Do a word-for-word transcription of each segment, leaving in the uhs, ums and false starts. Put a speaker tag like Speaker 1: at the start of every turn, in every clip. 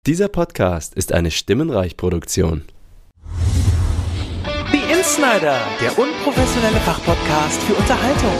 Speaker 1: Dieser Podcast ist eine Stimmenreich-Produktion.
Speaker 2: The Insnider, der unprofessionelle Fachpodcast für Unterhaltung.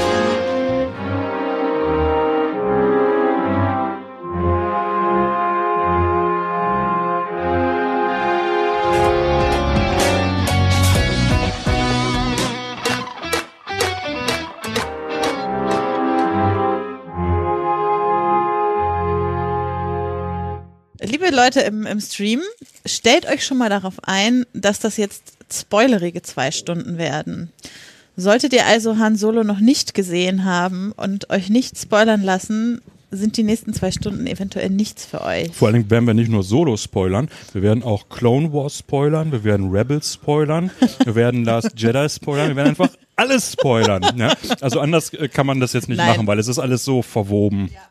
Speaker 3: Liebe Leute im, im Stream, stellt euch schon mal darauf ein, dass das jetzt spoilerige zwei Stunden werden. Solltet ihr also Han Solo noch nicht gesehen haben und euch nicht spoilern lassen, sind die nächsten zwei Stunden eventuell nichts für euch.
Speaker 4: Vor allen Dingen werden wir nicht nur Solo spoilern, wir werden auch Clone Wars spoilern, wir werden Rebels spoilern, wir werden Last Jedi spoilern, wir werden einfach alles spoilern. Ne? Also anders kann man das jetzt nicht
Speaker 3: Nein.
Speaker 4: machen, weil es ist alles so verwoben.
Speaker 3: Ja.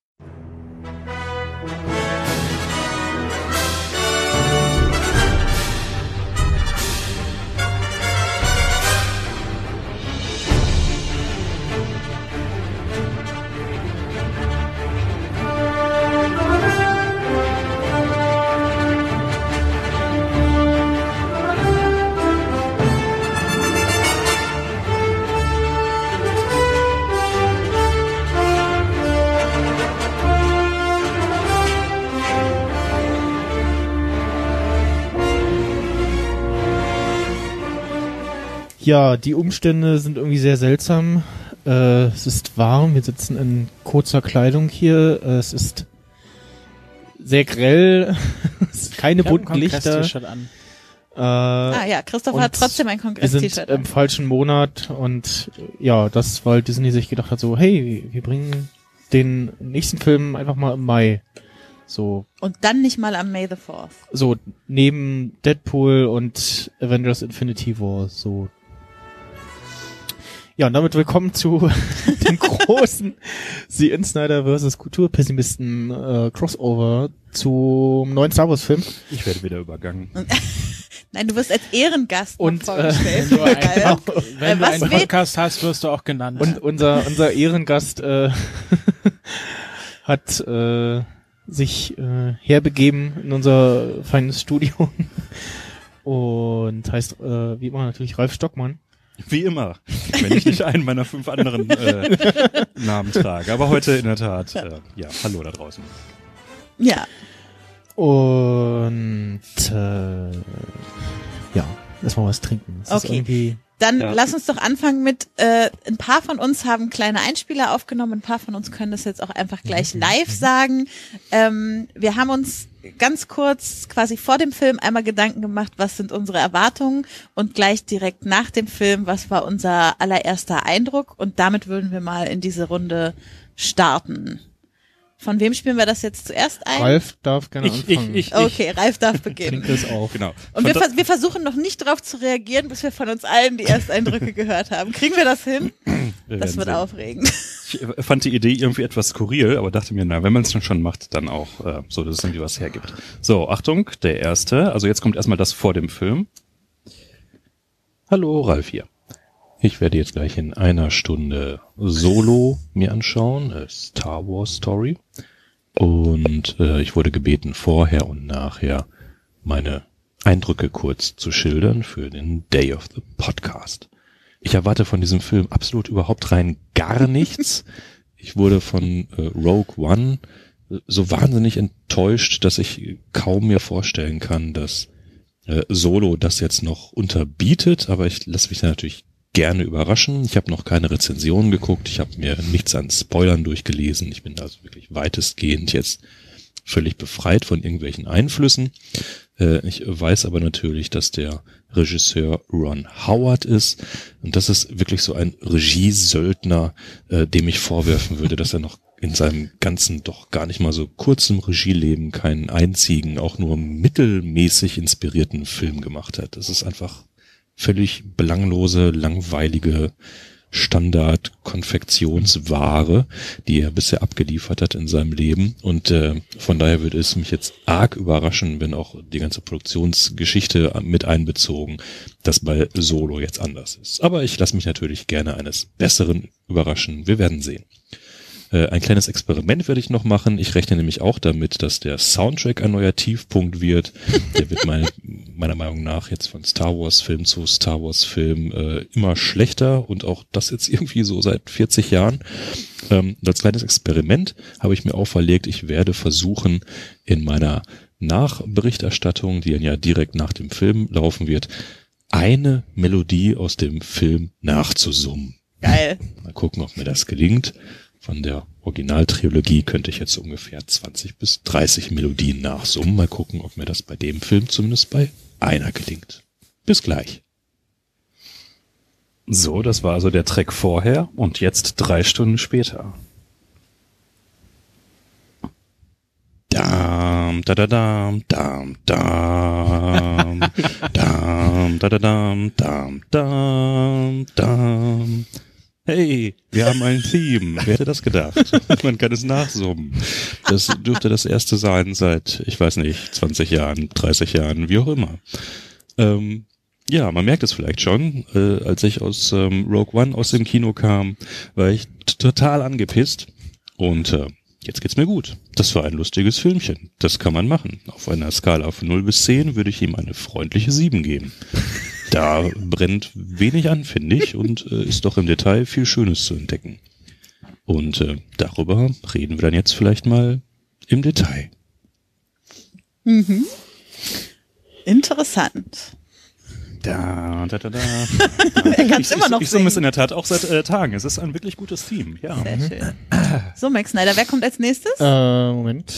Speaker 5: Ja, die Umstände sind irgendwie sehr seltsam. Äh, es ist warm, wir sitzen in kurzer Kleidung hier. Äh, es ist sehr grell, es ist keine bunten Lichter.
Speaker 6: An.
Speaker 5: Äh,
Speaker 3: Ah ja, Christoph hat trotzdem ein
Speaker 5: wir sind
Speaker 3: Kongress-T-Shirt
Speaker 5: im
Speaker 3: an.
Speaker 5: falschen Monat und äh, ja, das, weil Disney sich gedacht hat so, hey, wir bringen den nächsten Film einfach mal im Mai. So,
Speaker 3: Und dann nicht mal am May the fourth.
Speaker 5: so neben Deadpool und Avengers Infinity War, so. Ja, und damit willkommen zu dem großen The Insnider versus Kulturpessimisten äh, Crossover zum neuen Star Wars Film.
Speaker 4: Ich werde wieder übergangen.
Speaker 3: Nein, du wirst als Ehrengast noch
Speaker 5: Und,
Speaker 3: vorgestellt.
Speaker 6: Wenn du, ein,
Speaker 3: Geil.
Speaker 6: wenn
Speaker 3: Äh,
Speaker 6: du
Speaker 3: was
Speaker 6: einen
Speaker 3: will-
Speaker 6: Podcast hast, wirst du auch genannt.
Speaker 5: Und unser unser Ehrengast äh, hat äh, sich äh, herbegeben in unser feines Studio und heißt äh, wie immer natürlich Ralf Stockmann.
Speaker 4: Wie immer, wenn ich nicht einen meiner fünf anderen äh, Namen trage. Aber heute in der Tat, äh, ja, hallo da draußen.
Speaker 3: Ja,
Speaker 5: Und äh, ja, erstmal was trinken. Das ist
Speaker 3: Okay.
Speaker 5: irgendwie
Speaker 3: dann
Speaker 4: Ja.
Speaker 3: lass uns doch anfangen mit, äh, ein paar von uns haben kleine Einspieler aufgenommen, ein paar von uns können das jetzt auch einfach gleich live sagen. Ähm, wir haben uns ganz kurz quasi vor dem Film einmal Gedanken gemacht, was sind unsere Erwartungen und gleich direkt nach dem Film, was war unser allererster Eindruck und damit würden wir mal in diese Runde starten. Von wem spielen wir das jetzt zuerst ein?
Speaker 5: Ralf darf gerne
Speaker 4: Ich, ich,
Speaker 5: anfangen.
Speaker 4: ich, ich.
Speaker 3: Okay, Ralf darf beginnen.
Speaker 5: Trinkt das auf.
Speaker 4: Genau.
Speaker 3: Und wir,
Speaker 4: Fand
Speaker 3: vers wir versuchen noch nicht darauf zu reagieren, bis wir von uns allen die Ersteindrücke gehört haben. Kriegen wir das hin?
Speaker 4: wir
Speaker 3: Das
Speaker 4: werden
Speaker 3: wird
Speaker 4: sehen.
Speaker 3: aufregend.
Speaker 4: Ich fand die Idee irgendwie etwas skurril, aber dachte mir, na, wenn man es schon macht, dann auch äh, so, dass es irgendwie was hergibt. So, Achtung, der erste. Also jetzt kommt erstmal das vor dem Film. Hallo, Ralf hier. Ich werde jetzt gleich in einer Stunde Solo mir anschauen, a Star Wars Story. Und äh, ich wurde gebeten, vorher und nachher meine Eindrücke kurz zu schildern für den Day of the Podcast. Ich erwarte von diesem Film absolut überhaupt rein gar nichts. Ich wurde von äh, Rogue One äh, so wahnsinnig enttäuscht, dass ich kaum mir vorstellen kann, dass äh, Solo das jetzt noch unterbietet. Aber ich lasse mich da natürlich gerne überraschen. Ich habe noch keine Rezensionen geguckt. Ich habe mir nichts an Spoilern durchgelesen. Ich bin also wirklich weitestgehend jetzt völlig befreit von irgendwelchen Einflüssen. Äh, ich weiß aber natürlich, dass der Regisseur Ron Howard ist. Und das ist wirklich so ein Regiesöldner, äh, dem ich vorwerfen würde, dass er noch in seinem ganzen doch gar nicht mal so kurzen Regieleben keinen einzigen, auch nur mittelmäßig inspirierten Film gemacht hat. Das ist einfach völlig belanglose, langweilige Standard-Konfektionsware, die er bisher abgeliefert hat in seinem Leben. Und äh, von daher würde es mich jetzt arg überraschen, wenn auch die ganze Produktionsgeschichte mit einbezogen, dass bei Solo jetzt anders ist. Aber ich lasse mich natürlich gerne eines Besseren überraschen. Wir werden sehen. Äh, ein kleines Experiment werde ich noch machen. Ich rechne nämlich auch damit, dass der Soundtrack ein neuer Tiefpunkt wird. Der wird meine, meiner Meinung nach jetzt von Star Wars Film zu Star Wars Film äh, immer schlechter und auch das jetzt irgendwie so seit vierzig Jahren. Ähm, als kleines Experiment habe ich mir auferlegt, ich werde versuchen, in meiner Nachberichterstattung, die dann ja direkt nach dem Film laufen wird, eine Melodie aus dem Film nachzusummen.
Speaker 3: Geil.
Speaker 4: Mal gucken, ob mir das gelingt. Von der Originaltrilogie könnte ich jetzt ungefähr zwanzig bis dreißig Melodien nachsummen. Mal gucken, ob mir das bei dem Film zumindest bei einer gelingt. Bis gleich.
Speaker 6: So, das war also der Track vorher und jetzt drei Stunden später.
Speaker 4: Dam, da da dam, dam, dam, dam, da da dam, dam, dam, dam. Hey, wir haben ein Theme. Wer hätte das gedacht? Man kann es nachsummen. Das dürfte das erste sein seit, ich weiß nicht, zwanzig Jahren, dreißig Jahren, wie auch immer. Ähm, ja, man merkt es vielleicht schon. Äh, als ich aus ähm, Rogue One aus dem Kino kam, war ich t- total angepisst. Und äh, jetzt geht's mir gut. Das war ein lustiges Filmchen. Das kann man machen. Auf einer Skala von null bis zehn würde ich ihm eine freundliche sieben geben. Da brennt wenig an, finde ich, und äh, ist doch im Detail viel Schönes zu entdecken. Und äh, darüber reden wir dann jetzt vielleicht mal im Detail.
Speaker 3: Mhm. Interessant.
Speaker 6: Da, da, da, da.
Speaker 3: Er kann es immer noch
Speaker 6: Ich summe es in
Speaker 3: singen.
Speaker 6: der Tat auch seit äh, Tagen. Es ist ein wirklich gutes Theme, ja.
Speaker 3: Sehr schön. So, Max Snyder, wer kommt als nächstes?
Speaker 5: Äh, Moment.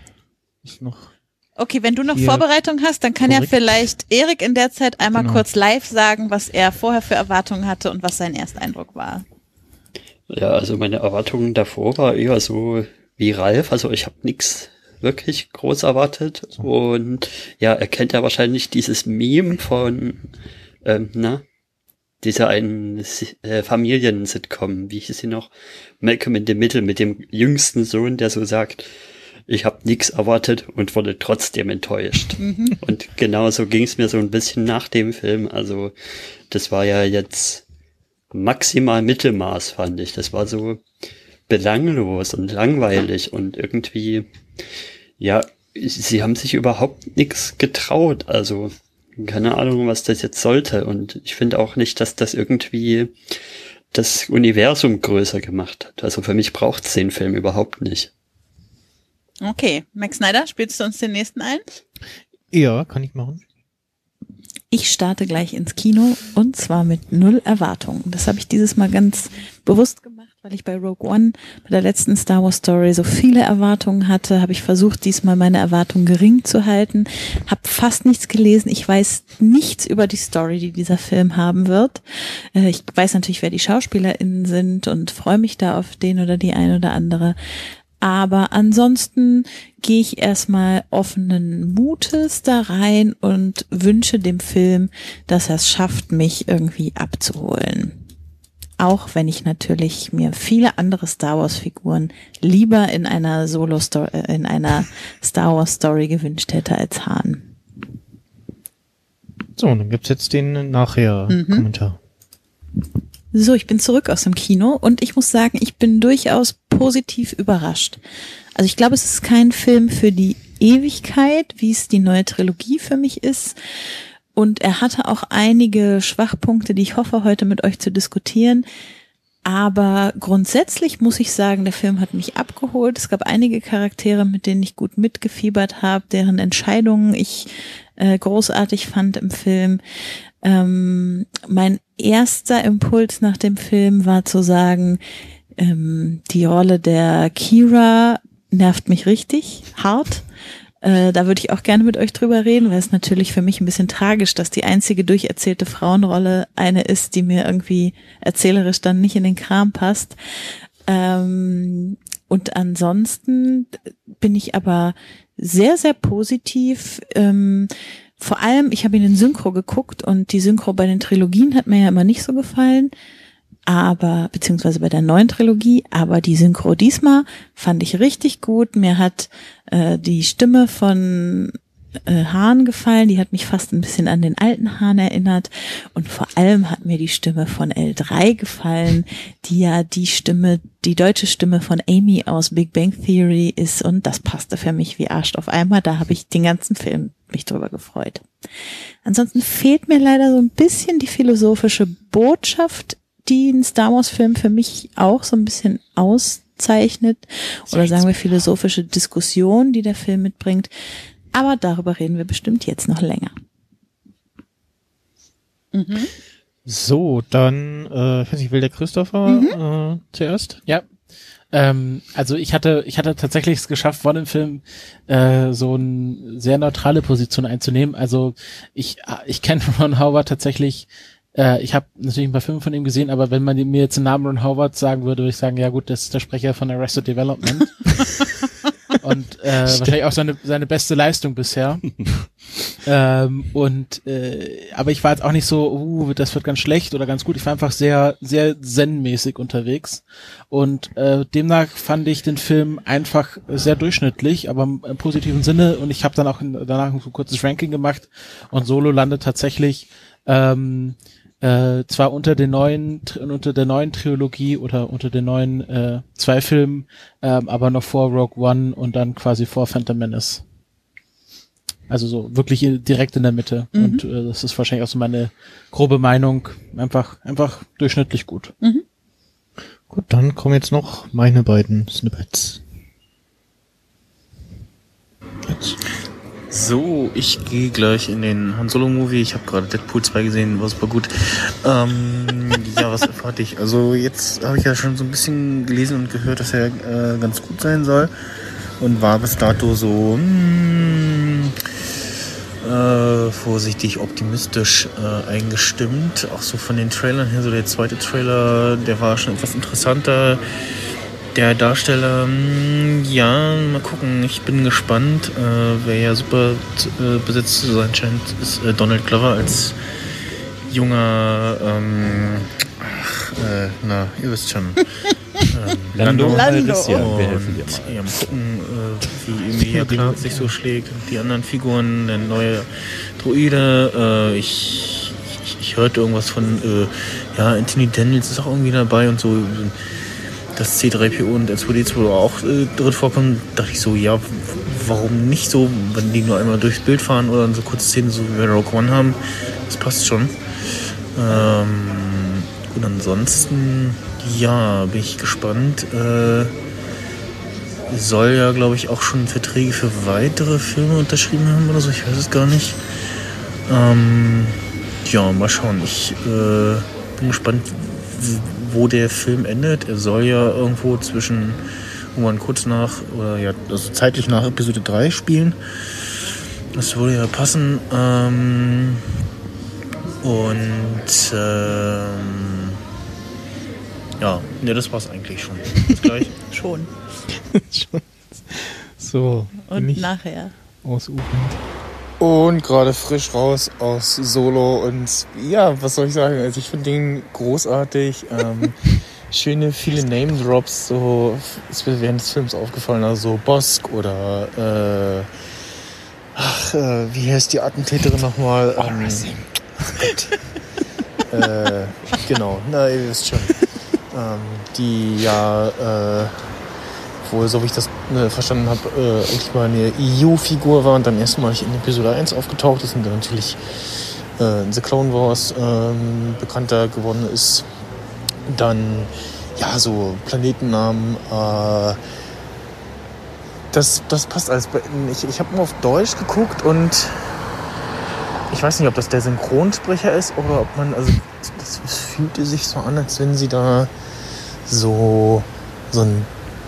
Speaker 5: Ist noch.
Speaker 3: Okay, wenn du noch
Speaker 5: Hier.
Speaker 3: Vorbereitung hast, dann kann
Speaker 5: Korrekt.
Speaker 3: ja vielleicht Erik in der Zeit einmal
Speaker 5: Genau.
Speaker 3: kurz live sagen, was er vorher für Erwartungen hatte und was sein Ersteindruck war.
Speaker 7: Ja, also meine Erwartungen davor war eher so wie Ralf. Also ich habe nichts wirklich groß erwartet. Und ja, er kennt ja wahrscheinlich dieses Meme von, ähm, na, dieser einen äh, Familien-Sitcom, wie hieß sie noch? Malcolm in the Middle mit dem jüngsten Sohn, der so sagt, ich habe nichts erwartet und wurde trotzdem enttäuscht. Mhm. Und genauso ging es mir so ein bisschen nach dem Film. Also das war ja jetzt maximal Mittelmaß, fand ich. Das war so belanglos und langweilig und irgendwie, ja, sie haben sich überhaupt nichts getraut. Also keine Ahnung, was das jetzt sollte. Und ich finde auch nicht, dass das irgendwie das Universum größer gemacht hat. Also für mich braucht es den Film überhaupt nicht.
Speaker 3: Okay, Max Snyder, spielst du uns den nächsten ein?
Speaker 5: Ja, kann ich machen.
Speaker 3: Ich starte gleich ins Kino und zwar mit null Erwartungen. Das habe ich dieses Mal ganz bewusst gemacht, weil ich bei Rogue One, bei der letzten Star Wars Story so viele Erwartungen hatte, habe ich versucht, diesmal meine Erwartungen gering zu halten, habe fast nichts gelesen. Ich weiß nichts über die Story, die dieser Film haben wird. Ich weiß natürlich, wer die SchauspielerInnen sind und freue mich da auf den oder die eine oder andere. Aber ansonsten gehe ich erstmal offenen Mutes da rein und wünsche dem Film, dass er es schafft, mich irgendwie abzuholen. Auch wenn ich natürlich mir viele andere Star Wars Figuren lieber in einer Solo-Story, in einer Star Wars Story gewünscht hätte als Han.
Speaker 5: So, dann gibt's jetzt den Nachher-Kommentar.
Speaker 3: Mhm. So, ich bin zurück aus dem Kino und ich muss sagen, ich bin durchaus positiv überrascht. Also ich glaube, es ist kein Film für die Ewigkeit, wie es die neue Trilogie für mich ist. Und er hatte auch einige Schwachpunkte, die ich hoffe, heute mit euch zu diskutieren. Aber grundsätzlich muss ich sagen, der Film hat mich abgeholt. Es gab einige Charaktere, mit denen ich gut mitgefiebert habe, deren Entscheidungen ich äh, großartig fand im Film. Ähm, mein erster Impuls nach dem Film war zu sagen, ähm, die Rolle der Qi'ra nervt mich richtig hart. Äh, da würde ich auch gerne mit euch drüber reden, weil es natürlich für mich ein bisschen tragisch, dass die einzige durcherzählte Frauenrolle eine ist, die mir irgendwie erzählerisch dann nicht in den Kram passt. Ähm, und ansonsten bin ich aber sehr, sehr positiv. Ähm, vor allem, ich habe ihn in Synchro geguckt und die Synchro bei den Trilogien hat mir ja immer nicht so gefallen. Aber, beziehungsweise bei der neuen Trilogie, aber die Synchro diesmal fand ich richtig gut. Mir hat äh, die Stimme von äh, Hahn gefallen. Die hat mich fast ein bisschen an den alten Hahn erinnert. Und vor allem hat mir die Stimme von L drei gefallen, die ja die Stimme, die deutsche Stimme von Amy aus Big Bang Theory ist. Und das passte für mich wie Arsch auf Eimer. Da habe ich den ganzen Film mich drüber gefreut. Ansonsten fehlt mir leider so ein bisschen die philosophische Botschaft, die ein Star Wars Film für mich auch so ein bisschen auszeichnet. Oder sagen wir philosophische Diskussion, die der Film mitbringt. Aber darüber reden wir bestimmt jetzt noch länger.
Speaker 5: Mhm. So, dann, äh, ich weiß nicht, will der Christopher mhm. äh, zuerst?
Speaker 8: Ja. Ähm, also ich hatte, ich hatte tatsächlich es geschafft, vor dem Film äh, so eine sehr neutrale Position einzunehmen. Also ich, ich kenne Ron Howard tatsächlich. Äh, ich habe natürlich ein paar Filme von ihm gesehen, aber wenn man mir jetzt den Namen Ron Howard sagen würde, würde ich sagen, ja gut, das ist der Sprecher von Arrested Development. Und äh, wahrscheinlich auch seine seine beste Leistung bisher. ähm, und äh, aber ich war jetzt auch nicht so, uh, das wird ganz schlecht oder ganz gut. Ich war einfach sehr sehr zen-mäßig unterwegs und äh, demnach fand ich den Film einfach sehr durchschnittlich, aber im, im positiven Sinne. Und ich habe dann auch in, danach ein kurzes Ranking gemacht und Solo landet tatsächlich ähm, Äh, zwar unter den neuen, unter der neuen Trilogie oder unter den neuen äh, zwei Filmen, ähm, aber noch vor Rogue One und dann quasi vor Phantom Menace. Also so wirklich direkt in der Mitte. Mhm. Und äh, das ist wahrscheinlich auch so meine grobe Meinung. Einfach, einfach durchschnittlich gut.
Speaker 3: Mhm.
Speaker 5: Gut, dann kommen jetzt noch meine beiden Snippets.
Speaker 9: Jetzt. So, ich gehe gleich in den Han Solo Movie. Ich habe gerade Deadpool zwei gesehen, war super gut. Ähm, ja, was erfahrt ich? Also jetzt habe ich ja schon so ein bisschen gelesen und gehört, dass er äh, ganz gut sein soll und war bis dato so mh, äh, vorsichtig optimistisch äh, eingestimmt. Auch so von den Trailern her, so der zweite Trailer, der war schon etwas interessanter. Der Darsteller, ja, mal gucken, ich bin gespannt. Äh, wer ja super äh, besetzt zu sein scheint, ist äh, Donald Glover als junger, ähm, ach, äh, na, ihr wisst schon. Ähm,
Speaker 4: Lando.
Speaker 3: Lando.
Speaker 4: Ja,
Speaker 9: und,
Speaker 4: wir helfen dir mal.
Speaker 9: ja, mal gucken, äh, wie Emilia Clarke sich so schlägt. Die anderen Figuren, der neue Droide, äh, ich, ich, ich hörte irgendwas von, äh, ja, Anthony Daniels ist auch irgendwie dabei und so. Dass C drei P O und R zwei D zwei auch äh, drin vorkommen, dachte ich so, ja, warum nicht so, wenn die nur einmal durchs Bild fahren oder so kurze Szenen, so wie wir Rogue One haben, das passt schon. Ähm, und ansonsten, ja, bin ich gespannt. Äh, soll ja, glaube ich, auch schon Verträge für weitere Filme unterschrieben haben oder so, ich weiß es gar nicht. Ähm, ja, mal schauen. Ich äh, bin gespannt, wo der Film endet. Er soll ja irgendwo zwischen, irgendwann kurz nach, oder ja, also zeitlich nach Episode drei spielen. Das würde ja passen. Ähm, und ähm, ja, ne, das war's eigentlich schon. Bis gleich.
Speaker 3: Schon.
Speaker 5: Schon. So.
Speaker 3: Und nachher.
Speaker 5: Ausufernd.
Speaker 9: Und gerade frisch raus aus Solo und ja, was soll ich sagen, also ich finde den großartig, ähm, schöne, viele Name-Drops, so, ist mir während des Films aufgefallen, also so Bosk oder, äh, ach, äh, wie heißt die Attentäterin nochmal? Ähm, äh, genau, na, ihr wisst schon, ähm, die ja, äh, wohl, so wie ich das äh, verstanden habe, äh, eigentlich mal eine E U-Figur war und dann erstmalig in Episode eins aufgetaucht ist und dann natürlich äh, in The Clone Wars ähm, bekannter geworden ist. Dann, ja, so Planetennamen, äh, das, das passt alles. Ich, ich habe nur auf Deutsch geguckt und ich weiß nicht, ob das der Synchronsprecher ist oder ob man, also das, das fühlte sich so an, als wenn sie da so, so ein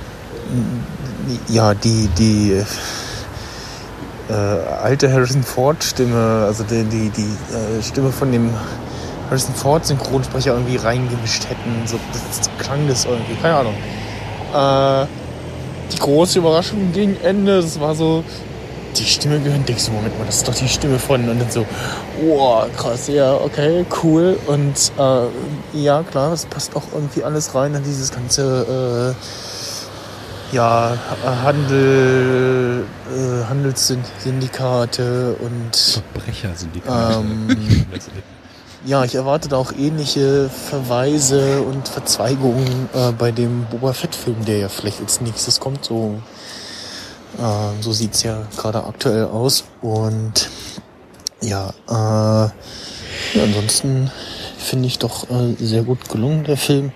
Speaker 9: ja, die, die äh, alte Harrison Ford Stimme, also die, die, die äh, Stimme von dem Harrison Ford Synchronsprecher irgendwie reingemischt hätten. So, das klang das irgendwie, keine Ahnung. Äh, die große Überraschung gegen Ende, das war so, die Stimme gehört, denkst du, Moment mal, das ist doch die Stimme von, und dann so, wow, krass, ja, okay, cool. Und äh, ja, klar, das passt auch irgendwie alles rein in dieses ganze äh, ja, Handel, äh, Handelssyndikate und
Speaker 6: Verbrechersyndikate.
Speaker 9: Ähm, ja, ich erwarte da auch ähnliche Verweise und Verzweigungen äh, bei dem Boba Fett-Film, der ja vielleicht als nächstes kommt. So, äh, so sieht's ja gerade aktuell aus. Und ja, äh, ja ansonsten finde ich doch äh, sehr gut gelungen, der Film.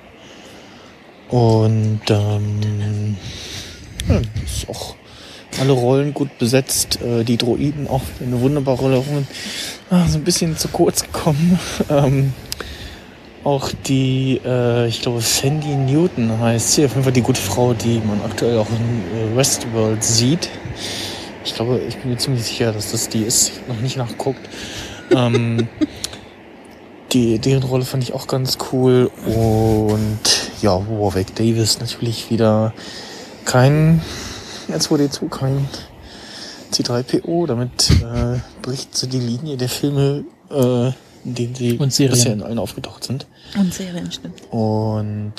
Speaker 9: Und ähm, ja, ist auch alle Rollen gut besetzt, äh, die Droiden auch eine wunderbare Rolle, ah, so ein bisschen zu kurz gekommen. ähm, auch die, äh, ich glaube, Sandy Newton heißt sie, auf jeden Fall die gute Frau, die man aktuell auch in äh, Westworld sieht. Ich glaube, ich bin mir ziemlich sicher, dass das die ist. Ich habe noch nicht nachgeguckt. ähm, die, deren Rolle fand ich auch ganz cool. Und ja, Warwick Davis natürlich wieder kein R zwei D zwei, kein C drei P O. Damit äh, bricht sie die Linie der Filme, äh, in denen sie
Speaker 8: und Serien.
Speaker 9: bisher in allen aufgetaucht sind.
Speaker 3: Und Serien, stimmt.
Speaker 9: Und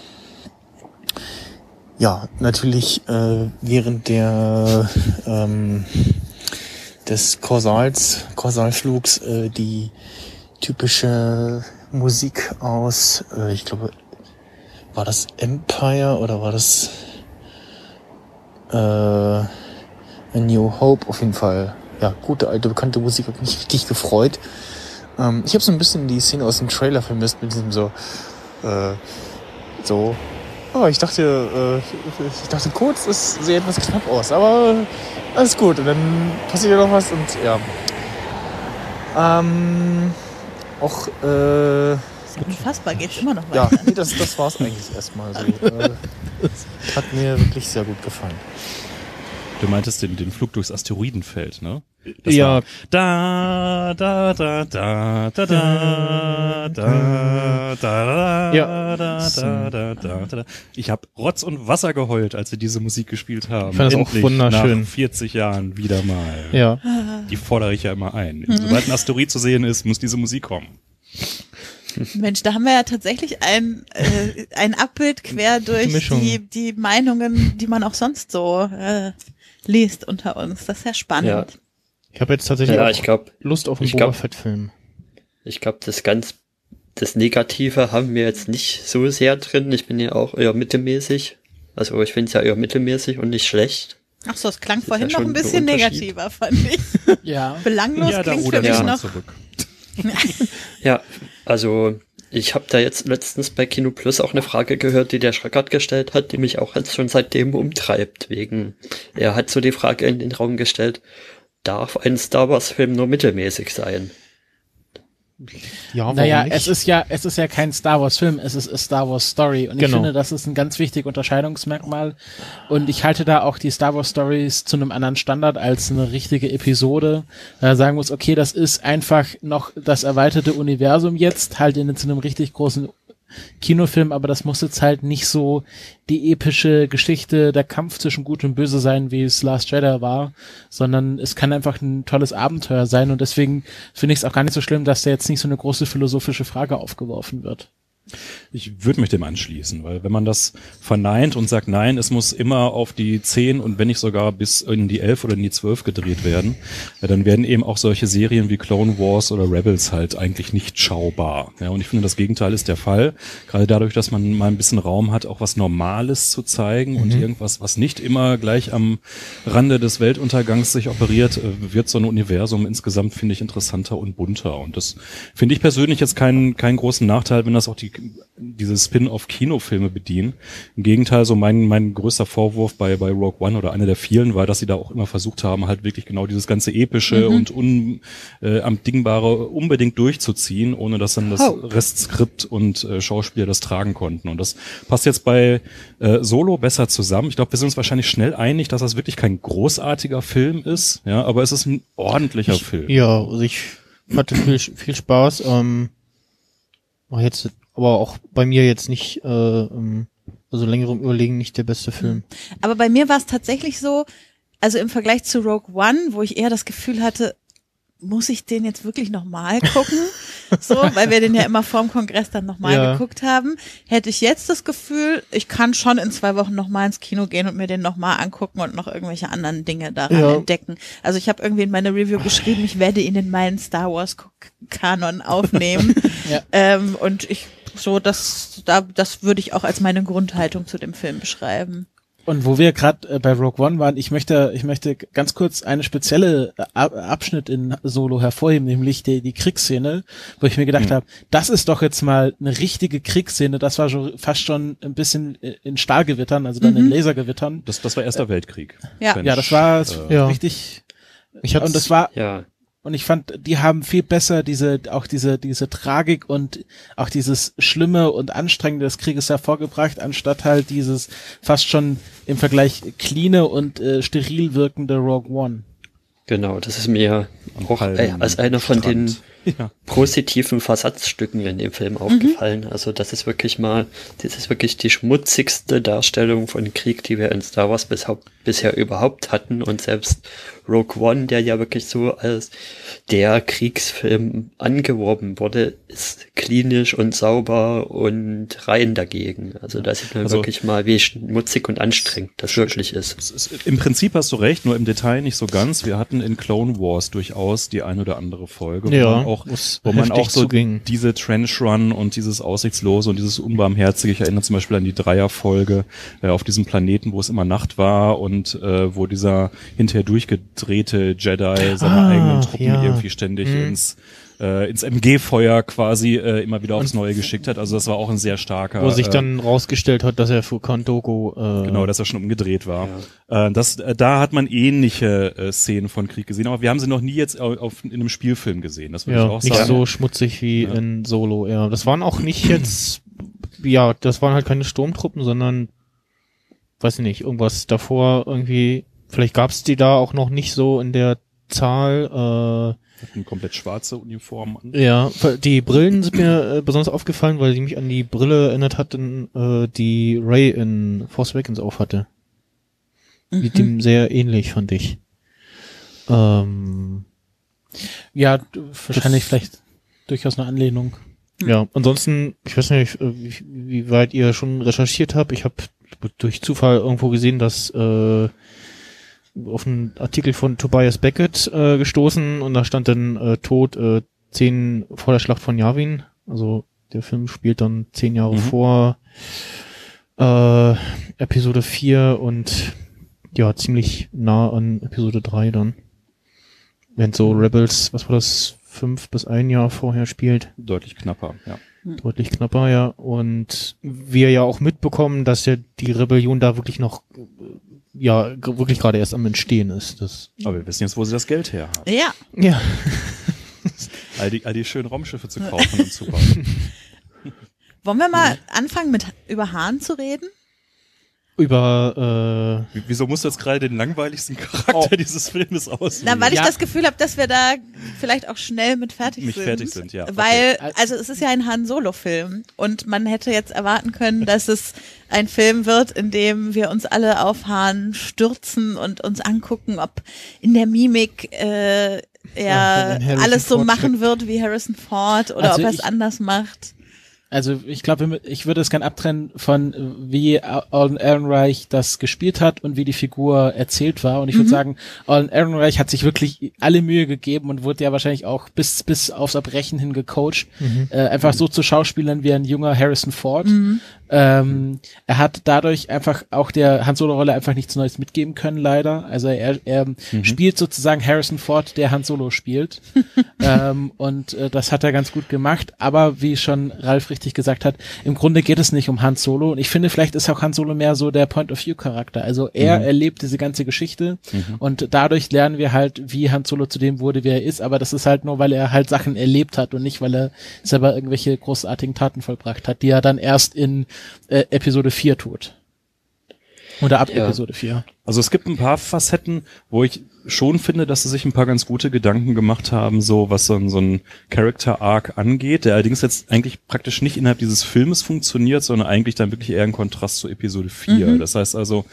Speaker 9: ja, natürlich äh, während der ähm, des Korsals, Korsalflugs äh, die typische Musik aus, äh, ich glaube, war das Empire oder war das äh, A New Hope? Auf jeden Fall, ja, gute alte bekannte Musik, hat mich richtig gefreut. Ähm, ich habe so ein bisschen die Szene aus dem Trailer vermisst mit diesem so, äh, so, oh, ich dachte, äh, ich dachte kurz, es sähe etwas knapp aus, aber alles gut. Und dann passiert ja noch was und ja. Ähm, auch, äh,
Speaker 3: Unfassbar, geht immer noch
Speaker 9: ja,
Speaker 3: weiter.
Speaker 9: nee, das, das war's eigentlich erstmal so. Äh, hat mir wirklich sehr gut gefallen.
Speaker 6: Du meintest den, den Flug durchs Asteroidenfeld, ne? Das
Speaker 5: Ja.
Speaker 6: war da, da, da, da, da, da, da, da, da,
Speaker 5: Ja.
Speaker 6: da, da, da, da, da. Ich habe Rotz und Wasser geheult, als sie diese Musik gespielt haben.
Speaker 5: Ich fand das auch
Speaker 6: Endlich
Speaker 5: wunderschön.
Speaker 6: Nach vierzig Jahren wieder mal.
Speaker 5: Ja.
Speaker 6: Die fordere ich ja immer ein. Sobald ein Asteroid zu sehen ist, muss diese Musik kommen.
Speaker 3: Mensch, da haben wir ja tatsächlich ein, äh, ein Abbild quer durch
Speaker 5: Mischung.
Speaker 3: die, die Meinungen, die man auch sonst so äh, liest unter uns. Das ist ja spannend.
Speaker 7: Ja.
Speaker 5: Ich habe jetzt tatsächlich
Speaker 7: Ja,
Speaker 5: auch
Speaker 7: ich glaube,
Speaker 5: Lust auf einen
Speaker 7: ich
Speaker 5: Boba
Speaker 7: glaub-
Speaker 5: Fett-Film.
Speaker 7: ich glaube, das ganz, das Negative haben wir jetzt nicht so sehr drin. Ich bin ja auch eher mittelmäßig. Also ich finde es ja eher mittelmäßig und nicht schlecht.
Speaker 3: Ach so, es klang
Speaker 7: ist
Speaker 3: vorhin
Speaker 7: ja
Speaker 3: noch
Speaker 7: schon
Speaker 3: ein bisschen
Speaker 7: ein Unterschied.
Speaker 3: negativer, fand ich.
Speaker 8: Ja.
Speaker 3: Belanglos
Speaker 6: Ja, da
Speaker 3: klingt für
Speaker 6: rudern
Speaker 3: mich
Speaker 6: wir
Speaker 7: ja.
Speaker 6: mal
Speaker 3: noch.
Speaker 6: zurück.
Speaker 7: Ja, also ich habe da jetzt letztens bei Kino Plus auch eine Frage gehört, die der Schreckert gestellt hat, die mich auch jetzt schon seitdem umtreibt. Wegen, er hat so die Frage in den Raum gestellt, darf ein Star Wars Film nur mittelmäßig sein?
Speaker 5: Ja, warum
Speaker 8: Naja,
Speaker 5: nicht?
Speaker 8: es ist ja, es ist ja kein Star Wars Film, es ist a Star Wars Story. Und ich
Speaker 5: Genau.
Speaker 8: finde, das ist ein ganz wichtiges Unterscheidungsmerkmal. Und ich halte da auch die Star Wars Stories zu einem anderen Standard als eine richtige Episode. Da sagen muss, okay, das ist einfach noch das erweiterte Universum jetzt, halt in zu einem richtig großen Kinofilm, aber das muss jetzt halt nicht so die epische Geschichte, der Kampf zwischen Gut und Böse sein, wie es Last Jedi war, sondern es kann einfach ein tolles Abenteuer sein und deswegen finde ich es auch gar nicht so schlimm, dass da jetzt nicht so eine große philosophische Frage aufgeworfen wird.
Speaker 6: Ich würde mich dem anschließen, weil wenn man das verneint und sagt, nein, es muss immer auf die zehn und wenn nicht sogar bis in die elf oder in die zwölf gedreht werden, ja, dann werden eben auch solche Serien wie Clone Wars oder Rebels halt eigentlich nicht schaubar. Ja, und ich finde, das Gegenteil ist der Fall. Gerade dadurch, dass man mal ein bisschen Raum hat, auch was Normales zu zeigen und irgendwas, was nicht immer gleich am Rande des Weltuntergangs sich operiert, wird so ein Universum insgesamt, finde ich, interessanter und bunter. Und das finde ich persönlich jetzt keinen, keinen großen Nachteil, wenn das auch die diese Spin-off-Kinofilme bedienen. Im Gegenteil, so mein mein größter Vorwurf bei bei Rogue One oder einer der vielen war, dass sie da auch immer versucht haben, halt wirklich genau dieses ganze epische
Speaker 3: Mhm.
Speaker 6: und unabdingbare unbedingt durchzuziehen, ohne dass dann das
Speaker 3: Oh.
Speaker 6: Restskript und äh, Schauspieler das tragen konnten. Und das passt jetzt bei äh, Solo besser zusammen. Ich glaube, wir sind uns wahrscheinlich schnell einig, dass das wirklich kein großartiger Film ist, ja, aber es ist ein ordentlicher Film.
Speaker 5: Ja, also ich hatte viel, viel Spaß. Ähm, war jetzt, aber auch bei mir jetzt nicht, äh, ähm, also längerem Überlegen nicht der beste Film.
Speaker 3: Aber bei mir war es tatsächlich so, also im Vergleich zu Rogue One, wo ich eher das Gefühl hatte, muss ich den jetzt wirklich nochmal gucken? so, weil wir den ja immer vorm Kongress dann nochmal
Speaker 5: Ja.
Speaker 3: geguckt haben, hätte ich jetzt das Gefühl, ich kann schon in zwei Wochen nochmal ins Kino gehen und mir den nochmal angucken und noch irgendwelche anderen Dinge daran
Speaker 5: Ja.
Speaker 3: entdecken. Also ich habe irgendwie in meiner Review geschrieben, ich werde ihn in meinen Star Wars Kanon aufnehmen.
Speaker 8: Ja.
Speaker 3: ähm, und ich so, das, da, das würde ich auch als meine Grundhaltung zu dem Film beschreiben.
Speaker 8: Und wo wir gerade äh, bei Rogue One waren, ich möchte, ich möchte ganz kurz eine spezielle äh, Ab- Abschnitt in Solo hervorheben, nämlich die, die Kriegsszene, wo ich mir gedacht
Speaker 6: Mhm.
Speaker 8: habe, das ist doch jetzt mal eine richtige Kriegsszene. Das war schon fast schon ein bisschen in Stahlgewittern, also dann
Speaker 3: Mhm.
Speaker 8: in Lasergewittern.
Speaker 6: Das, das war Erster Weltkrieg.
Speaker 3: Ja.
Speaker 6: Wenn
Speaker 8: Ja, das
Speaker 6: ich,
Speaker 8: war
Speaker 6: äh,
Speaker 5: Ja.
Speaker 8: richtig.
Speaker 5: Ich hab's,
Speaker 8: Und das war
Speaker 7: Ja,
Speaker 8: Und ich fand, die haben viel besser diese, auch diese, diese Tragik und auch dieses Schlimme und Anstrengende des Krieges hervorgebracht, anstatt halt dieses fast schon im Vergleich cleane und äh, steril wirkende Rogue One.
Speaker 7: genau, das ist mir
Speaker 6: Am
Speaker 7: auch äh,
Speaker 6: halben
Speaker 7: als einer von den
Speaker 6: Strand. Ja.
Speaker 7: positiven Versatzstücken in dem Film aufgefallen. Also das ist wirklich mal, das ist wirklich die schmutzigste Darstellung von Krieg, die wir in Star Wars bis, bisher überhaupt hatten. Und selbst Rogue One, der ja wirklich so als der Kriegsfilm angeworben wurde, ist klinisch und sauber und rein dagegen. Also da sieht man
Speaker 6: Also-
Speaker 7: wirklich mal, wie schmutzig und anstrengend das wirklich ist.
Speaker 6: Es ist, im Prinzip hast du recht, nur im Detail nicht so ganz. Wir hatten in Clone Wars durchaus die ein oder andere Folge, wo
Speaker 5: Ja,
Speaker 6: man auch,
Speaker 5: wo's
Speaker 6: wo man
Speaker 5: heftig
Speaker 6: auch so
Speaker 5: zuging.
Speaker 6: diese Trench Run und dieses Aussichtslose und dieses Unbarmherzige, ich erinnere zum Beispiel an die Dreierfolge äh, auf diesem Planeten, wo es immer Nacht war und äh, wo dieser hinterher durchgedrehte Jedi seine
Speaker 5: Ah,
Speaker 6: eigenen Truppen
Speaker 5: ja.
Speaker 6: irgendwie ständig
Speaker 5: Hm.
Speaker 6: ins äh, ins M G-Feuer quasi äh, immer wieder aufs
Speaker 5: Und-
Speaker 6: Neue geschickt hat. Also das war auch ein sehr starker.
Speaker 5: wo sich
Speaker 6: äh,
Speaker 5: dann rausgestellt hat, dass er für Kandoko äh,
Speaker 6: Genau, dass er schon umgedreht war. Äh, das, äh, da hat man ähnliche äh, Szenen von Krieg gesehen, aber wir haben sie noch nie jetzt auf, auf, in einem Spielfilm gesehen. Das würde
Speaker 5: ja,
Speaker 6: ich auch
Speaker 5: nicht
Speaker 6: sagen.
Speaker 5: so schmutzig wie
Speaker 6: Ja.
Speaker 5: in Solo, ja. Das waren auch nicht jetzt, ja, das waren halt keine Sturmtruppen, sondern, weiß ich nicht, irgendwas davor irgendwie, vielleicht gab's die da auch noch nicht so in der Zahl,
Speaker 6: Hatten komplett schwarze Uniformen an.
Speaker 5: äh, ja, die Brillen sind mir äh, besonders aufgefallen, weil die mich an die Brille erinnert hatten, äh, die Rey in Force Awakens aufhatte. Mit dem sehr ähnlich, fand ich. Ähm,
Speaker 8: Ja, d- wahrscheinlich
Speaker 5: Das-
Speaker 8: vielleicht durchaus eine Anlehnung.
Speaker 5: Ja, ansonsten, ich weiß nicht, äh, wie, wie weit ihr schon recherchiert habt. Ich habe durch Zufall irgendwo gesehen, dass äh, auf einen Artikel von Tobias Beckett äh, gestoßen und da stand dann äh, Tod äh, zehn vor der Schlacht von Yavin. Also der Film spielt dann zehn Jahre
Speaker 6: Mhm.
Speaker 5: vor äh, Episode vier und ja, ziemlich nah an Episode drei dann. Während so Rebels, was war das, fünf bis ein Jahr vorher spielt.
Speaker 6: Deutlich knapper, ja.
Speaker 5: Deutlich knapper, ja. Und wir ja auch mitbekommen, dass ja die Rebellion da wirklich noch, äh, ja, g- wirklich gerade erst am Entstehen ist. Das,
Speaker 6: Aber wir wissen jetzt, wo sie das Geld her haben.
Speaker 3: Ja,
Speaker 5: ja.
Speaker 6: All die, all die schönen Raumschiffe zu kaufen und zu bauen.
Speaker 3: wollen wir mal anfangen mit über Han zu reden?
Speaker 5: Über,
Speaker 6: Wie- Wieso musst du jetzt gerade den langweiligsten Charakter dieses Filmes auswählen?
Speaker 3: Na, weil ich
Speaker 8: Ja.
Speaker 3: das Gefühl habe, dass wir da vielleicht auch schnell mit fertig
Speaker 6: Nicht
Speaker 3: sind.
Speaker 6: fertig sind, ja, okay.
Speaker 3: Weil, also es ist ja ein Han Solo-Film und man hätte jetzt erwarten können, dass es ein Film wird, in dem wir uns alle auf Han stürzen und uns angucken, ob in der Mimik äh,
Speaker 5: Ja,
Speaker 3: er
Speaker 5: wenn Harrison
Speaker 3: alles so
Speaker 5: Ford
Speaker 3: machen wird wie Harrison Ford oder
Speaker 8: Also
Speaker 3: ob er es
Speaker 8: ich-
Speaker 3: anders macht.
Speaker 8: Also ich glaube, ich würde es gern abtrennen von äh, wie Alden Ehrenreich das gespielt hat und wie die Figur erzählt war. Und ich würde sagen, Alden Ehrenreich hat sich wirklich alle Mühe gegeben und wurde ja wahrscheinlich auch bis bis aufs Erbrechen hin gecoacht, äh, einfach so zu schauspielern wie ein junger Harrison Ford. Ähm, er hat dadurch einfach auch der Han Solo-Rolle einfach nichts Neues mitgeben können, leider. Also er, er spielt sozusagen Harrison Ford, der Han Solo spielt. ähm, und äh, das hat er ganz gut gemacht. Aber wie schon Ralf richtig gesagt hat, im Grunde geht es nicht um Han Solo. Und ich finde, vielleicht ist auch Han Solo mehr so der Point-of-View-Charakter. Also er erlebt diese ganze Geschichte und dadurch lernen wir halt, wie Han Solo zu dem wurde, wie er ist. Aber das ist halt nur, weil er halt Sachen erlebt hat und nicht, weil er selber irgendwelche großartigen Taten vollbracht hat, die er dann erst in äh, Episode vier tut. Oder ab
Speaker 7: Ja.
Speaker 8: Episode vier.
Speaker 6: Also es gibt ein paar Facetten, wo ich schon finde, dass sie sich ein paar ganz gute Gedanken gemacht haben, so was so ein, so ein Character-Arc angeht, der allerdings jetzt eigentlich praktisch nicht innerhalb dieses Filmes funktioniert, sondern eigentlich dann wirklich eher im Kontrast zu Episode vier. Das heißt also,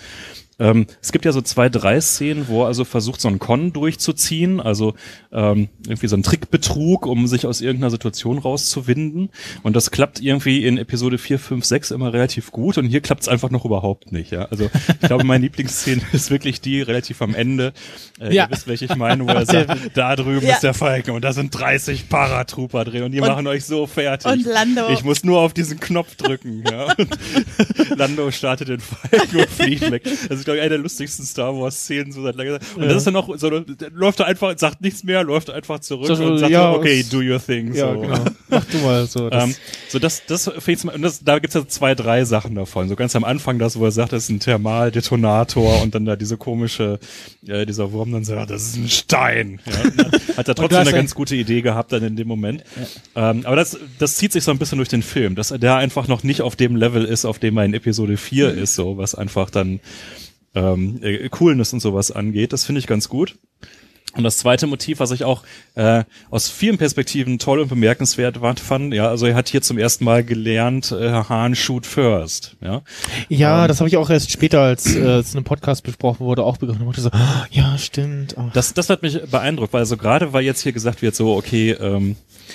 Speaker 6: Ähm, es gibt ja so zwei, drei Szenen, wo er also versucht, so einen Con durchzuziehen, also ähm, irgendwie so einen Trickbetrug, um sich aus irgendeiner Situation rauszuwinden. Und das klappt irgendwie in Episode vier, fünf, sechs immer relativ gut und hier klappt es einfach noch überhaupt nicht. Ja? Also ich glaube, meine Lieblingsszene ist wirklich die relativ am Ende. Äh,
Speaker 8: Ja.
Speaker 6: Ihr wisst, welche ich meine, wo er sagt, da drüben
Speaker 3: Ja.
Speaker 6: ist der Falken und da sind dreißig Paratrooper drin und die
Speaker 3: Und-
Speaker 6: machen euch so fertig.
Speaker 3: und Lando.
Speaker 6: Ich muss nur auf diesen Knopf drücken. Ja? Und Lando startet den Falken und fliegt weg. Das ist, glaube ich, eine der lustigsten Star Wars Szenen so seit langer Zeit. Und
Speaker 5: Ja.
Speaker 6: das ist dann auch so, der läuft er einfach, sagt nichts mehr, läuft einfach zurück
Speaker 5: So, so,
Speaker 6: und sagt
Speaker 5: ja,
Speaker 6: so, okay,
Speaker 5: es-
Speaker 6: do your thing.
Speaker 5: Ja,
Speaker 6: so.
Speaker 5: genau. Mach du mal so. Das,
Speaker 6: Ähm, so das, das finde ich, und das, da gibt's ja zwei, drei Sachen davon. So ganz am Anfang das, wo er sagt, das ist ein Thermaldetonator und dann da diese komische, äh, dieser Wurm dann sagt, das ist ein Stein. Ja, und dann hat er
Speaker 8: du
Speaker 6: trotzdem
Speaker 8: hast
Speaker 6: eine
Speaker 8: ein-
Speaker 6: ganz gute Idee gehabt dann in dem Moment. Ähm, aber das, das zieht sich so ein bisschen durch den Film, dass er da einfach noch nicht auf dem Level ist, auf dem er in Episode vier ist, so was einfach dann ähm, äh, Coolness und sowas angeht. Das finde ich ganz gut. Und das zweite Motiv, was ich auch äh, aus vielen Perspektiven toll und bemerkenswert war, fand, ja, also er hat hier zum ersten Mal gelernt, äh, Han shoot first, ja.
Speaker 5: ja,
Speaker 6: ähm,
Speaker 5: das habe ich auch erst später, als äh, es in einem Podcast besprochen wurde, auch begriffen. Und so, ah, ja, stimmt. Oh.
Speaker 6: Das, das hat mich beeindruckt, weil also gerade weil jetzt hier gesagt wird, so, okay, ähm,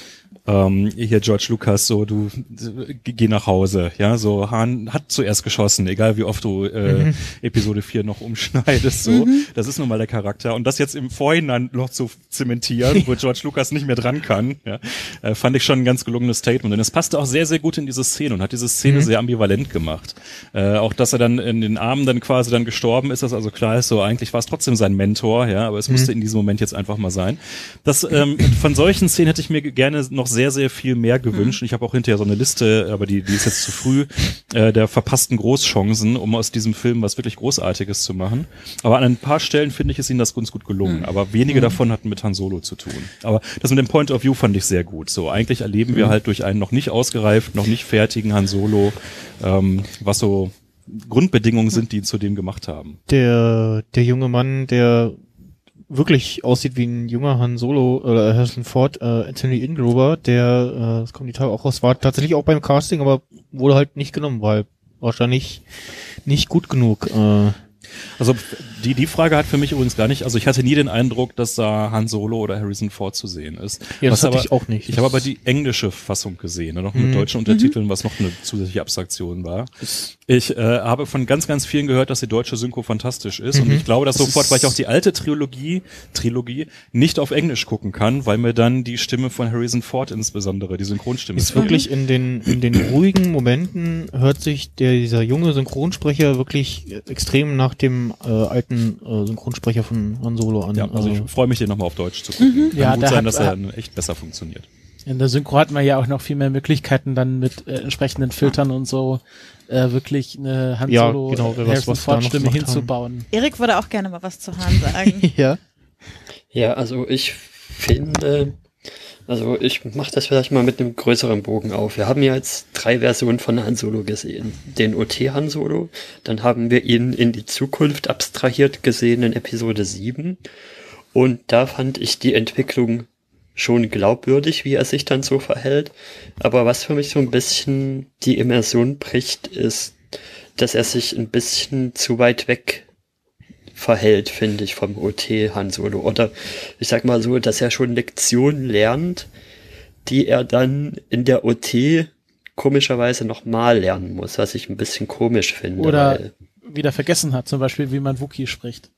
Speaker 6: ähm, hier George Lucas, so, du äh, geh nach Hause, ja, so, Han hat zuerst geschossen, egal wie oft du äh,
Speaker 5: Mhm.
Speaker 6: Episode vier noch umschneidest, so, das ist nun mal der Charakter und das jetzt im Vorhinein noch zu zementieren, wo George Lucas nicht mehr dran kann, ja, äh, fand ich schon ein ganz gelungenes Statement und es passte auch sehr, sehr gut in diese Szene und hat diese Szene
Speaker 5: Mhm.
Speaker 6: sehr ambivalent gemacht, äh, auch, dass er dann in den Armen dann quasi dann gestorben ist, dass also klar ist, so, eigentlich war es trotzdem sein Mentor, ja, aber es musste in diesem Moment jetzt einfach mal sein. Das, ähm, von solchen Szenen hätte ich mir gerne noch sehr, sehr viel mehr gewünscht. Ich habe auch hinterher so eine Liste, aber die, die ist jetzt zu früh, äh, der verpassten Großchancen, um aus diesem Film was wirklich Großartiges zu machen. Aber an ein paar Stellen finde ich, ist ihnen das ganz gut gelungen. Aber wenige davon hatten mit Han Solo zu tun. Aber das mit dem Point of View fand ich sehr gut. So, eigentlich erleben wir halt durch einen noch nicht ausgereift, noch nicht fertigen Han Solo, ähm, was so Grundbedingungen sind, die ihn zu dem gemacht haben.
Speaker 5: Der, der junge Mann, der wirklich aussieht wie ein junger Han Solo oder Harrison Ford, äh, Anthony Ingruber, der, äh, das kommt die Tage auch raus, war tatsächlich auch beim Casting, aber wurde halt nicht genommen, weil wahrscheinlich nicht gut genug. Äh,
Speaker 6: Also die die Frage hat für mich übrigens gar nicht, also ich hatte nie den Eindruck, dass da Han Solo oder Harrison Ford zu sehen ist.
Speaker 5: ja, das
Speaker 6: Was
Speaker 5: hatte
Speaker 6: aber,
Speaker 5: ich auch nicht.
Speaker 6: Ich habe aber die englische Fassung gesehen, ne, noch mit
Speaker 5: Mhm.
Speaker 6: deutschen Untertiteln, was noch eine zusätzliche Abstraktion war. Ich äh, habe von ganz, ganz vielen gehört, dass die deutsche Synchro fantastisch ist und
Speaker 5: Mhm.
Speaker 6: ich glaube das
Speaker 5: Das
Speaker 6: sofort, weil ich
Speaker 5: ist-
Speaker 6: auch die alte Trilogie, Trilogie nicht auf Englisch gucken kann, weil mir dann die Stimme von Harrison Ford insbesondere, die Synchronstimme
Speaker 5: Ist
Speaker 6: fehlt.
Speaker 5: wirklich in den in den ruhigen Momenten hört sich der dieser junge Synchronsprecher wirklich äh, extrem nach dem äh, alten äh, Synchronsprecher von Han Solo an.
Speaker 6: Ja, also ich
Speaker 5: Also,
Speaker 6: freue mich, den nochmal auf Deutsch zu gucken. Kann
Speaker 8: Ja,
Speaker 6: gut
Speaker 8: da
Speaker 6: sein,
Speaker 8: hat-
Speaker 6: dass er echt besser funktioniert.
Speaker 8: In der Synchro hat man ja auch noch viel mehr Möglichkeiten, dann mit äh, entsprechenden Filtern und so äh, wirklich eine Han
Speaker 5: Ja,
Speaker 8: Solo
Speaker 5: genau, was-
Speaker 8: Harrison
Speaker 5: was da
Speaker 8: Ford
Speaker 5: noch
Speaker 8: Stimme
Speaker 5: gemacht haben.
Speaker 8: hinzubauen.
Speaker 3: Erik würde auch gerne mal was zu Han sagen.
Speaker 5: ja.
Speaker 7: Ja, also ich finde, also ich mache das vielleicht mal mit einem größeren Bogen auf. Wir haben ja jetzt drei Versionen von Han Solo gesehen. Den O T Han Solo, dann haben wir ihn in die Zukunft abstrahiert gesehen in Episode sieben. Und da fand ich die Entwicklung schon glaubwürdig, wie er sich dann so verhält. Aber was für mich so ein bisschen die Immersion bricht, ist, dass er sich ein bisschen zu weit weg verhält, finde ich, vom O T Han Solo. Oder ich sag mal so, dass er schon Lektionen lernt, die er dann in der O T komischerweise nochmal lernen muss, was ich ein bisschen komisch finde.
Speaker 8: Oder
Speaker 7: weil,
Speaker 8: wieder vergessen hat, zum Beispiel, wie man Wookiee spricht.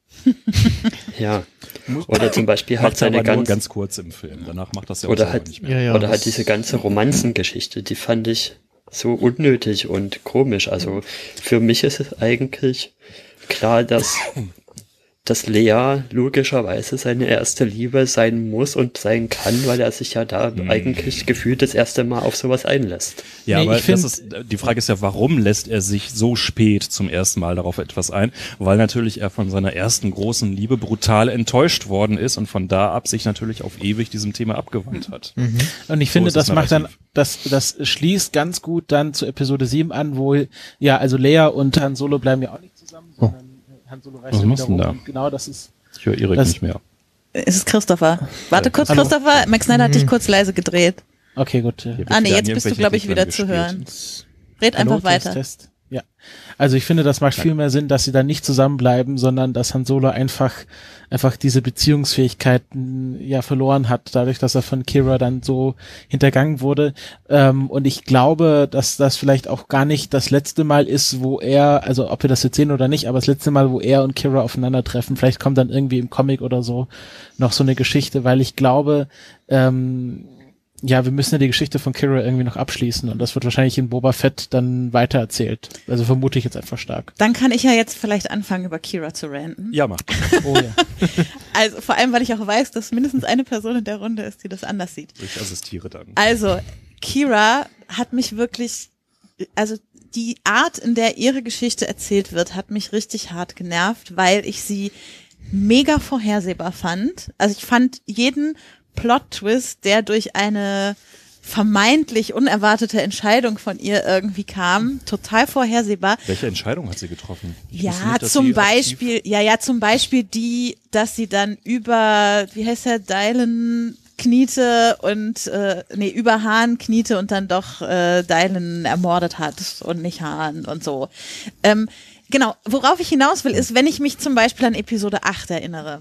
Speaker 7: ja. Oder zum Beispiel halt
Speaker 6: Macht's aber
Speaker 7: seine
Speaker 6: nur
Speaker 7: ganz,
Speaker 6: ganz kurz im Film. Danach macht das ja auch
Speaker 7: Oder
Speaker 6: selber
Speaker 7: halt-
Speaker 6: nicht mehr.
Speaker 5: Ja, ja,
Speaker 7: oder
Speaker 5: das-
Speaker 7: halt diese ganze Romanzengeschichte, die fand ich so unnötig und komisch. Also für mich ist es eigentlich klar, dass, dass Lea logischerweise seine erste Liebe sein muss und sein kann, weil er sich ja da
Speaker 6: Hm.
Speaker 7: eigentlich gefühlt das erste Mal auf sowas einlässt.
Speaker 6: Ja,
Speaker 8: Nee,
Speaker 6: aber
Speaker 8: ich find-
Speaker 6: das ist, die Frage ist ja, warum lässt er sich so spät zum ersten Mal darauf etwas ein? Weil natürlich er von seiner ersten großen Liebe brutal enttäuscht worden ist und von da ab sich natürlich auf ewig diesem Thema abgewandt hat.
Speaker 8: Und ich
Speaker 6: So
Speaker 8: finde,
Speaker 6: ist das
Speaker 8: das macht dann,
Speaker 6: Narrativ.
Speaker 8: das, das schließt ganz gut dann zu Episode sieben an, wo, ja, also Leia und Han Solo bleiben ja auch nicht zusammen, sondern Han Solo reist
Speaker 6: Was
Speaker 8: ja
Speaker 6: machst
Speaker 8: wieder
Speaker 6: du
Speaker 8: rum.
Speaker 6: denn da?
Speaker 8: Und genau das ist,
Speaker 6: Ich höre Erik
Speaker 8: Das-
Speaker 6: nicht mehr.
Speaker 3: Es ist Christopher. Warte kurz,
Speaker 8: Hallo.
Speaker 3: Christopher. Max Snyder hat dich kurz leise gedreht.
Speaker 8: okay, gut. äh,
Speaker 6: Hier wird
Speaker 3: Ah nee,
Speaker 6: wieder
Speaker 3: jetzt
Speaker 6: an
Speaker 3: bist du,
Speaker 6: irgendwelchen
Speaker 3: glaube ich, wieder
Speaker 6: Reglern
Speaker 3: zu
Speaker 6: gespielt.
Speaker 3: hören. Red
Speaker 8: Hallo,
Speaker 3: einfach weiter.
Speaker 8: Test, Test. Ja, also ich finde, das macht viel mehr Sinn, dass sie dann nicht zusammenbleiben, sondern dass Han Solo einfach einfach diese Beziehungsfähigkeiten ja verloren hat, dadurch, dass er von Qi'ra dann so hintergangen wurde. Ähm, und ich glaube, dass das vielleicht auch gar nicht das letzte Mal ist, wo er, also ob wir das jetzt sehen oder nicht, aber das letzte Mal, wo er und Qi'ra aufeinandertreffen. Vielleicht kommt dann irgendwie im Comic oder so noch so eine Geschichte, weil ich glaube, ähm, ja, wir müssen ja die Geschichte von Qi'ra irgendwie noch abschließen und das wird wahrscheinlich in Boba Fett dann weitererzählt. Also vermute ich jetzt einfach stark.
Speaker 3: Dann kann ich ja jetzt vielleicht anfangen, über Qi'ra zu ranten.
Speaker 6: Ja, mach.
Speaker 8: Oh ja.
Speaker 3: Also vor allem, weil ich auch weiß, dass mindestens eine Person in der Runde ist, die das anders sieht.
Speaker 6: Ich assistiere dann.
Speaker 3: Also, Qi'ra hat mich wirklich, also die Art, in der ihre Geschichte erzählt wird, hat mich richtig hart genervt, weil ich sie mega vorhersehbar fand. Also ich fand jeden Plot-Twist, der durch eine vermeintlich unerwartete Entscheidung von ihr irgendwie kam, total vorhersehbar.
Speaker 6: Welche Entscheidung hat sie getroffen? Ich
Speaker 3: ja,
Speaker 6: nicht,
Speaker 3: zum Beispiel, ja, ja, zum Beispiel die, dass sie dann über, wie heißt der, Dylan kniete und, äh, nee, über Hahn kniete und dann doch äh, Dylan ermordet hat und nicht Hahn und so. Ähm, genau, worauf ich hinaus will, ist, wenn ich mich zum Beispiel an Episode acht erinnere,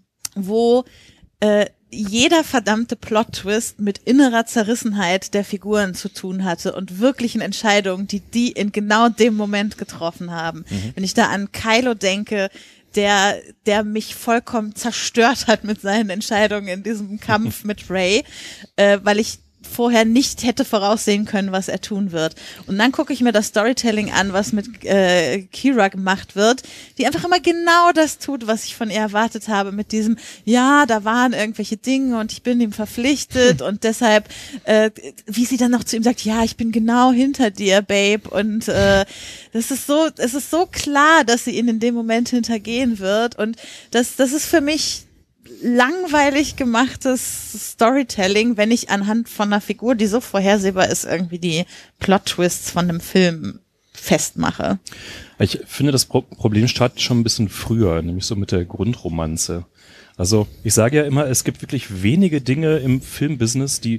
Speaker 3: wo äh, jeder verdammte Plot-Twist mit innerer Zerrissenheit der Figuren zu tun hatte und wirklichen Entscheidungen, die die in genau dem Moment getroffen haben. Mhm. Wenn ich da an Kylo denke, der der mich vollkommen zerstört hat mit seinen Entscheidungen in diesem Kampf mit Rey, äh, weil ich vorher nicht hätte voraussehen können, was er tun wird. Und dann gucke ich mir das Storytelling an, was mit äh, Qi'ra gemacht wird, die einfach immer genau das tut, was ich von ihr erwartet habe, mit diesem, ja, da waren irgendwelche Dinge und ich bin ihm verpflichtet und deshalb, äh, wie sie dann noch zu ihm sagt, ja, ich bin genau hinter dir, Babe, und äh, das ist so, es ist so klar, dass sie ihn in dem Moment hintergehen wird und das, das ist für mich langweilig gemachtes Storytelling, wenn ich anhand von einer Figur, die so vorhersehbar ist, irgendwie die Plot-Twists von einem Film festmache.
Speaker 6: Ich finde, das Pro- Problem startet schon ein bisschen früher, nämlich so mit der Grundromanze. Also ich sage ja immer, es gibt wirklich wenige Dinge im Filmbusiness, die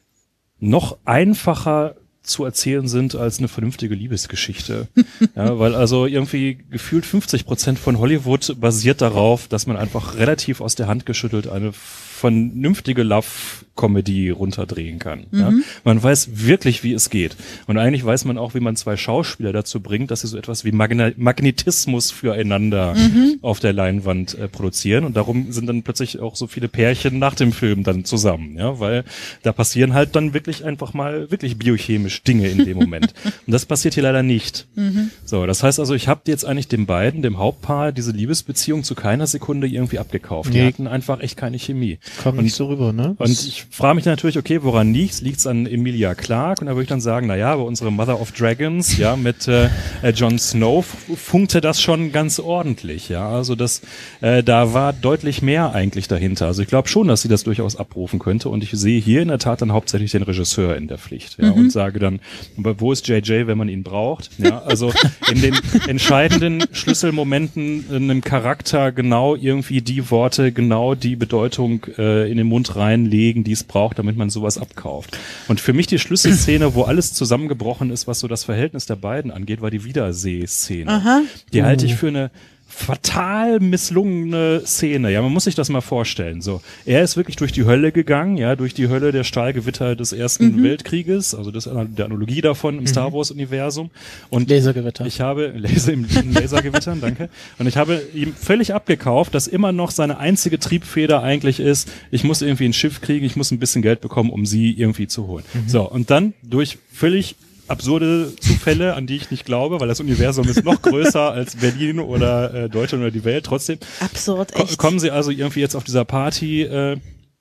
Speaker 6: noch einfacher zu erzählen sind als eine vernünftige Liebesgeschichte. Ja, weil also irgendwie gefühlt fünfzig Prozent von Hollywood basiert darauf, dass man einfach relativ aus der Hand geschüttelt eine vernünftige Love-Comedy runterdrehen kann. Mhm. Ja? Man weiß wirklich, wie es geht. Und eigentlich weiß man auch, wie man zwei Schauspieler dazu bringt, dass sie so etwas wie Magna- Magnetismus füreinander mhm. auf der Leinwand äh, produzieren. Und darum sind dann plötzlich auch so viele Pärchen nach dem Film dann zusammen. Ja, weil da passieren halt dann wirklich einfach mal wirklich biochemisch Dinge in dem Moment. Und das passiert hier leider nicht. Mhm. So, das heißt also, ich habe jetzt eigentlich den beiden, dem Hauptpaar, diese Liebesbeziehung zu keiner Sekunde irgendwie abgekauft. Die nee. hatten einfach echt keine Chemie.
Speaker 5: Kam nicht so rüber, ne?
Speaker 6: Und ich frage mich natürlich, okay, woran liegt's? Liegt's an Emilia Clarke? Und da würde ich dann sagen, na ja, bei unserer Mother of Dragons, ja, mit äh, Jon Snow funkte das schon ganz ordentlich, ja. Also das, äh, da war deutlich mehr eigentlich dahinter. Also ich glaube schon, dass sie das durchaus abrufen könnte. Und ich sehe hier in der Tat dann hauptsächlich den Regisseur in der Pflicht, ja, mhm. und sage dann, wo ist J J, wenn man ihn braucht? Ja, also in den entscheidenden Schlüsselmomenten einem Charakter genau irgendwie die Worte, genau die Bedeutung in den Mund reinlegen, die es braucht, damit man sowas abkauft. Und für mich die Schlüsselszene, wo alles zusammengebrochen ist, was so das Verhältnis der beiden angeht, war die Wiederseh-Szene. Aha. Die halte ich für eine fatal misslungene Szene. Ja, man muss sich das mal vorstellen. So, er ist wirklich durch die Hölle gegangen, ja, durch die Hölle der Stahlgewitter des Ersten mhm. Weltkrieges, also das, der Analogie davon im mhm. Star Wars Universum. Und
Speaker 8: Lasergewitter.
Speaker 6: Ich habe Laser im Lasergewittern, danke. Und ich habe ihm völlig abgekauft, dass immer noch seine einzige Triebfeder eigentlich ist, ich muss irgendwie ein Schiff kriegen, ich muss ein bisschen Geld bekommen, um sie irgendwie zu holen. Mhm. So, und dann durch völlig absurde Zufälle, an die ich nicht glaube, weil das Universum ist noch größer als Berlin oder äh, Deutschland oder die Welt. Trotzdem
Speaker 3: absurd, echt.
Speaker 6: Ko- kommen sie also irgendwie jetzt auf dieser Party äh,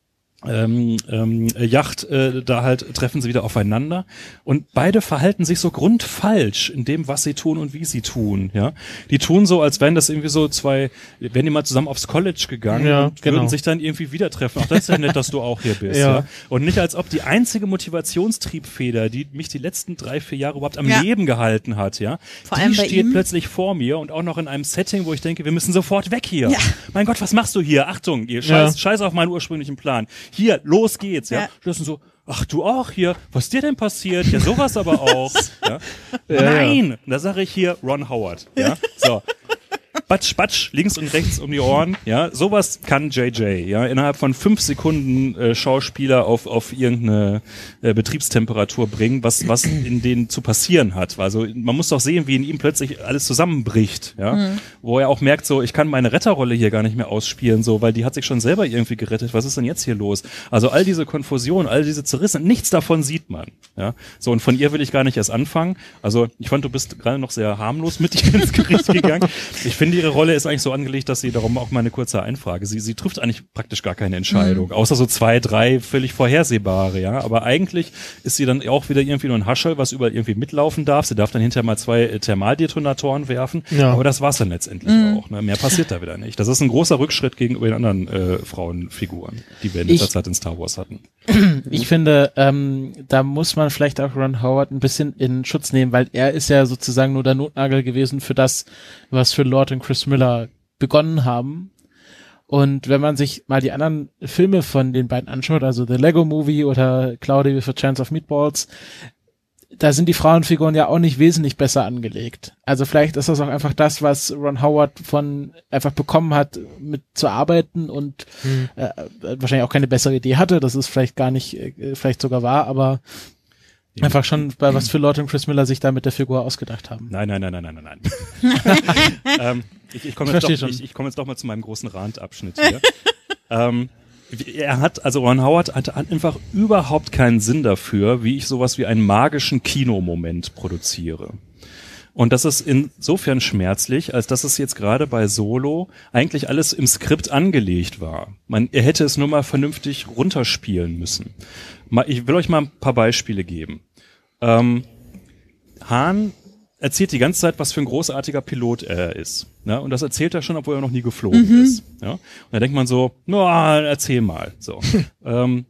Speaker 6: ähm, ähm, Yacht, äh, da halt treffen sie wieder aufeinander und beide verhalten sich so grundfalsch in dem, was sie tun und wie sie tun, ja. Die tun so, als wären das irgendwie so zwei, wären die mal zusammen aufs College gegangen
Speaker 5: ja,
Speaker 6: und
Speaker 5: genau.
Speaker 6: würden sich dann irgendwie wieder treffen. Ach, das ist ja nett, dass du auch hier bist, ja. ja. Und nicht als ob die einzige Motivationstriebfeder, die mich die letzten drei, vier Jahre überhaupt am ja. Leben gehalten hat, ja,
Speaker 3: vor
Speaker 6: die
Speaker 3: allem bei
Speaker 6: steht
Speaker 3: ihm.
Speaker 6: plötzlich vor mir und auch noch in einem Setting, wo ich denke, wir müssen sofort weg hier. Ja. Mein Gott, was machst du hier? Achtung, ihr scheiß, ja. scheiß auf meinen ursprünglichen Plan. hier, los geht's, ja.
Speaker 3: Ja.
Speaker 6: Das sind so, ach du auch hier, was ist dir denn passiert? Ja, sowas aber auch. Ja.
Speaker 5: Ja,
Speaker 6: Nein, da sage ich hier Ron Howard, ja. So. Batsch, batsch, links und rechts um die Ohren, ja, sowas kann J J, ja, innerhalb von fünf Sekunden äh, Schauspieler auf auf irgendeine äh, Betriebstemperatur bringen, was was in denen zu passieren hat. Also man muss doch sehen, wie in ihm plötzlich alles zusammenbricht, ja, mhm. wo er auch merkt, so, ich kann meine Retterrolle hier gar nicht mehr ausspielen, so, weil die hat sich schon selber irgendwie gerettet. Was ist denn jetzt hier los? Also all diese Konfusion, all diese Zerrisse, nichts davon sieht man, ja. So, und von ihr will ich gar nicht erst anfangen. Also ich fand, du bist gerade noch sehr harmlos mit ihr ins Gericht gegangen. Ich finde, ihre Rolle ist eigentlich so angelegt, dass sie, darum auch mal eine kurze Einfrage, sie, sie trifft eigentlich praktisch gar keine Entscheidung, mhm. außer so zwei, drei völlig vorhersehbare, ja, aber eigentlich ist sie dann auch wieder irgendwie nur ein Hascherl, was überall irgendwie mitlaufen darf, sie darf dann hinterher mal zwei äh, Thermaldetonatoren werfen, ja. aber das war's dann letztendlich mhm. auch, ne? Mehr passiert da wieder nicht. Das ist ein großer Rückschritt gegenüber den anderen äh, Frauenfiguren, die wir in letzter Zeit in Star Wars hatten.
Speaker 8: Ich finde, ähm, da muss man vielleicht auch Ron Howard ein bisschen in Schutz nehmen, weil er ist ja sozusagen nur der Notnagel gewesen für das, was für Lord und Chris Miller begonnen haben. Und wenn man sich mal die anderen Filme von den beiden anschaut, also The Lego Movie oder Cloudy with a Chance of Meatballs, da sind die Frauenfiguren ja auch nicht wesentlich besser angelegt. Also vielleicht ist das auch einfach das, was Ron Howard von einfach bekommen hat, mit zu arbeiten und hm. äh, wahrscheinlich auch keine bessere Idee hatte. Das ist vielleicht gar nicht, äh, vielleicht sogar wahr, aber einfach schon, bei was für Lord und Chris Miller sich da mit der Figur ausgedacht haben.
Speaker 6: Nein, nein, nein, nein, nein, nein, nein. ähm, ich ich komme jetzt, ich, ich komm jetzt doch mal zu meinem großen Randabschnitt hier. ähm, er hat, also Ron Howard hatte einfach überhaupt keinen Sinn dafür, wie ich sowas wie einen magischen Kinomoment produziere. Und das ist insofern schmerzlich, als dass es jetzt gerade bei Solo eigentlich alles im Skript angelegt war. Man, er hätte es nur mal vernünftig runterspielen müssen. Ich will euch mal ein paar Beispiele geben. Ähm, Han erzählt die ganze Zeit, was für ein großartiger Pilot er ist. Ne? Und das erzählt er schon, obwohl er noch nie geflogen mhm. ist. Ja? Und da denkt man so, na, erzähl mal. So. ähm,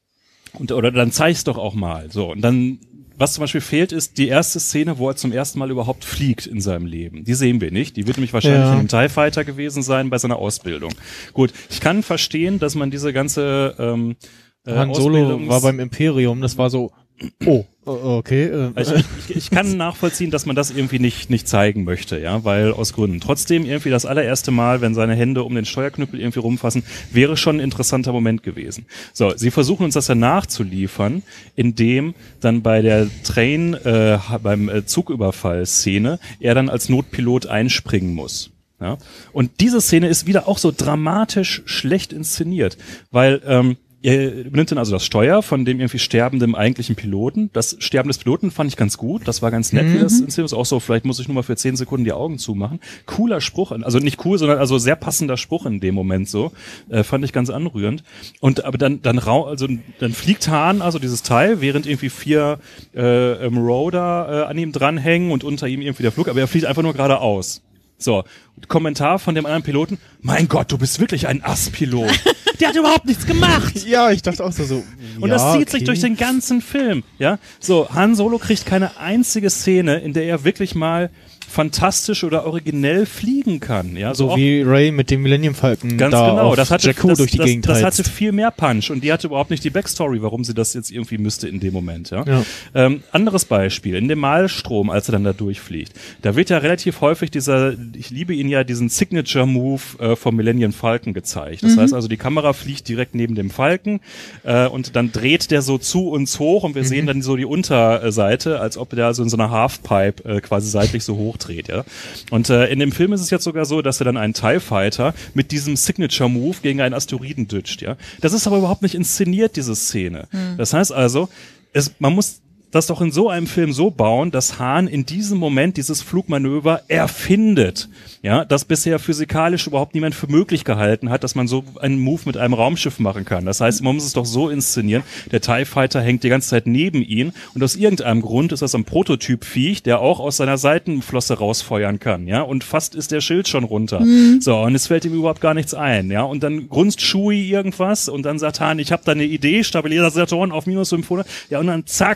Speaker 6: und, oder dann zeig's doch auch mal. So. Und dann, was zum Beispiel fehlt, ist die erste Szene, wo er zum ersten Mal überhaupt fliegt in seinem Leben. Die sehen wir nicht. Die wird nämlich wahrscheinlich ja. in einem TIE Fighter gewesen sein bei seiner Ausbildung. Gut, ich kann verstehen, dass man diese ganze ähm, äh,
Speaker 5: Han Solo war beim Imperium, das war so, oh, okay.
Speaker 6: Also ich, ich, ich kann nachvollziehen, dass man das irgendwie nicht nicht zeigen möchte, ja, weil aus Gründen. Trotzdem irgendwie das allererste Mal, wenn seine Hände um den Steuerknüppel irgendwie rumfassen, wäre schon ein interessanter Moment gewesen. So, sie versuchen uns das ja nachzuliefern, indem dann bei der Train, äh, beim äh, Zugüberfall-Szene er dann als Notpilot einspringen muss. Ja? Und diese Szene ist wieder auch so dramatisch schlecht inszeniert, weil ähm, er übernimmt dann also das Steuer von dem irgendwie sterbenden eigentlichen Piloten. Das Sterben des Piloten fand ich ganz gut. Das war ganz nett, mhm. wie das inszeniert ist. Auch so, vielleicht muss ich nur mal für zehn Sekunden die Augen zumachen. Cooler Spruch, also nicht cool, sondern also sehr passender Spruch in dem Moment so. Äh, fand ich ganz anrührend. Und aber dann dann rau, also dann fliegt Han, also dieses Teil, während irgendwie vier äh, Marauder äh, an ihm dranhängen und unter ihm irgendwie der Flug, aber er fliegt einfach nur geradeaus. So, Kommentar von dem anderen Piloten: Mein Gott, du bist wirklich ein Asspilot. Der hat überhaupt nichts gemacht.
Speaker 5: Ja, ich dachte auch so, so
Speaker 6: und
Speaker 5: ja,
Speaker 6: das zieht
Speaker 5: okay.
Speaker 6: sich durch den ganzen Film, ja. So, Han Solo kriegt keine einzige Szene, in der er wirklich mal fantastisch oder originell fliegen kann, ja.
Speaker 5: So,
Speaker 6: so
Speaker 5: wie Ray mit dem Millennium Falcon
Speaker 6: ganz
Speaker 5: da
Speaker 6: genau,
Speaker 5: auf
Speaker 6: das hatte,
Speaker 5: Jakku
Speaker 6: das,
Speaker 5: durch die
Speaker 6: das,
Speaker 5: Gegend
Speaker 6: das
Speaker 5: heizt.
Speaker 6: hatte viel mehr Punch und die hatte überhaupt nicht die Backstory, warum sie das jetzt irgendwie müsste in dem Moment, ja.
Speaker 5: ja.
Speaker 6: Ähm, anderes Beispiel, in dem Malstrom, als er dann da durchfliegt, da wird ja relativ häufig dieser, ich liebe ihn ja, diesen Signature-Move äh, vom Millennium Falcon gezeigt. Das mhm. heißt also, die Kamera fliegt direkt neben dem Falcon äh, und dann dreht der so zu uns hoch und wir mhm. sehen dann so die Unterseite, als ob der so in so einer Halfpipe äh, quasi seitlich so hochdreht, ja. Und äh, in dem Film ist es jetzt sogar so, dass er dann einen TIE Fighter mit diesem Signature-Move gegen einen Asteroiden dütscht, ja. Das ist aber überhaupt nicht inszeniert, diese Szene. Mhm. Das heißt also, es, man muss das doch in so einem Film so bauen, dass Han in diesem Moment dieses Flugmanöver erfindet, ja, das bisher physikalisch überhaupt niemand für möglich gehalten hat, dass man so einen Move mit einem Raumschiff machen kann. Das heißt, man muss es doch so inszenieren, der TIE Fighter hängt die ganze Zeit neben ihn und aus irgendeinem Grund ist das ein Prototyp-Viech, der auch aus seiner Seitenflosse rausfeuern kann, ja, und fast ist der Schild schon runter. Mhm. So, und es fällt ihm überhaupt gar nichts ein, ja, und dann grunzt Chewie irgendwas und dann sagt Han, ich habe da eine Idee, Stabilisatoren auf minus fünfhundert, ja, und dann zack, macht er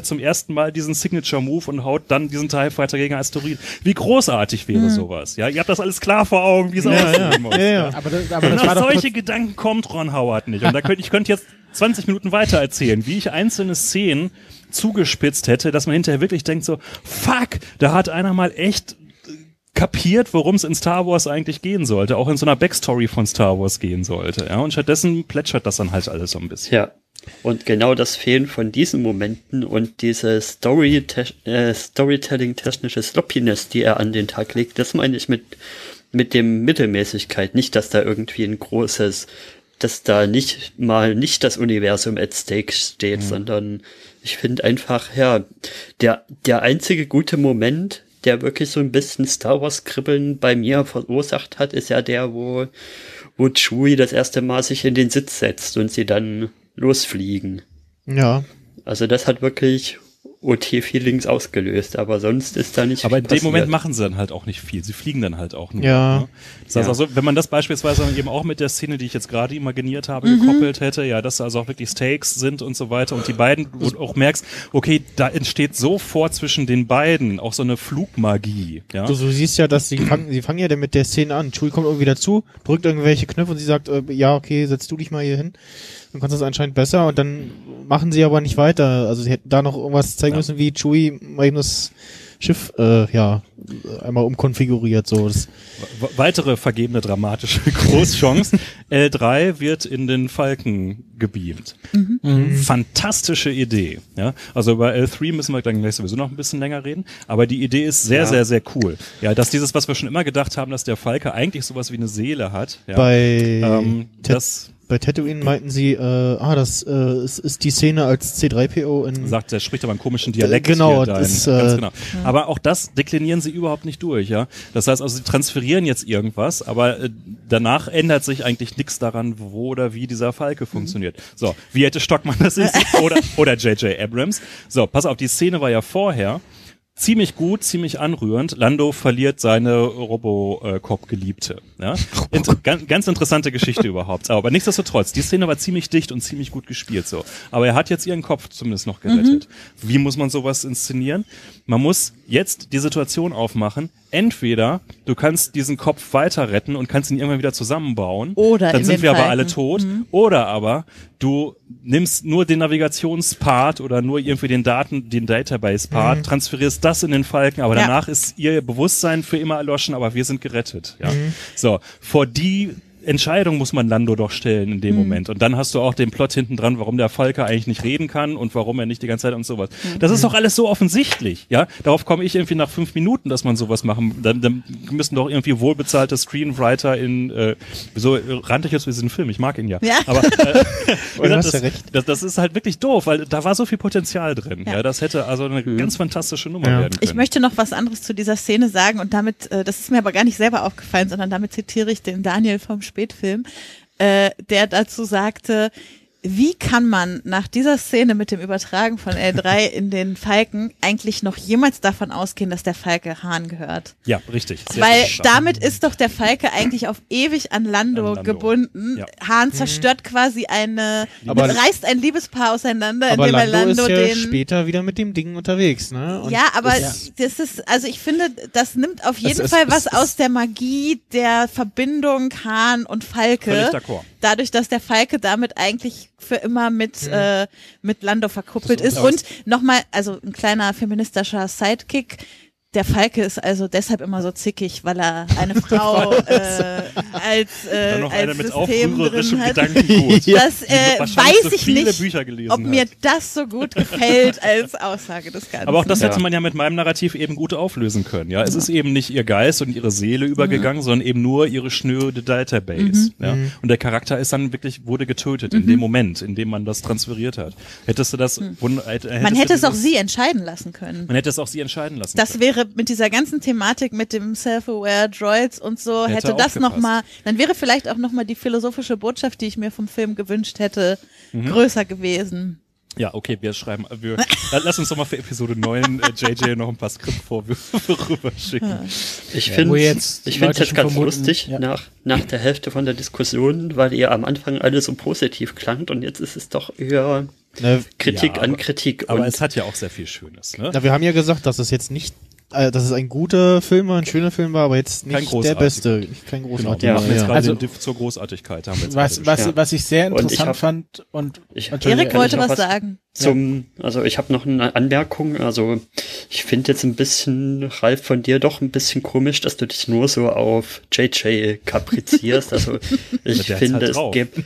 Speaker 6: zum ersten Mal diesen Signature-Move und haut dann diesen TIE Fighter gegen Asteroid. Wie großartig wäre mhm. sowas? Ja, ihr habt das alles klar vor Augen, wie es ja, aussehen ja. muss. Ja, ja. Aber das, aber das und auf solche Gedanken kommt Ron Howard nicht. Und da könnt, ich könnte jetzt zwanzig Minuten weiter erzählen, wie ich einzelne Szenen zugespitzt hätte, dass man hinterher wirklich denkt so, fuck, da hat einer mal echt kapiert, worum es in Star Wars eigentlich gehen sollte, auch in so einer Backstory von Star Wars gehen sollte. Ja, und stattdessen plätschert das dann halt alles so ein bisschen.
Speaker 7: Ja, und genau das Fehlen von diesen Momenten und diese Story äh, Storytelling-technische Sloppiness, die er an den Tag legt, das meine ich mit, mit dem Mittelmäßigkeit. Nicht, dass da irgendwie ein großes, dass da nicht mal nicht das Universum at stake steht, mhm. sondern ich finde einfach, ja, der, der einzige gute Moment, der wirklich so ein bisschen Star Wars Kribbeln bei mir verursacht hat, ist ja der, wo, wo Chewie das erste Mal sich in den Sitz setzt und sie dann losfliegen.
Speaker 5: Ja.
Speaker 7: Also das hat wirklich O T-Feelings ausgelöst, aber sonst ist da nicht
Speaker 6: aber
Speaker 7: viel
Speaker 6: in dem
Speaker 7: passiert.
Speaker 6: Moment machen sie dann halt auch nicht viel. Sie fliegen dann halt auch nur.
Speaker 5: Ja.
Speaker 6: Ne? Das heißt
Speaker 7: Ja.
Speaker 6: also, wenn man das beispielsweise eben auch mit der Szene, die ich jetzt gerade imaginiert habe,
Speaker 3: Mhm.
Speaker 6: gekoppelt hätte, ja, dass da also auch wirklich Stakes sind und so weiter und die beiden, wo du auch merkst, okay, da entsteht sofort zwischen den beiden auch so eine Flugmagie. Ja?
Speaker 5: Du, du siehst ja, dass sie fangen, sie fangen ja dann mit der Szene an. Chewie kommt irgendwie dazu, drückt irgendwelche Knöpfe und sie sagt, äh, ja, okay, setz du dich mal hier hin. Dann kannst du das anscheinend besser und dann machen sie aber nicht weiter. Also sie hätten da noch irgendwas zeigen
Speaker 6: Ja.
Speaker 5: müssen, wie Chewie mal eben das Schiff, äh, ja, einmal umkonfiguriert, so. Das,
Speaker 6: We- weitere vergebene dramatische Großchance. L drei wird in den Falken gebeamt.
Speaker 8: Mhm.
Speaker 6: Fantastische Idee. Ja? Also über L drei müssen wir dann gleich sowieso noch ein bisschen länger reden. Aber die Idee ist sehr,
Speaker 7: Ja.
Speaker 6: sehr, sehr cool. Ja, dass dieses, was wir schon immer gedacht haben, dass der Falke eigentlich sowas wie eine Seele hat. Ja?
Speaker 5: bei,
Speaker 6: ähm,
Speaker 5: Tat-
Speaker 6: das
Speaker 5: bei Tatooine meinten sie, äh, ah, das äh, ist, ist die Szene als C drei P O in...
Speaker 6: sagt, der spricht aber einen komischen Dialekt.
Speaker 5: Genau,
Speaker 6: hier, dein,
Speaker 5: das,
Speaker 6: ganz
Speaker 5: äh,
Speaker 6: genau. Aber auch das deklinieren sie überhaupt nicht durch, ja. Das heißt also, sie transferieren jetzt irgendwas, aber äh, danach ändert sich eigentlich nichts daran, wo oder wie dieser Falke funktioniert. So, wie hätte Stockmann das ist oder oder J J Abrams. So, pass auf, die Szene war ja vorher ziemlich gut, ziemlich anrührend. Lando verliert seine Robocop-Geliebte. Ja? Inter- ganz, ganz interessante Geschichte überhaupt. Aber nichtsdestotrotz, die Szene war ziemlich dicht und ziemlich gut gespielt. So. Aber er hat jetzt ihren Kopf zumindest noch gerettet. Mhm. Wie muss man sowas inszenieren? Man muss jetzt die Situation aufmachen. Entweder du kannst diesen Kopf weiter retten und kannst ihn irgendwann wieder zusammenbauen.
Speaker 3: Oder
Speaker 6: dann
Speaker 3: in
Speaker 6: sind
Speaker 3: den
Speaker 6: wir aber
Speaker 3: Falken.
Speaker 6: alle tot.
Speaker 3: Mhm.
Speaker 6: Oder aber du nimmst nur den Navigationspart oder nur irgendwie den Daten, den Database-Part,
Speaker 5: Mhm.
Speaker 6: transferierst das in den Falken, aber
Speaker 3: Ja.
Speaker 6: danach ist ihr Bewusstsein für immer erloschen, aber wir sind gerettet. Ja.
Speaker 5: Mhm.
Speaker 6: So, vor die Entscheidung muss man Lando doch stellen in dem
Speaker 3: Mhm.
Speaker 6: Moment. Und dann hast du auch den Plot hinten dran, warum der Falke eigentlich nicht reden kann und warum er nicht die ganze Zeit und sowas. Das ist doch alles so offensichtlich, ja. Darauf komme ich irgendwie nach fünf Minuten, dass man sowas machen. Dann, dann müssen doch irgendwie wohlbezahlte Screenwriter in, äh, wieso rannte ich jetzt für diesen Film? Ich mag ihn ja.
Speaker 3: Ja.
Speaker 6: Aber äh, wie
Speaker 5: Du
Speaker 6: gesagt,
Speaker 5: hast ja
Speaker 6: das,
Speaker 5: recht.
Speaker 6: das, das ist halt wirklich doof, weil da war so viel Potenzial drin. Ja,
Speaker 3: Ja.
Speaker 6: das hätte also eine
Speaker 7: Mhm.
Speaker 6: ganz fantastische Nummer
Speaker 5: Ja.
Speaker 6: werden können.
Speaker 3: Ich möchte noch was anderes zu dieser Szene sagen und damit, äh, das ist mir aber gar nicht selber aufgefallen, sondern damit zitiere ich den Daniel vom Spätfilm, äh, der dazu sagte, wie kann man nach dieser Szene mit dem Übertragen von L drei in den Falken eigentlich noch jemals davon ausgehen, dass der Falke Hahn gehört?
Speaker 6: Ja, richtig. Sehr
Speaker 3: Weil
Speaker 6: stark.
Speaker 3: damit ist doch der Falke eigentlich auf ewig an Lando,
Speaker 6: An Lando.
Speaker 3: gebunden.
Speaker 6: Ja.
Speaker 3: Hahn zerstört quasi eine,
Speaker 5: Aber-
Speaker 3: reißt ein Liebespaar auseinander,
Speaker 5: aber
Speaker 3: indem er
Speaker 5: Lando,
Speaker 3: Lando
Speaker 5: ist ja
Speaker 3: den...
Speaker 5: später wieder mit dem Ding unterwegs, ne? Und
Speaker 3: Ja, aber
Speaker 5: das-
Speaker 3: das ist, also ich finde, das nimmt auf jeden
Speaker 5: es-
Speaker 3: Fall
Speaker 5: es-
Speaker 3: was
Speaker 5: es-
Speaker 3: aus der Magie der Verbindung Hahn und Falke.
Speaker 6: Völlig d'accord.
Speaker 3: Dadurch, dass der Falke damit eigentlich für immer mit,
Speaker 5: Mhm.
Speaker 3: äh, mit Lando verkuppelt
Speaker 6: Das
Speaker 3: ist.
Speaker 6: ist-
Speaker 3: Und nochmal, also ein kleiner feministischer Sidekick. Der Falke ist also deshalb immer so zickig, weil er eine Frau äh, als, äh,
Speaker 6: Dann noch eine
Speaker 3: als
Speaker 6: mit
Speaker 3: System
Speaker 6: aufrührerischem
Speaker 3: drin hat.
Speaker 6: Gedankengut.
Speaker 3: Das
Speaker 6: Die
Speaker 3: äh,
Speaker 6: wahrscheinlich
Speaker 3: weiß
Speaker 6: so
Speaker 3: ich
Speaker 6: viele
Speaker 3: nicht,
Speaker 6: Bücher gelesen
Speaker 3: ob mir
Speaker 6: hat.
Speaker 3: das so gut gefällt als Aussage des Ganzen.
Speaker 6: Aber auch das
Speaker 7: Ja.
Speaker 6: hätte man ja mit meinem Narrativ eben gut auflösen können. Ja, es ist eben nicht ihr Geist und ihre Seele übergegangen, sondern eben nur ihre schnöde Database. Ja? Und der Charakter ist dann wirklich, wurde getötet in dem Moment, in dem man das transferiert hat. Hättest du das, wund- hätt- hättest
Speaker 3: Man
Speaker 6: du
Speaker 3: hätte es auch
Speaker 6: dieses-
Speaker 3: sie entscheiden lassen können.
Speaker 6: Man hätte es auch sie entscheiden lassen
Speaker 3: Das
Speaker 6: können.
Speaker 3: wäre mit dieser ganzen Thematik mit dem Self-Aware Droids und so,
Speaker 6: Hätte
Speaker 3: hätte
Speaker 6: auch
Speaker 3: das
Speaker 6: gepasst.
Speaker 3: nochmal, dann wäre vielleicht auch nochmal die philosophische Botschaft, die ich mir vom Film gewünscht hätte,
Speaker 6: Mhm.
Speaker 3: größer gewesen.
Speaker 6: Ja, okay, wir schreiben, wir, lass uns doch mal für Episode neun äh, J J noch ein paar Skriptvorwürfe rüberschicken.
Speaker 7: Ich
Speaker 8: Wo
Speaker 7: finde
Speaker 8: jetzt
Speaker 7: ich finde
Speaker 8: Leute
Speaker 7: jetzt
Speaker 8: schon
Speaker 7: ganz
Speaker 8: vermuten,
Speaker 7: lustig
Speaker 8: ja.
Speaker 7: nach, nach der Hälfte von der Diskussion, weil ihr am Anfang alle so positiv klangt und jetzt ist es doch eher
Speaker 5: Ne,
Speaker 7: Kritik
Speaker 6: Ja,
Speaker 7: an
Speaker 6: aber-
Speaker 7: Kritik.
Speaker 6: Aber
Speaker 7: und
Speaker 6: es hat ja auch sehr viel Schönes, ne?
Speaker 5: Na, wir haben ja gesagt, dass es jetzt nicht, äh, dass es ein guter Film war, ein schöner Film war, aber jetzt
Speaker 6: Kein
Speaker 5: nicht der
Speaker 6: großartiger.
Speaker 5: beste, kein
Speaker 6: Genau,
Speaker 5: großartiger.
Speaker 6: wir machen jetzt
Speaker 5: ja.
Speaker 6: gerade
Speaker 8: Also-
Speaker 6: den Diff zur Großartigkeit. Haben wir jetzt
Speaker 8: Was,
Speaker 6: gerade
Speaker 8: was,
Speaker 7: Ja.
Speaker 8: was ich sehr
Speaker 7: Und ich
Speaker 8: interessant
Speaker 7: hab-
Speaker 8: fand und
Speaker 7: Ich-
Speaker 8: Entschuldigung,
Speaker 3: Erik
Speaker 7: kann
Speaker 3: wollte
Speaker 7: ich noch
Speaker 3: was
Speaker 7: was-
Speaker 3: sagen.
Speaker 7: Zum, also ich habe noch eine Anmerkung. Also ich finde jetzt ein bisschen, Ralf, von dir doch ein bisschen komisch, dass du dich nur so auf J J kaprizierst. Also ich
Speaker 6: Der hat's
Speaker 7: finde,
Speaker 6: halt
Speaker 7: es
Speaker 6: drauf.
Speaker 7: gibt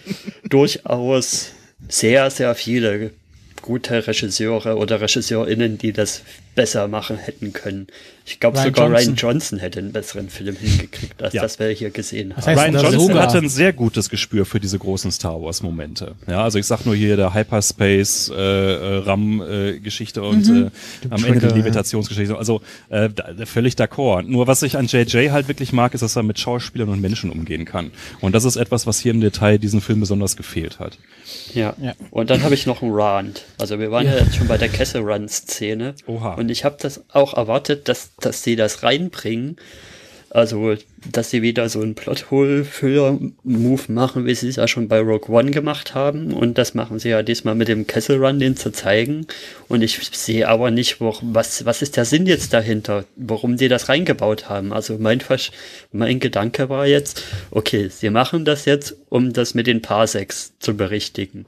Speaker 7: durchaus sehr, sehr viele gute Regisseure oder RegisseurInnen, die das besser machen hätten können. Ich glaube
Speaker 8: Ryan
Speaker 7: sogar
Speaker 8: Johnson.
Speaker 7: Ryan Johnson hätte einen besseren Film hingekriegt, als
Speaker 6: Ja.
Speaker 7: das wir hier gesehen
Speaker 8: Das
Speaker 7: haben.
Speaker 8: heißt,
Speaker 6: Ryan
Speaker 8: das
Speaker 6: Johnson
Speaker 8: sogar.
Speaker 6: hatte ein sehr gutes Gespür für diese großen Star Wars Momente. Ja, also ich sag nur hier der Hyperspace äh, äh, RAM äh, Geschichte und
Speaker 3: Mhm.
Speaker 6: äh, am Ende die
Speaker 5: Trigger,
Speaker 6: Levitationsgeschichte. Also äh, da, völlig d'accord. Nur was ich an J J halt wirklich mag, ist, dass er mit Schauspielern und Menschen umgehen kann. Und das ist etwas, was hier im Detail diesem Film besonders gefehlt hat.
Speaker 7: Ja.
Speaker 8: Ja.
Speaker 7: Und dann habe ich noch einen Rant. Also wir waren ja, jetzt schon bei der Kessel Run Szene.
Speaker 6: Oha.
Speaker 7: Und ich habe das auch erwartet, dass, dass sie das reinbringen. Also, dass sie wieder so einen Plothole-Füller-Move machen, wie sie es ja schon bei Rogue One gemacht haben. Und das machen sie ja diesmal mit dem Kessel Run, den zu zeigen. Und ich sehe aber nicht, wo, was, was ist der Sinn jetzt dahinter, warum die das reingebaut haben. Also mein, Versch mein Gedanke war jetzt, okay, sie machen das jetzt, um das mit den Parsecs zu berichtigen.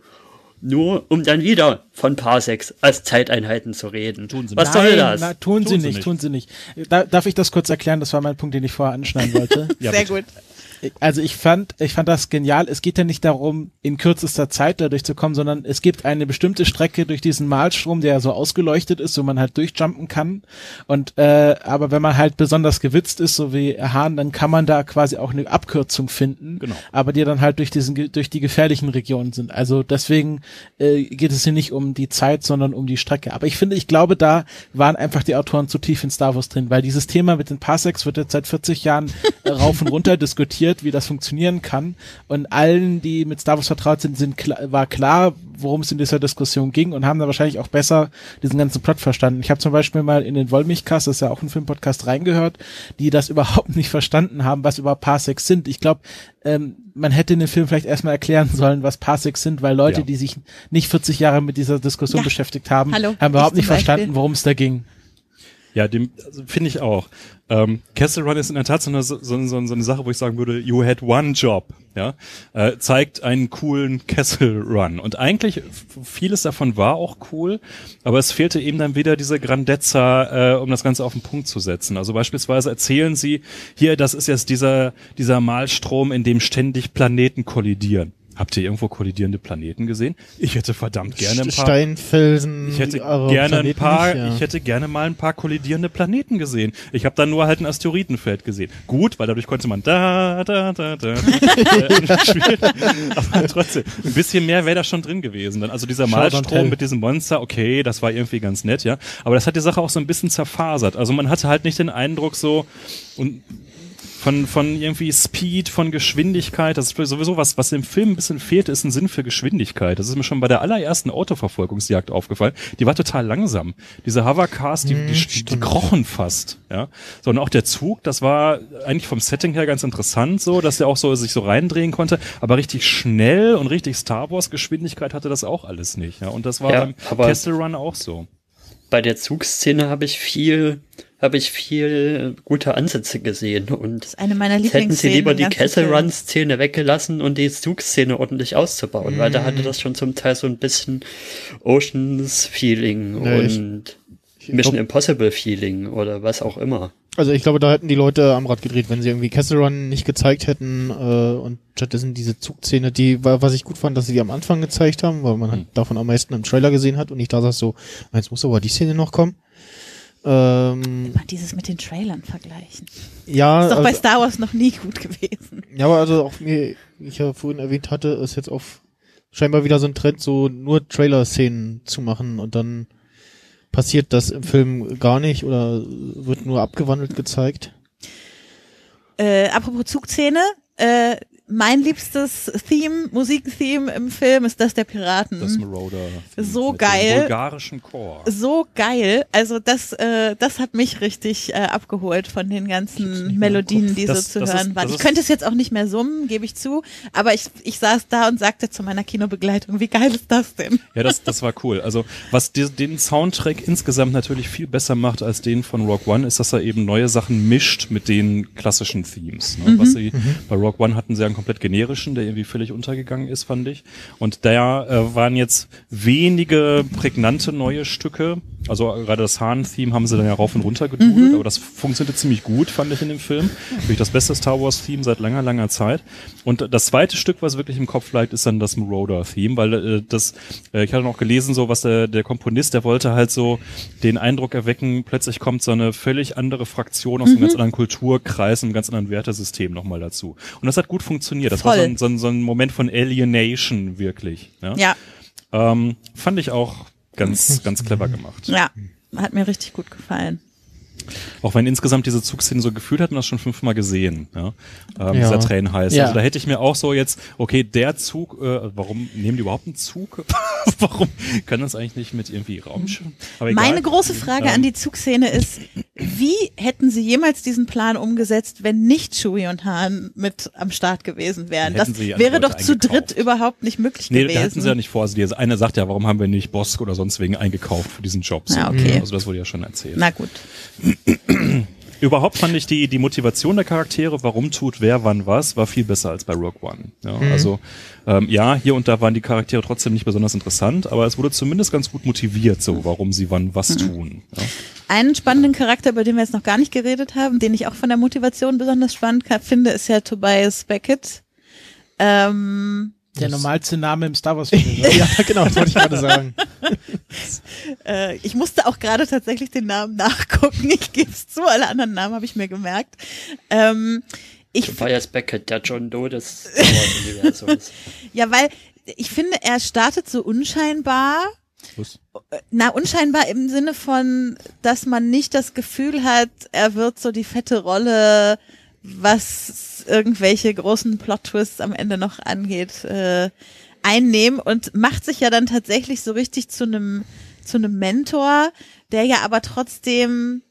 Speaker 7: Nur um dann wieder von Parsecs als Zeiteinheiten zu reden.
Speaker 6: Tun sie
Speaker 7: Was
Speaker 6: nicht.
Speaker 7: soll
Speaker 8: Nein,
Speaker 7: das?
Speaker 8: Na, tun,
Speaker 6: Tun
Speaker 8: sie
Speaker 6: sie
Speaker 8: nicht,
Speaker 6: nicht.
Speaker 8: tun sie nicht. Da, darf ich das kurz erklären? Das war mein Punkt, den ich vorher anschneiden wollte.
Speaker 6: Ja,
Speaker 3: Sehr
Speaker 6: bitte.
Speaker 3: gut.
Speaker 8: Also ich fand, ich fand das genial. Es geht ja nicht darum, in kürzester Zeit da durchzukommen, sondern es gibt eine bestimmte Strecke durch diesen Malstrom, der so ausgeleuchtet ist, wo man halt durchjumpen kann. Und äh, aber wenn man halt besonders gewitzt ist, so wie Hahn, dann kann man da quasi auch eine Abkürzung finden.
Speaker 6: Genau.
Speaker 8: Aber die dann halt durch diesen durch die gefährlichen Regionen sind. Also deswegen äh, geht es hier nicht um die Zeit, sondern um die Strecke. Aber ich finde, ich glaube, da waren einfach die Autoren zu tief in Star Wars drin, weil dieses Thema mit den Parsecs wird jetzt seit vierzig Jahren äh, rauf und runter diskutiert, wie das funktionieren kann. Und allen, die mit Star Wars vertraut sind, sind klar, war klar, worum es in dieser Diskussion ging und haben da wahrscheinlich auch besser diesen ganzen Plot verstanden. Ich habe zum Beispiel mal in den Wollmilchcast, das ist ja auch ein Filmpodcast, reingehört, die das überhaupt nicht verstanden haben, was überhaupt Parsecs sind. Ich glaube, ähm, man hätte in dem Film vielleicht erstmal erklären sollen, was Parsecs sind, weil Leute,
Speaker 6: Ja.
Speaker 8: die sich nicht vierzig Jahre mit dieser Diskussion
Speaker 3: Ja.
Speaker 8: beschäftigt haben,
Speaker 3: Hallo,
Speaker 8: haben überhaupt
Speaker 3: ich
Speaker 8: nicht
Speaker 3: zum Beispiel.
Speaker 8: verstanden, worum es da ging.
Speaker 6: Ja, dem also finde ich auch. Ähm, Kessel Run ist in der Tat so eine, so, so, so eine Sache, wo ich sagen würde, you had one job. Ja, äh, zeigt einen coolen Kessel Run. Und eigentlich, f- vieles davon war auch cool, aber es fehlte eben dann wieder diese Grandezza, äh, um das Ganze auf den Punkt zu setzen. Also beispielsweise erzählen sie, hier, das ist jetzt dieser, dieser Malstrom, in dem ständig Planeten kollidieren. Habt ihr irgendwo kollidierende Planeten gesehen? Ich hätte verdammt gerne ein paar...
Speaker 5: Steinfelsen.
Speaker 6: Ich hätte
Speaker 5: aber
Speaker 6: gerne ein
Speaker 5: Planeten
Speaker 6: paar,
Speaker 5: nicht, ja.
Speaker 6: ich hätte gerne mal ein paar kollidierende Planeten gesehen. Ich habe dann nur halt ein Asteroidenfeld gesehen. Gut, weil dadurch konnte man da, da, da, da äh, spielen. Aber trotzdem, ein bisschen mehr wäre da schon drin gewesen. Dann, also dieser
Speaker 5: Shout and
Speaker 6: Malstrom
Speaker 5: tell.
Speaker 6: mit diesem Monster, okay, das war irgendwie ganz nett, ja. Aber das hat die Sache auch so ein bisschen zerfasert. Also man hatte halt nicht den Eindruck so, und von, von irgendwie Speed, von Geschwindigkeit, das ist sowieso was, was im Film ein bisschen fehlt, ist ein Sinn für Geschwindigkeit. Das ist mir schon bei der allerersten Autoverfolgungsjagd aufgefallen. Die war total langsam. Diese Hovercars, die, die, die, die krochen fast, ja. So, und auch der Zug, das war eigentlich vom Setting her ganz interessant, so, dass der auch so sich so reindrehen konnte, aber richtig schnell und richtig Star Wars Geschwindigkeit hatte das auch alles nicht, ja. Und das war
Speaker 7: Ja,
Speaker 6: beim
Speaker 7: aber-
Speaker 6: Kessel Run auch so.
Speaker 7: Bei der Zugszene habe ich viel, habe ich viel gute Ansätze gesehen und
Speaker 3: Das ist eine meiner
Speaker 7: hätten sie
Speaker 3: Lieblingsszenen.
Speaker 7: lieber
Speaker 3: im
Speaker 7: die
Speaker 3: ganzen
Speaker 7: Kessel
Speaker 3: Film.
Speaker 7: Run Szene weggelassen und die Zugszene ordentlich auszubauen, weil da hatte das schon zum Teil so ein bisschen Oceans Feeling
Speaker 5: Ja, ich-
Speaker 7: und
Speaker 5: ich
Speaker 7: Mission
Speaker 5: glaub-
Speaker 7: Impossible Feeling oder was auch immer.
Speaker 5: Also ich glaube, da hätten die Leute am Rad gedreht, wenn sie irgendwie Kessel Run nicht gezeigt hätten äh, und stattdessen diese Zugszene, die war, was ich gut fand, dass sie die am Anfang gezeigt haben, weil man halt davon am meisten im Trailer gesehen hat und ich da saß so, jetzt muss aber die Szene noch kommen. Ähm,
Speaker 3: Mal dieses mit den Trailern vergleichen.
Speaker 5: ja,
Speaker 3: Ist doch bei
Speaker 5: also,
Speaker 3: Star Wars noch nie gut gewesen.
Speaker 5: ja, aber also auch mir, wie ich ja vorhin erwähnt hatte, ist jetzt auf scheinbar wieder so ein Trend, so nur Trailer-Szenen zu machen und dann passiert das im Film gar nicht oder wird nur abgewandelt gezeigt.
Speaker 3: Äh, apropos Zugszene, äh, mein liebstes Theme, Musiktheme im Film ist das der Piraten.
Speaker 6: Das Marauder.
Speaker 3: So
Speaker 6: mit
Speaker 3: geil.
Speaker 6: dem bulgarischen Chor.
Speaker 3: So geil. Also das, äh, das hat mich richtig äh, abgeholt von den ganzen Melodien, die
Speaker 6: Das-
Speaker 3: so zu
Speaker 6: das
Speaker 3: hören
Speaker 6: ist-
Speaker 3: waren.
Speaker 6: das
Speaker 3: Ich
Speaker 6: ist-
Speaker 3: könnte es jetzt auch nicht mehr summen, gebe ich zu, aber ich, ich saß da und sagte zu meiner Kinobegleitung, wie geil ist das denn?
Speaker 6: Ja, das, das war cool. Also was die, den Soundtrack insgesamt natürlich viel besser macht als den von Rogue One, ist, dass er eben neue Sachen mischt mit den klassischen Themes. Ne?
Speaker 3: Mhm.
Speaker 6: Was sie, bei Rogue One hatten sie einen komplett generischen, der irgendwie völlig untergegangen ist, fand ich. Und da äh, waren jetzt wenige prägnante neue Stücke. Also gerade das Hahn-Theme haben sie dann ja rauf und runter gedudelt,
Speaker 3: Mhm.
Speaker 6: aber das funktionierte ziemlich gut, fand ich in dem Film. Wirklich das beste Star Wars-Theme seit langer, langer Zeit. Und das zweite Stück, was wirklich im Kopf lag, ist dann das Marauder-Theme, weil äh, das, äh, ich hatte noch gelesen, so was der, der Komponist, der wollte halt so den Eindruck erwecken, plötzlich kommt so eine völlig andere Fraktion aus einem ganz anderen Kulturkreis, einem ganz anderen Wertesystem nochmal dazu. Und das hat gut funktioniert. Das war so
Speaker 3: Voll.
Speaker 6: ein, so, ein, so ein Moment von Alienation wirklich. Ja.
Speaker 3: Ja,
Speaker 6: Ähm, fand ich auch ganz, ganz clever gemacht.
Speaker 3: ja, hat mir richtig gut gefallen.
Speaker 6: Auch wenn insgesamt diese Zugszenen so gefühlt hatten, das schon fünfmal gesehen, ja. Ähm,
Speaker 5: Ja.
Speaker 6: Dieser Tränenheiß.
Speaker 8: Ja.
Speaker 6: Also da hätte ich mir auch so jetzt, okay, der Zug, äh, warum nehmen die überhaupt einen Zug? Warum können das eigentlich nicht mit irgendwie Raumschiffen? Aber egal.
Speaker 3: Meine große Frage
Speaker 6: Ähm,
Speaker 3: an die Zugszene ist, wie hätten sie jemals diesen Plan umgesetzt, wenn nicht Chewie und Han mit am Start gewesen wären?
Speaker 6: Dann
Speaker 3: Das
Speaker 6: hätten sie die
Speaker 3: wäre
Speaker 6: Leute
Speaker 3: doch zu
Speaker 6: eingekauft.
Speaker 3: dritt überhaupt nicht möglich
Speaker 6: Nee,
Speaker 3: gewesen.
Speaker 6: da hatten sie ja nicht vor. Also die eine sagt ja, warum haben wir nicht Bosk oder sonst wegen eingekauft für diesen Job? So.
Speaker 3: Ja, okay.
Speaker 6: Also das wurde ja schon erzählt.
Speaker 3: Na gut.
Speaker 6: Überhaupt fand ich die, die Motivation der Charaktere, warum tut wer wann was, war viel besser als bei Rogue One. Ja, also ähm, ja, hier und da waren die Charaktere trotzdem nicht besonders interessant, aber es wurde zumindest ganz gut motiviert, so warum sie wann was tun. Ja.
Speaker 3: Einen spannenden Charakter, über den wir jetzt noch gar nicht geredet haben, den ich auch von der Motivation besonders spannend ka- finde, ist ja Tobias Beckett. Ähm,
Speaker 8: Der normalste Name im Star Wars Film. oder?
Speaker 5: Ja, genau, das wollte ich gerade sagen.
Speaker 3: äh, ich musste auch gerade tatsächlich den Namen nachgucken. Ich gebe es zu, alle anderen Namen habe ich mir gemerkt. Ähm, ich
Speaker 7: Tobias Beckett, der John Doe des Star Wars-Universums.
Speaker 3: Ja, weil ich finde, er startet so unscheinbar.
Speaker 6: Was?
Speaker 3: Na, unscheinbar im Sinne von, dass man nicht das Gefühl hat, er wird so die fette Rolle, was irgendwelche großen Plot-Twists am Ende noch angeht, äh, einnehmen und macht sich ja dann tatsächlich so richtig zu einem zu einem Mentor, der ja aber trotzdem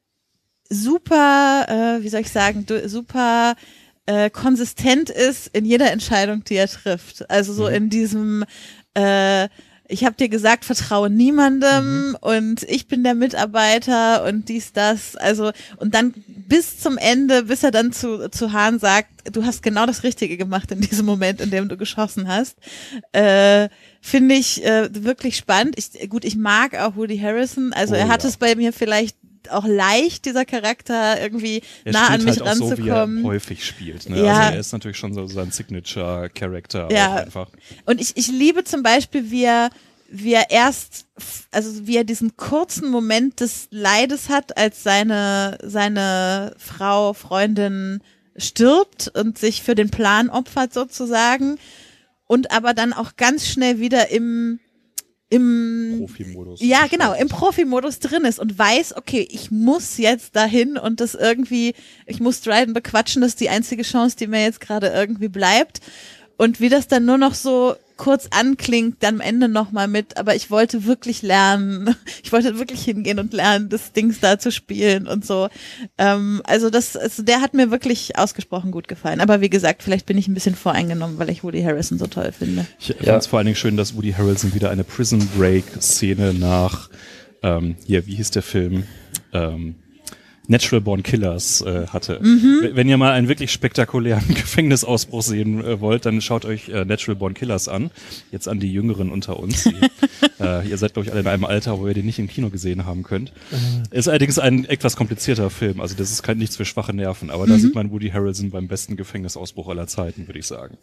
Speaker 3: super, äh, wie soll ich sagen, du, super äh, konsistent ist in jeder Entscheidung, die er trifft. Also so in diesem äh, ich habe dir gesagt, vertraue niemandem mhm. und ich bin der Mitarbeiter und dies, das. Also, und dann bis zum Ende, bis er dann zu, zu Han sagt, du hast genau das Richtige gemacht in diesem Moment, in dem du geschossen hast, äh, finde ich äh, wirklich spannend. Ich, gut, ich mag auch Woody Harrelson. Also,
Speaker 6: Oh,
Speaker 3: er hat
Speaker 6: ja.
Speaker 3: es bei mir vielleicht auch leicht, dieser Charakter irgendwie
Speaker 6: Er
Speaker 3: nah an
Speaker 6: spielt
Speaker 3: mich
Speaker 6: halt auch so, wie er
Speaker 3: ranzukommen.
Speaker 6: häufig spielt. Ne?
Speaker 3: Ja.
Speaker 6: Also er ist natürlich schon so sein Signature-Character
Speaker 3: Ja.
Speaker 6: auch einfach.
Speaker 3: Und ich, ich liebe zum Beispiel, wie er, wie er erst, also wie er diesen kurzen Moment des Leides hat, als seine, seine Frau, Freundin stirbt und sich für den Plan opfert sozusagen und aber dann auch ganz schnell wieder im, im
Speaker 6: Profi-Modus.
Speaker 3: Ja, genau, im Profi-Modus drin ist und weiß, okay, ich muss jetzt dahin und das irgendwie, ich muss Dryden bequatschen, das ist die einzige Chance, die mir jetzt gerade irgendwie bleibt. Und wie das dann nur noch so kurz anklingt, dann am Ende nochmal mit, aber ich wollte wirklich lernen, ich wollte wirklich hingehen und lernen, das Dings da zu spielen und so. Ähm, also das, also der hat mir wirklich ausgesprochen gut gefallen. Aber wie gesagt, vielleicht bin ich ein bisschen voreingenommen, weil ich Woody Harrelson so toll finde.
Speaker 6: Ich
Speaker 7: Ja.
Speaker 6: fand es vor allen Dingen schön, dass Woody Harrelson wieder eine Prison Break-Szene nach, ähm, hier, wie hieß der Film? Ähm, Natural Born Killers äh, hatte.
Speaker 3: Mhm.
Speaker 6: W- Wenn ihr mal einen wirklich spektakulären Gefängnisausbruch sehen äh, wollt, dann schaut euch äh, Natural Born Killers an. Jetzt an die Jüngeren unter uns. Die, äh, ihr seid, glaube ich, alle in einem Alter, wo ihr den nicht im Kino gesehen haben könnt. Ist allerdings ein etwas komplizierter Film. Also das ist kein nichts für schwache Nerven. Aber da sieht man Woody Harrelson beim besten Gefängnisausbruch aller Zeiten, würde ich sagen.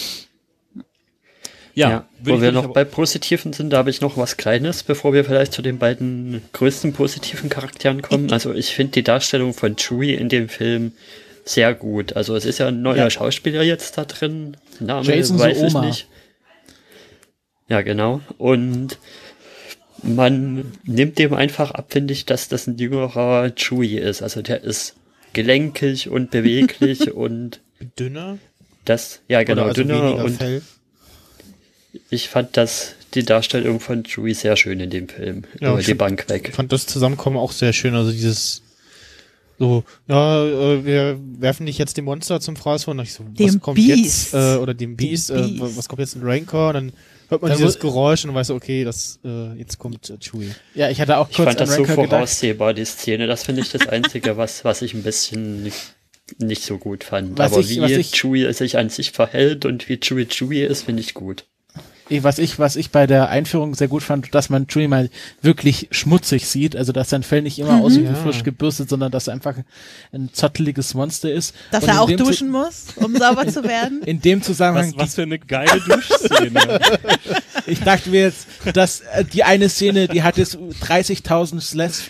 Speaker 6: Ja,
Speaker 7: Ja,
Speaker 6: würd
Speaker 7: wo
Speaker 6: ich-
Speaker 7: wir
Speaker 6: würd ich
Speaker 7: noch
Speaker 6: aber-
Speaker 7: bei Positiven sind, da habe ich noch was Kleines, bevor wir vielleicht zu den beiden größten positiven Charakteren kommen. Also ich finde die Darstellung von Chewie in dem Film sehr gut. Also es ist ja ein neuer
Speaker 8: Ja.
Speaker 7: Schauspieler jetzt da drin. Name
Speaker 8: Jason
Speaker 7: weiß ich
Speaker 8: Suoma.
Speaker 7: nicht. Ja, genau. Und man nimmt dem einfach ab, finde ich, dass das ein jüngerer Chewie ist. Also der ist gelenkig und beweglich und
Speaker 5: Dünner?
Speaker 7: Das, ja genau,
Speaker 5: Oder also
Speaker 7: dünner
Speaker 5: weniger
Speaker 7: und
Speaker 5: Fell.
Speaker 7: ich fand das, die Darstellung von Chewie sehr schön in dem Film.
Speaker 5: Ja,
Speaker 7: über
Speaker 5: ich
Speaker 7: die
Speaker 5: find-
Speaker 7: Bank weg.
Speaker 5: Ich fand das Zusammenkommen auch sehr schön. Also dieses so, ja, äh, wir werfen dich jetzt dem Monster zum Fraß vor. Und ich so,
Speaker 3: Dem
Speaker 5: was kommt
Speaker 3: Beast.
Speaker 5: jetzt? Äh, oder dem
Speaker 3: Dem
Speaker 5: Beast, äh,
Speaker 3: Beast.
Speaker 5: was kommt jetzt in Rancor? Und dann hört man
Speaker 8: Dann
Speaker 5: dieses
Speaker 8: wo-
Speaker 5: Geräusch und dann weißt du, okay, das, äh, jetzt kommt äh, Chewie.
Speaker 8: Ja, ich hatte auch
Speaker 7: Ich
Speaker 8: kurz
Speaker 7: fand
Speaker 8: an
Speaker 7: das so
Speaker 8: Rancor gedacht.
Speaker 7: voraussehbar, die Szene. Das finde ich das Einzige, was, was ich ein bisschen nicht, nicht so gut fand.
Speaker 8: Was
Speaker 7: Aber
Speaker 8: ich-
Speaker 7: wie
Speaker 8: was ich-
Speaker 7: Chewie sich an sich verhält und wie Chewie Chewie ist, finde ich gut.
Speaker 8: Was ich, was ich bei der Einführung sehr gut fand, dass man Chewie mal wirklich schmutzig sieht, also dass sein Fell nicht immer
Speaker 3: Mhm.
Speaker 8: aussieht wie
Speaker 5: Ja.
Speaker 8: frisch gebürstet, sondern dass er einfach ein zotteliges Monster ist.
Speaker 3: Dass
Speaker 8: Und
Speaker 3: er
Speaker 8: in
Speaker 3: auch
Speaker 8: dem Zu-
Speaker 3: duschen muss, um sauber zu werden.
Speaker 8: In dem Zusammenhang,
Speaker 6: Was, was für eine geile Duschszene.
Speaker 8: ich dachte mir jetzt, dass äh, die eine Szene, die hat jetzt dreißigtausend Slash-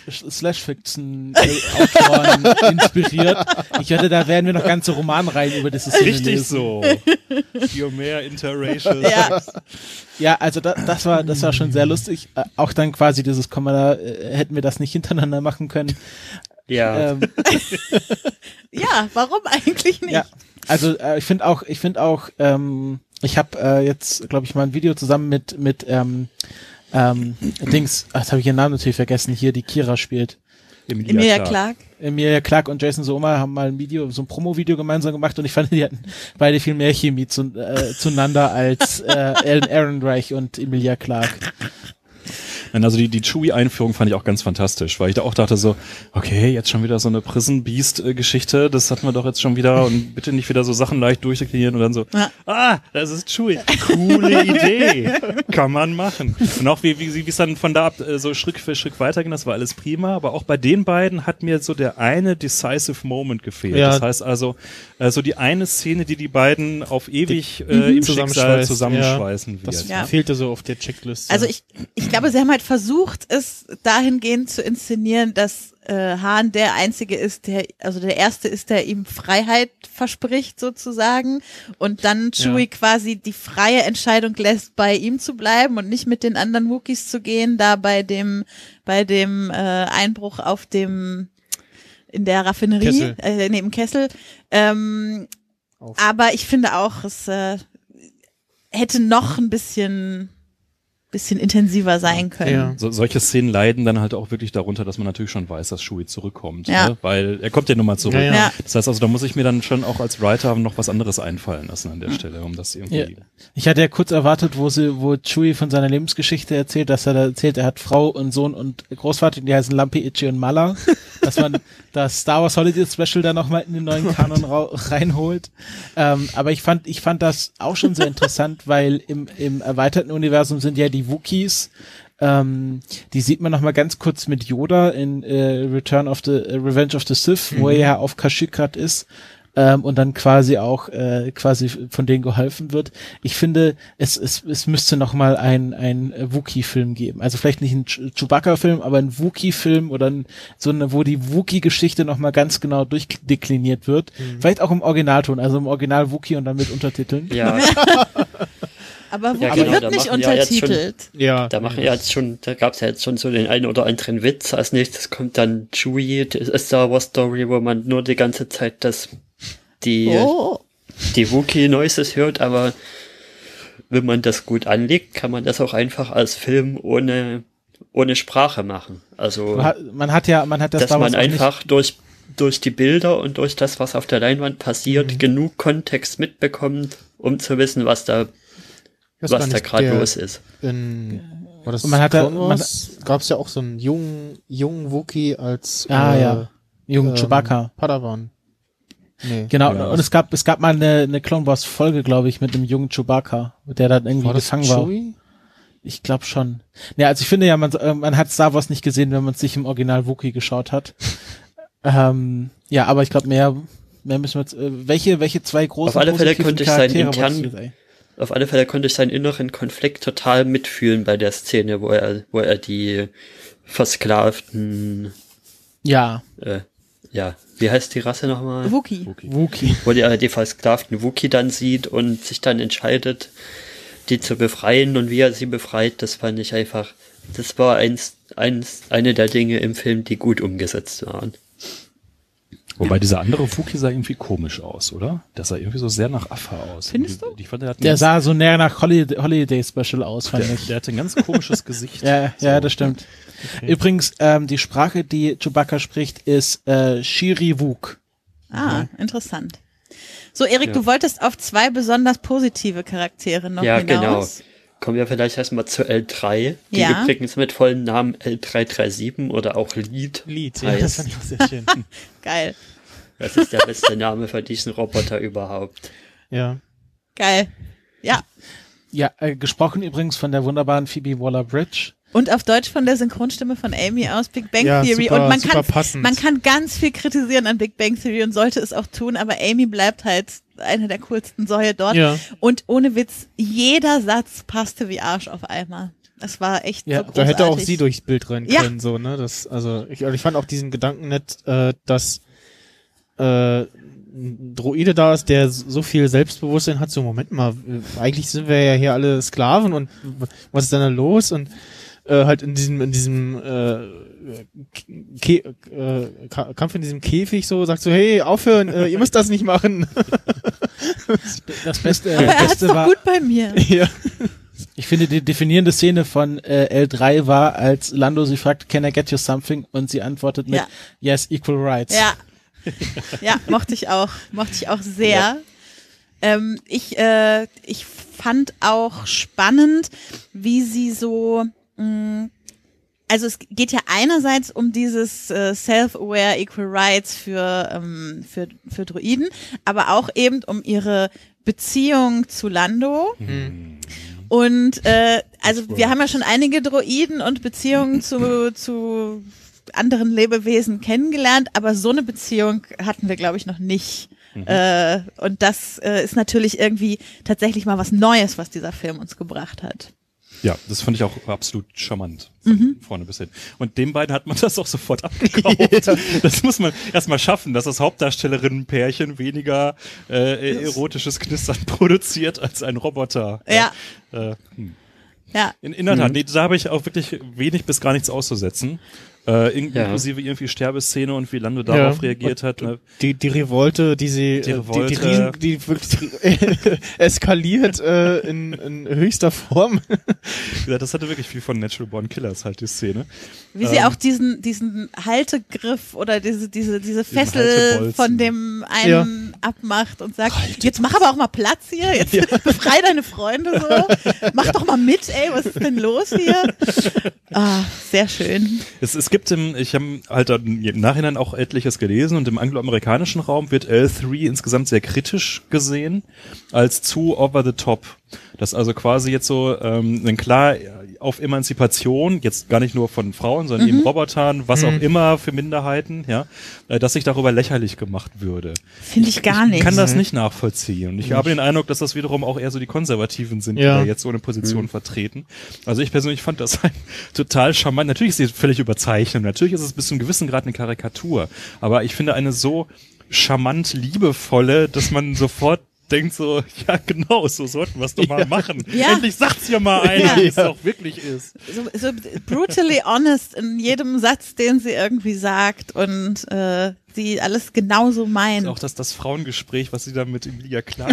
Speaker 8: Slash-Fiction-Autoren inspiriert. Ich wette, da werden wir noch ganze Romanreihen über diese Szene
Speaker 6: Richtig
Speaker 8: lesen.
Speaker 6: so. Für mehr Interracial.
Speaker 3: Ja.
Speaker 8: Ja, also da, das war das war schon sehr lustig. Äh, auch dann quasi dieses Komma, äh, hätten wir das nicht hintereinander machen können.
Speaker 7: Ja,
Speaker 8: Ähm,
Speaker 3: Ja, warum eigentlich nicht?
Speaker 8: ja, also äh, ich finde auch, ich finde auch, ähm, ich habe äh, jetzt, glaube ich, mal ein Video zusammen mit mit ähm, ähm, Dings, ach, jetzt habe ich ihren Namen natürlich vergessen. Hier die Kira spielt.
Speaker 3: Emilia Clarke.
Speaker 8: Emilia Clarke und Jason Soma haben mal ein Video, so ein Promo-Video gemeinsam gemacht und ich fand, die hatten beide viel mehr Chemie zu, äh, zueinander als äh, Alan Ehrenreich und Emilia Clarke.
Speaker 6: Nein, also die, die Chewie-Einführung fand ich auch ganz fantastisch, weil ich da auch dachte so, okay, jetzt schon wieder so eine Prison Beast-Geschichte, das hatten wir doch jetzt schon wieder und bitte nicht wieder so Sachen leicht durchdeklinieren und dann so,
Speaker 3: Ja.
Speaker 6: ah, das ist Chewie, coole Idee, kann man machen. Und auch wie, wie, wie es dann von da ab äh, so Schritt für Schritt weiterging, das war alles prima, aber auch bei den beiden hat mir so der eine decisive Moment gefehlt.
Speaker 5: Ja.
Speaker 6: Das heißt also, äh, so die eine Szene, die die beiden auf ewig äh,
Speaker 3: Mhm.
Speaker 6: im Schicksal
Speaker 5: Zusammenschweißt,
Speaker 6: zusammenschweißen
Speaker 5: Das
Speaker 6: wird.
Speaker 3: Ja.
Speaker 5: fehlte so auf der Checkliste.
Speaker 3: Also ich, ich glaube, sie haben halt versucht, es dahingehend zu inszenieren, dass äh, Hahn der Einzige ist, der, also der Erste ist, der ihm Freiheit verspricht sozusagen und dann Chewie
Speaker 5: Ja.
Speaker 3: quasi die freie Entscheidung lässt, bei ihm zu bleiben und nicht mit den anderen Wookiees zu gehen, da bei dem, bei dem äh, Einbruch auf dem, in der Raffinerie,
Speaker 5: Kessel.
Speaker 3: äh, neben Kessel. Ähm,
Speaker 5: Auf.
Speaker 3: aber ich finde auch, es äh, hätte noch ein bisschen bisschen intensiver sein können.
Speaker 5: Ja.
Speaker 6: So, solche Szenen leiden dann halt auch wirklich darunter, dass man natürlich schon weiß, dass Chewie zurückkommt.
Speaker 3: Ja.
Speaker 6: Ne? Weil er kommt ja nun mal zurück.
Speaker 5: Ja, ja.
Speaker 3: Ja.
Speaker 6: Das heißt also, da muss ich mir dann schon auch als Writer noch was anderes einfallen lassen an der Stelle, um das irgendwie...
Speaker 8: Ja. Ich hatte ja kurz erwartet, wo sie, wo Chewie von seiner Lebensgeschichte erzählt, dass er da erzählt, er hat Frau und Sohn und Großvater, die heißen Lampi, Itchy und Mala, dass man das Star Wars Holiday Special da nochmal in den neuen Kanon ra- reinholt. Ähm, aber ich fand, ich fand das auch schon sehr interessant, weil im, im erweiterten Universum sind ja die Wookiees, ähm, die sieht man nochmal ganz kurz mit Yoda in äh, Return of the äh, Revenge of the Sith, wo er ja auf Kashyyyk grad ist. Ähm, und dann quasi auch äh, quasi von denen geholfen wird. Ich finde, es es, es müsste noch mal ein ein Wookiee-Film geben. Also vielleicht nicht ein Ch- Chewbacca-Film, aber ein Wookiee-Film oder ein, so eine, wo die Wookiee-Geschichte noch mal ganz genau durchdekliniert wird. Vielleicht auch im Originalton, also im Original Wookiee und dann mit Untertiteln.
Speaker 7: ja,
Speaker 3: Aber Wookiee
Speaker 7: Ja, genau, da
Speaker 3: wird nicht
Speaker 7: machen ja jetzt schon-
Speaker 3: untertitelt.
Speaker 5: ja.
Speaker 7: da machen ja jetzt schon, da gab's ja jetzt schon so den einen oder anderen Witz. Als nächstes kommt dann Chewie, die Star Wars Story, wo man nur die ganze Zeit das, die,
Speaker 3: Oh.
Speaker 7: die Wookiee Noises hört, aber wenn man das gut anlegt, kann man das auch einfach als Film ohne, ohne Sprache machen. Also,
Speaker 8: Man hat, man hat ja, man hat das
Speaker 7: dass
Speaker 8: Star Wars
Speaker 7: man
Speaker 8: auch nicht-
Speaker 7: einfach durch, durch die Bilder und durch das, was auf der Leinwand passiert, genug Kontext mitbekommt, um zu wissen, was da,
Speaker 5: Das war
Speaker 7: was da
Speaker 5: nicht
Speaker 7: gerade
Speaker 5: der-
Speaker 7: los ist.
Speaker 5: In, war das
Speaker 8: Und man hat da-
Speaker 5: Clone
Speaker 8: man
Speaker 5: Wars? Gab's ja auch so einen jungen, jungen Wookiee als
Speaker 8: Ah,
Speaker 5: äh,
Speaker 8: ja. Jungen
Speaker 5: ähm,
Speaker 8: Chewbacca.
Speaker 5: Padawan. Nee.
Speaker 8: Genau,
Speaker 6: Ja.
Speaker 8: und es gab, es gab mal eine, eine Clone Wars Folge, glaube ich, mit einem jungen Chewbacca, der dann irgendwie
Speaker 5: War das
Speaker 8: gefangen war.
Speaker 5: Chewie?
Speaker 8: Ich glaube schon. Ja, also ich finde ja, man, äh, man hat Star Wars nicht gesehen, wenn man es sich im Original Wookiee geschaut hat. ähm, ja, aber ich glaube, mehr, mehr müssen wir jetzt, äh, welche, welche zwei großen
Speaker 7: Auf alle Fälle
Speaker 8: positiven
Speaker 7: könnte ich seinen
Speaker 8: Charaktere
Speaker 7: internen-
Speaker 8: wolltest du jetzt, ey?
Speaker 7: Auf alle Fälle konnte ich seinen inneren Konflikt total mitfühlen bei der Szene, wo er, wo er die versklavten,
Speaker 8: Ja,
Speaker 7: äh, ja, wie heißt die Rasse nochmal?
Speaker 3: Wookiee.
Speaker 8: Wookiee.
Speaker 7: Wo er die versklavten Wookiee dann sieht und sich dann entscheidet, die zu befreien und wie er sie befreit, das fand ich einfach, das war eins, eins, eine der Dinge im Film, die gut umgesetzt waren.
Speaker 6: Wobei dieser andere Wookie sah irgendwie komisch aus, oder? Der sah irgendwie so sehr nach Affe aus.
Speaker 3: Findest du?
Speaker 6: Ich fand, der, hat ein
Speaker 8: Der
Speaker 6: ganz,
Speaker 8: sah so näher nach Holiday, Holiday Special aus, fand
Speaker 6: der,
Speaker 8: ich.
Speaker 6: der hatte ein ganz komisches Gesicht.
Speaker 8: Ja,
Speaker 6: so.
Speaker 8: ja, das stimmt. Okay. Übrigens, ähm, die Sprache, die Chewbacca spricht, ist äh, Shiri-Wook.
Speaker 3: Ah, interessant. So, Erik,
Speaker 6: Ja.
Speaker 3: du wolltest auf zwei besonders positive Charaktere noch
Speaker 7: Ja,
Speaker 3: hinaus.
Speaker 7: genau. Kommen wir vielleicht erstmal zu L drei, die
Speaker 3: Ja.
Speaker 7: übrigens mit vollen Namen L drei drei sieben oder auch Lead
Speaker 5: Lied, ja, das
Speaker 7: heißt.
Speaker 5: fand ich auch sehr schön.
Speaker 3: Geil,
Speaker 7: Das ist der beste Name für diesen Roboter überhaupt.
Speaker 5: Ja.
Speaker 3: geil. Ja,
Speaker 8: Ja, äh, gesprochen übrigens von der wunderbaren Phoebe Waller-Bridge.
Speaker 3: und auf Deutsch von der Synchronstimme von Amy aus Big Bang
Speaker 5: Ja,
Speaker 3: Theory.
Speaker 5: super-
Speaker 3: und man
Speaker 5: super
Speaker 3: kann,
Speaker 5: passend.
Speaker 3: man kann ganz viel kritisieren an Big Bang Theory und sollte es auch tun, aber Amy bleibt halt eine der coolsten Säue dort.
Speaker 5: Ja.
Speaker 3: Und ohne Witz, jeder Satz passte wie Arsch auf einmal. Es war echt
Speaker 5: Ja,
Speaker 3: so großartig.
Speaker 5: da hätte auch sie durchs Bild rennen
Speaker 3: Ja.
Speaker 5: können, so, ne? Das, also, ich, ich fand auch diesen Gedanken nett, äh, dass äh, ein Droide da ist, der so viel Selbstbewusstsein hat, so, Moment mal, äh, eigentlich sind wir ja hier alle Sklaven und w- was ist denn da los? Und äh, halt in diesem, in diesem äh, Ke äh, Ka- Kampf in diesem Käfig so, sagt so, hey, aufhören, äh, ihr müsst das nicht machen.
Speaker 8: Das Beste, äh,
Speaker 3: Aber er hat's
Speaker 8: Beste
Speaker 3: doch
Speaker 8: war,
Speaker 3: gut bei mir.
Speaker 5: ja.
Speaker 8: ich finde, die definierende Szene von äh, L drei war, als Lando sie fragt, can I get you something? Und sie antwortet mit,
Speaker 3: Ja.
Speaker 8: yes, equal rights.
Speaker 3: Ja. Ja, mochte ich auch. Mochte ich auch sehr. Ähm, ich, äh, ich fand auch spannend, wie sie so, mh, also es geht ja einerseits um dieses äh, Self-Aware Equal Rights für, ähm, für, für Droiden, aber auch eben um ihre Beziehung zu Lando. Und äh, also wir haben ja schon einige Droiden und Beziehungen zu, zu anderen Lebewesen kennengelernt, aber so eine Beziehung hatten wir, glaube ich, noch nicht. Mhm. Äh, und das äh, ist natürlich irgendwie tatsächlich mal was Neues, was dieser Film uns gebracht hat.
Speaker 6: Ja, das fand ich auch absolut charmant. Von
Speaker 3: Mhm.
Speaker 6: vorne bis hin. Und den beiden hat man das auch sofort abgekauft. Das muss man erstmal schaffen, dass das Hauptdarstellerinnenpärchen weniger äh, erotisches Knistern produziert als ein Roboter.
Speaker 3: Ja.
Speaker 6: Äh, hm.
Speaker 3: Ja.
Speaker 6: In, in der Tat,
Speaker 7: Mhm.
Speaker 6: nee, da habe ich auch wirklich wenig bis gar nichts auszusetzen. Äh, in,
Speaker 7: Ja.
Speaker 6: Inklusive irgendwie Sterbeszene und wie Lando darauf
Speaker 5: Ja.
Speaker 6: reagiert hat. Ne?
Speaker 5: Die, die Revolte, die sie,
Speaker 6: Die
Speaker 5: äh,
Speaker 6: Revolte.
Speaker 5: die, die, Riesen, die wirklich eskaliert äh, in, in höchster Form.
Speaker 6: Ja, das hatte wirklich viel von Natural Born Killers halt, die Szene.
Speaker 3: Wie sie
Speaker 6: Ähm,
Speaker 3: auch diesen, diesen Haltegriff oder diese, diese, diese
Speaker 6: Diesen
Speaker 3: Fessel
Speaker 6: Haltebolzen.
Speaker 3: von dem einen abmacht und sagt, jetzt mach aber auch mal Platz hier, jetzt befrei deine Freunde so, mach doch mal mit, ey, was ist denn los hier? Ah, sehr schön.
Speaker 6: Es, es gibt im, ich habe halt dann im Nachhinein auch etliches gelesen und im angloamerikanischen Raum wird L drei insgesamt sehr kritisch gesehen als zu over the top. Das also quasi jetzt so ähm, ein klar auf Emanzipation, jetzt gar nicht nur von Frauen, sondern
Speaker 3: Mhm.
Speaker 6: eben Robotern, was
Speaker 5: Mhm.
Speaker 6: auch immer für Minderheiten, ja, äh, dass sich darüber lächerlich gemacht würde.
Speaker 3: Finde ich gar nicht.
Speaker 6: Ich kann das nicht nachvollziehen. Und ich habe den Eindruck, dass das wiederum auch eher so die Konservativen sind, die
Speaker 5: Ja.
Speaker 6: da jetzt so eine Position vertreten. Also ich persönlich fand das ein total charmant. Natürlich ist sie völlig überzeichnet. Natürlich ist es bis zu einem gewissen Grad eine Karikatur. Aber ich finde eine so charmant liebevolle, dass man sofort denkt so, ja genau, so sollten wir es doch mal machen.
Speaker 3: Ja.
Speaker 6: Endlich sagt's ja mal einer,
Speaker 3: Ja.
Speaker 6: wie es auch wirklich ist.
Speaker 3: So, so brutally honest in jedem Satz, den sie irgendwie sagt und äh, sie alles genauso meint.
Speaker 6: Auch das, das Frauengespräch, was sie da mit Emilia klar.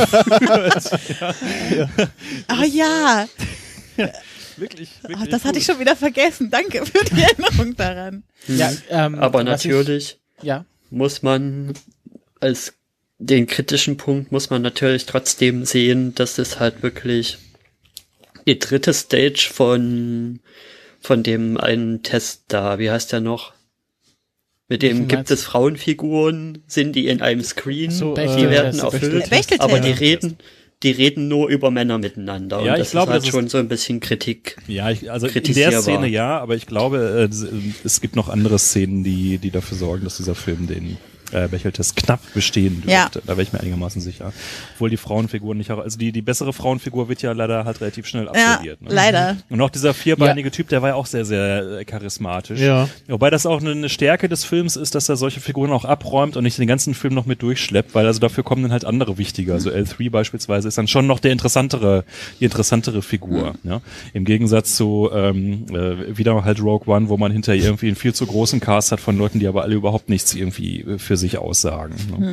Speaker 3: Oh ja,
Speaker 6: Wirklich,
Speaker 3: oh,
Speaker 6: wirklich.
Speaker 3: das hatte
Speaker 6: gut.
Speaker 3: ich schon wieder vergessen. Danke für die Erinnerung daran.
Speaker 8: Ja, ähm,
Speaker 7: Aber
Speaker 8: was
Speaker 7: natürlich
Speaker 8: Ich, ja.
Speaker 7: muss man als den kritischen Punkt muss man natürlich trotzdem sehen, dass es halt wirklich die dritte Stage von von dem einen Test da, wie heißt der noch? Mit dem
Speaker 8: Welchen
Speaker 7: gibt
Speaker 8: meinst
Speaker 7: es Frauenfiguren, sind die in einem Screen,
Speaker 5: So,
Speaker 7: die
Speaker 8: äh,
Speaker 7: werden
Speaker 8: Bechteltest,
Speaker 7: erfüllt,
Speaker 3: Bechteltest.
Speaker 7: aber die reden die reden nur über Männer miteinander
Speaker 6: Ja,
Speaker 7: und
Speaker 6: ich
Speaker 7: das
Speaker 6: glaube,
Speaker 7: ist halt
Speaker 6: das ist-
Speaker 7: schon so ein bisschen Kritik.
Speaker 6: Ja, ich, also in der
Speaker 7: kritisierbar.
Speaker 6: Szene ja, aber ich glaube, äh, es gibt noch andere Szenen, die, die dafür sorgen, dass dieser Film den äh, Bechdel-Test knapp bestehen dürfte.
Speaker 3: Ja.
Speaker 6: Da wäre ich mir einigermaßen sicher. Obwohl die Frauenfiguren nicht, also die, die bessere Frauenfigur wird ja leider halt relativ schnell
Speaker 3: Ja,
Speaker 6: absolviert. Ne?
Speaker 3: leider.
Speaker 6: Und auch dieser vierbeinige Typ, der war ja auch sehr, sehr äh, charismatisch.
Speaker 5: Ja.
Speaker 6: Wobei das auch eine, eine Stärke des Films ist, dass er solche Figuren auch abräumt und nicht den ganzen Film noch mit durchschleppt, weil also dafür kommen dann halt andere wichtiger. Also L drei beispielsweise ist dann schon noch der interessantere, die interessantere Figur.
Speaker 3: Mhm.
Speaker 6: Ja? Im Gegensatz zu ähm, äh, wieder halt Rogue One, wo man hinterher irgendwie einen viel zu großen Cast hat von Leuten, die aber alle überhaupt nichts irgendwie für sich aussagen. Ne?
Speaker 3: Hm.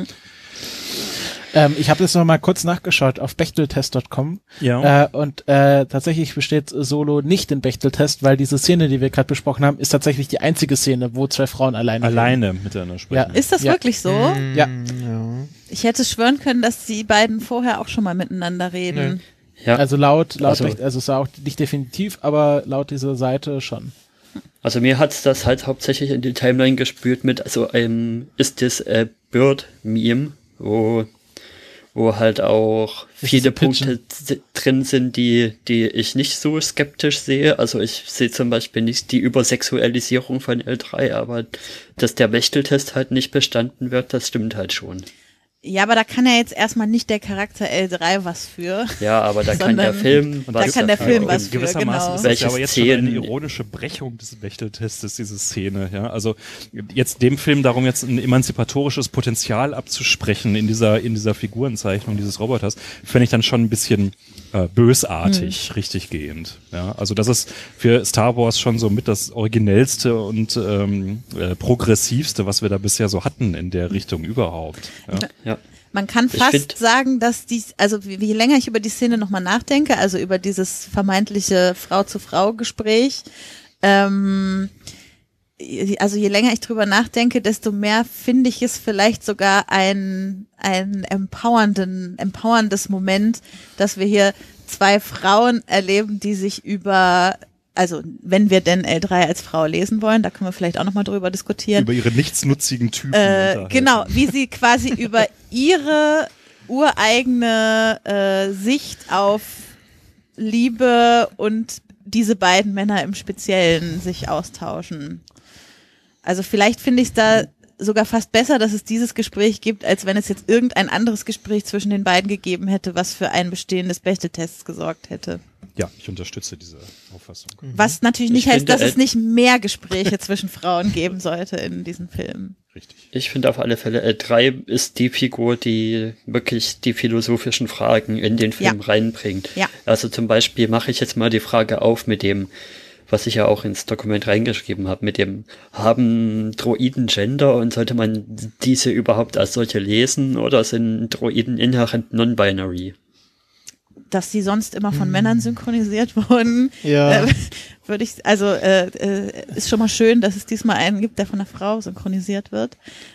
Speaker 8: Ähm, ich habe das noch mal kurz nachgeschaut auf Bechteltest Punkt com
Speaker 6: Ja.
Speaker 8: äh, und äh, tatsächlich besteht Solo nicht den Bechteltest, weil diese Szene, die wir gerade besprochen haben, ist tatsächlich die einzige Szene, wo zwei Frauen alleine
Speaker 6: Alleine miteinander sprechen.
Speaker 8: Ja.
Speaker 3: Ist das
Speaker 8: Ja.
Speaker 3: wirklich so?
Speaker 8: Ja.
Speaker 5: Ja.
Speaker 3: Ich hätte schwören können, dass die beiden vorher auch schon mal miteinander reden.
Speaker 7: Ja.
Speaker 8: Also laut, laut,
Speaker 7: Also-
Speaker 8: also, also es war auch nicht definitiv, aber laut dieser Seite schon.
Speaker 7: Also mir hat's das halt hauptsächlich in die Timeline gespürt mit, also einem ist das äh, Bird-Meme, wo wo halt auch
Speaker 8: Das
Speaker 7: viele
Speaker 8: ist ein Pigeon.
Speaker 7: Punkte z- drin sind, die die ich nicht so skeptisch sehe. Also ich sehe zum Beispiel nicht die Übersexualisierung von L drei, aber dass der Bechteltest halt nicht bestanden wird, das stimmt halt schon.
Speaker 3: Ja, aber da kann ja jetzt erstmal nicht der Charakter L drei was für.
Speaker 7: Ja, aber da kann der
Speaker 3: Sondern
Speaker 7: Film
Speaker 3: da kann der Film was für,
Speaker 6: Gewissermaßen
Speaker 3: genau.
Speaker 6: ist das
Speaker 7: Welche
Speaker 6: ja aber jetzt schon eine
Speaker 7: Szenen-
Speaker 6: ironische Brechung des Bechteltestes, diese Szene. Ja, also jetzt dem Film darum jetzt ein emanzipatorisches Potenzial abzusprechen in dieser in dieser Figurenzeichnung dieses Roboters, fände ich dann schon ein bisschen äh, bösartig,
Speaker 3: Hm.
Speaker 6: richtig gehend. Ja, also das ist für Star Wars schon so mit das originellste und ähm, äh, progressivste, was wir da bisher so hatten in der Richtung überhaupt. Ja.
Speaker 7: Ja.
Speaker 3: Man kann
Speaker 7: Ich
Speaker 3: fast
Speaker 7: find-
Speaker 3: sagen, dass dies, also wie, wie länger ich über die Szene nochmal nachdenke, also über dieses vermeintliche Frau-zu-Frau-Gespräch, ähm, also je länger ich drüber nachdenke, desto mehr finde ich es vielleicht sogar ein, ein empowernden, empowerndes Moment, dass wir hier zwei Frauen erleben, die sich über, also wenn wir denn L drei als Frau lesen wollen, da können wir vielleicht auch nochmal drüber diskutieren.
Speaker 6: Über ihre nichtsnutzigen Typen.
Speaker 3: Äh,
Speaker 6: unterhalten.
Speaker 3: genau, wie sie quasi über ihre ureigene äh, Sicht auf Liebe und diese beiden Männer im Speziellen sich austauschen. Also vielleicht finde ich es da sogar fast besser, dass es dieses Gespräch gibt, als wenn es jetzt irgendein anderes Gespräch zwischen den beiden gegeben hätte, was für ein Bestehen des Bechteltests gesorgt hätte.
Speaker 6: Ja, ich unterstütze diese Auffassung.
Speaker 3: Was natürlich nicht
Speaker 7: Ich
Speaker 3: heißt,
Speaker 7: finde,
Speaker 3: dass es
Speaker 7: äh,
Speaker 3: nicht mehr Gespräche zwischen Frauen geben sollte in diesen Filmen.
Speaker 6: Richtig.
Speaker 7: Ich finde auf alle Fälle, L drei ist die Figur, die wirklich die philosophischen Fragen in den Film
Speaker 3: Ja.
Speaker 7: reinbringt.
Speaker 3: Ja.
Speaker 7: Also zum Beispiel mache ich jetzt mal die Frage auf mit dem, was ich ja auch ins Dokument reingeschrieben habe, mit dem, haben Droiden Gender und sollte man diese überhaupt als solche lesen oder sind Droiden inhärent non-binary?
Speaker 3: Dass die sonst immer von Männern synchronisiert wurden,
Speaker 5: Ja.
Speaker 3: äh, würde ich, also äh, äh, ist schon mal schön, dass es diesmal einen gibt, der von einer Frau synchronisiert wird.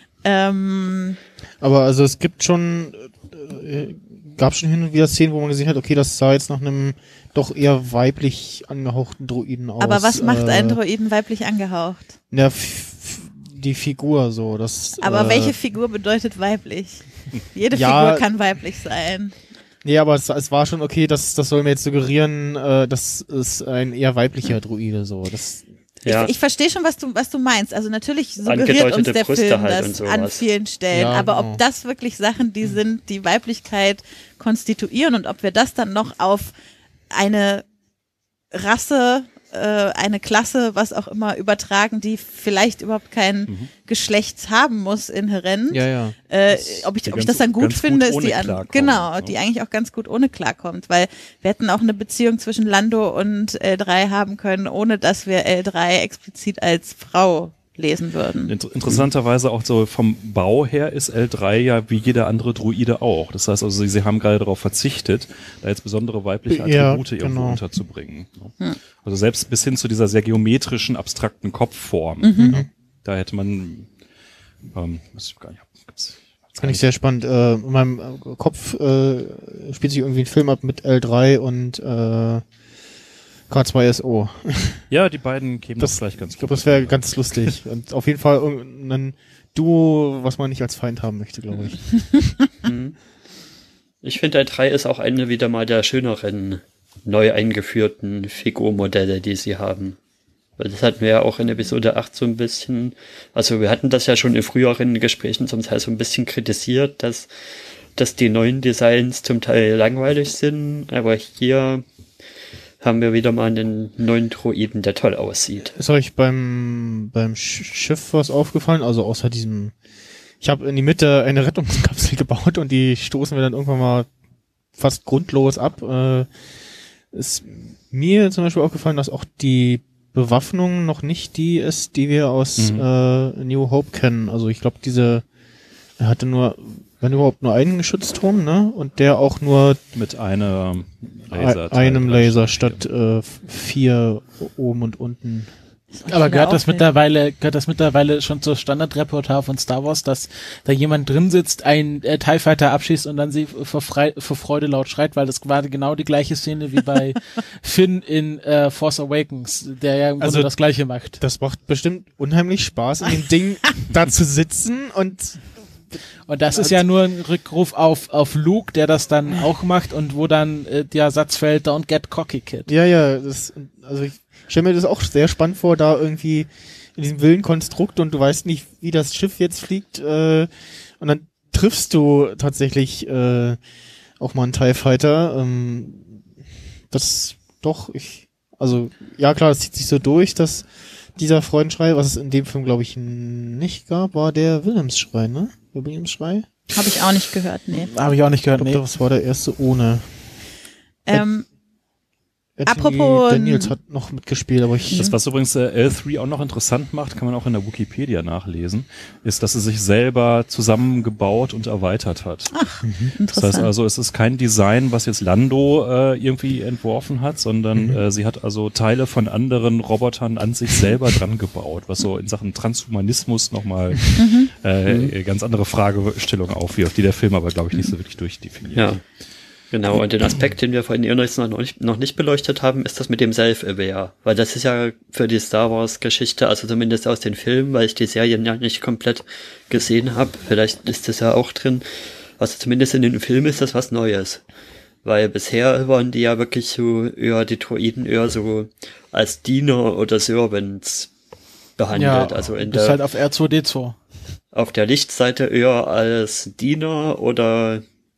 Speaker 3: Ähm,
Speaker 5: Aber also es gibt schon, äh, gab schon hin und wieder Szenen, wo man gesehen hat, okay, das sah jetzt nach einem doch eher weiblich angehauchten Droiden aus.
Speaker 3: aber was macht
Speaker 5: äh,
Speaker 3: einen Droiden weiblich angehaucht?
Speaker 5: Ja, f- f- die Figur so. Das,
Speaker 3: Aber
Speaker 5: äh,
Speaker 3: welche Figur bedeutet weiblich? Jede
Speaker 5: Ja.
Speaker 3: Figur kann weiblich sein.
Speaker 5: Nee, aber es, es war schon okay, das, das soll mir jetzt suggerieren, äh, das ist ein eher weiblicher Droide so. Das,
Speaker 7: Ja.
Speaker 3: Ich, ich verstehe schon, was du, was du meinst. Also natürlich suggeriert uns
Speaker 7: Angedeutete
Speaker 3: der
Speaker 7: Brüste
Speaker 3: Film
Speaker 7: halt
Speaker 3: das
Speaker 7: und sowas.
Speaker 3: an vielen Stellen.
Speaker 5: Ja,
Speaker 3: aber
Speaker 5: genau.
Speaker 3: ob das wirklich Sachen, die sind, die Weiblichkeit konstituieren und ob wir das dann noch auf eine Rasse, äh, eine Klasse, was auch immer übertragen, die vielleicht überhaupt kein
Speaker 6: Mhm.
Speaker 3: Geschlecht haben muss inhärent.
Speaker 5: ja, ja.
Speaker 3: Äh, ob ich,
Speaker 6: die
Speaker 3: ob ich
Speaker 6: ganz-
Speaker 3: das dann gut
Speaker 6: ganz
Speaker 3: finde,
Speaker 6: gut
Speaker 3: ist
Speaker 6: ohne
Speaker 3: die an,
Speaker 6: klarkommt,
Speaker 3: genau,
Speaker 6: ne?
Speaker 3: die eigentlich auch ganz gut ohne klarkommt, weil wir hätten auch eine Beziehung zwischen Lando und L drei haben können, ohne dass wir L drei explizit als Frau lesen würden.
Speaker 6: Inter interessanterweise auch so vom Bau her ist L drei ja wie jeder andere Druide auch. Das heißt also, sie, sie haben gerade darauf verzichtet, da jetzt besondere weibliche
Speaker 5: Ja,
Speaker 6: Attribute irgendwo
Speaker 5: genau.
Speaker 6: unterzubringen.
Speaker 3: Hm.
Speaker 6: Also selbst bis hin zu dieser sehr geometrischen, abstrakten Kopfform.
Speaker 3: Mhm.
Speaker 6: Ja, da hätte man, ähm, weiß ich gar nicht, gibt's,
Speaker 5: Das finde ich sehr spannend. Äh, in meinem äh, Kopf äh, spielt sich irgendwie ein Film ab mit L drei und äh, K zwei S O.
Speaker 6: ja, die beiden kämen
Speaker 5: Das-
Speaker 6: das vielleicht ganz
Speaker 5: Ich glaube, das wäre ganz lustig. Und auf jeden Fall irgendein Duo, was man nicht als Feind haben möchte, glaube ich.
Speaker 7: Mhm. Ich finde, L drei ist auch eine wieder mal der schöneren, neu eingeführten Figurmodelle, die sie haben. Weil das hatten wir ja auch in Episode acht so ein bisschen, also wir hatten das ja schon in früheren Gesprächen zum Teil so ein bisschen kritisiert, dass, dass die neuen Designs zum Teil langweilig sind, aber hier haben wir wieder mal einen neuen Droiden, der toll aussieht.
Speaker 5: Ist euch beim beim Sch- Schiff was aufgefallen? Also außer diesem, ich habe in die Mitte eine Rettungskapsel gebaut und die stoßen wir dann irgendwann mal fast grundlos ab. Äh, ist mir zum Beispiel aufgefallen, dass auch die Bewaffnung noch nicht die ist, die wir aus
Speaker 6: Mhm.
Speaker 5: äh, New Hope kennen. Also ich glaube, diese Er hatte nur, wenn überhaupt, nur einen Geschützturm, ne? Und der auch nur
Speaker 6: Mit einer
Speaker 5: Laser einem Laser statt äh, vier oben und unten.
Speaker 8: Aber gehört das mittlerweile, gehört das mittlerweile schon zur Standardrepertoire von Star Wars, dass da jemand drin sitzt, einen äh, TIE Fighter abschießt und dann sie vor, Frei, vor Freude laut schreit, weil das war genau die gleiche Szene wie bei Finn in äh, Force Awakens, der ja im Grunde
Speaker 5: Also,
Speaker 8: das Gleiche macht.
Speaker 5: Das macht bestimmt unheimlich Spaß, in dem Ding da zu sitzen und
Speaker 8: Und das ist ja nur ein Rückruf auf auf Luke, der das dann auch macht und wo dann äh, der Satz fällt, don't get cocky, kid.
Speaker 5: ja, ja, das, also ich stelle mir das auch sehr spannend vor, da irgendwie in diesem wilden Konstrukt und du weißt nicht, wie das Schiff jetzt fliegt, äh, und dann triffst du tatsächlich äh, auch mal einen TIE Fighter. Ähm, das doch, ich, also ja klar, es zieht sich so durch, dass dieser Freudenschrei, was es in dem Film glaube ich nicht gab, war der Wilhelmsschrei, ne? Der Wilhelmsschrei?
Speaker 3: Habe ich auch nicht gehört, nee.
Speaker 8: Habe ich auch nicht
Speaker 5: Ich
Speaker 8: gehört,
Speaker 5: glaube,
Speaker 8: nee.
Speaker 5: das war der erste ohne.
Speaker 3: Ähm,
Speaker 5: Anthony
Speaker 3: Apropos-
Speaker 5: Daniels hat noch mitgespielt, aber ich
Speaker 6: Das, was übrigens äh, L drei auch noch interessant macht, kann man auch in der Wikipedia nachlesen, ist, dass es sich selber zusammengebaut und erweitert hat.
Speaker 3: Ach,
Speaker 6: Das
Speaker 3: interessant.
Speaker 6: heißt also, es ist kein Design, was jetzt Lando äh, irgendwie entworfen hat, sondern
Speaker 5: Mhm.
Speaker 6: äh, sie hat also Teile von anderen Robotern an sich selber dran gebaut, was so in Sachen Transhumanismus nochmal
Speaker 3: Mhm.
Speaker 6: äh, ganz andere Fragestellung aufwirft, die der Film aber, glaube ich, nicht so wirklich durchdefiniert.
Speaker 7: Ja, genau. Und den Aspekt, den wir vorhin übrigens noch nicht, noch nicht beleuchtet haben, ist das mit dem Self-Aware. Weil das ist ja für die Star Wars-Geschichte, also zumindest aus den Filmen, weil ich die Serien ja nicht komplett gesehen habe, vielleicht ist das ja auch drin, also zumindest in den Filmen ist das was Neues. Weil bisher waren die ja wirklich so eher, die Droiden eher so als Diener oder Servants behandelt.
Speaker 8: Ja,
Speaker 7: also in
Speaker 8: das ist
Speaker 7: der,
Speaker 8: halt auf R zwei D zwei.
Speaker 7: auf der Lichtseite eher als Diener oder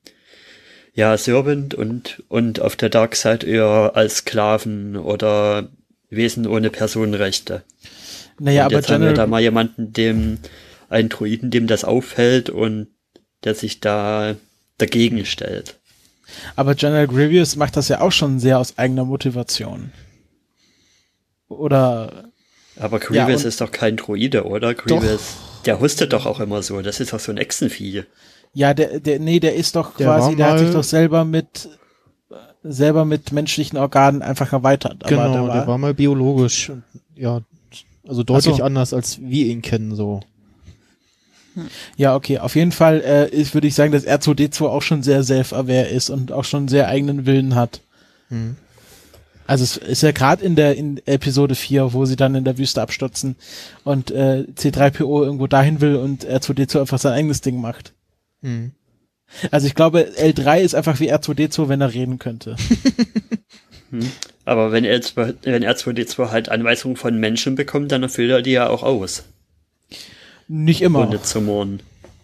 Speaker 7: ja, Servant und, und auf der Dark Side eher als Sklaven oder Wesen ohne Personenrechte.
Speaker 8: Naja,
Speaker 7: und
Speaker 8: aber
Speaker 7: jetzt haben wir
Speaker 8: General,
Speaker 7: da mal jemanden, dem, einen Druiden, dem das auffällt und der sich da dagegen stellt.
Speaker 8: aber General Grievous macht das ja auch schon sehr aus eigener Motivation. Oder,
Speaker 7: Aber
Speaker 8: Ja,
Speaker 7: Grievous
Speaker 8: und-
Speaker 7: ist doch kein Druide, oder? Grievous, der hustet doch auch immer so. Das ist doch so ein Echsenvieh.
Speaker 8: ja, der, der, nee, der ist doch
Speaker 5: Der
Speaker 8: quasi,
Speaker 5: war
Speaker 8: der hat sich
Speaker 5: mal-
Speaker 8: doch selber mit, selber mit menschlichen Organen einfach erweitert. Aber
Speaker 5: genau,
Speaker 8: der
Speaker 5: der
Speaker 8: war,
Speaker 5: war mal biologisch, und, ja, also deutlich
Speaker 8: Ach so.
Speaker 5: anders als wir ihn kennen, so.
Speaker 8: ja, okay, auf jeden Fall äh, ist, würde ich sagen, dass R zwei D zwei auch schon sehr self-aware ist und auch schon sehr eigenen Willen hat.
Speaker 5: Hm.
Speaker 8: Also es ist ja gerade in der in Episode vier, wo sie dann in der Wüste abstürzen und äh, C drei P O irgendwo dahin will und R zwei D zwei einfach sein eigenes Ding macht.
Speaker 5: Hm.
Speaker 8: Also ich glaube, L drei ist einfach wie R zwei D zwei, wenn er reden könnte.
Speaker 7: Hm. Aber wenn R zwei, wenn R zwei D zwei halt Anweisungen von Menschen bekommt, dann erfüllt er die ja auch aus.
Speaker 8: Nicht immer.
Speaker 7: Ohne zu murren.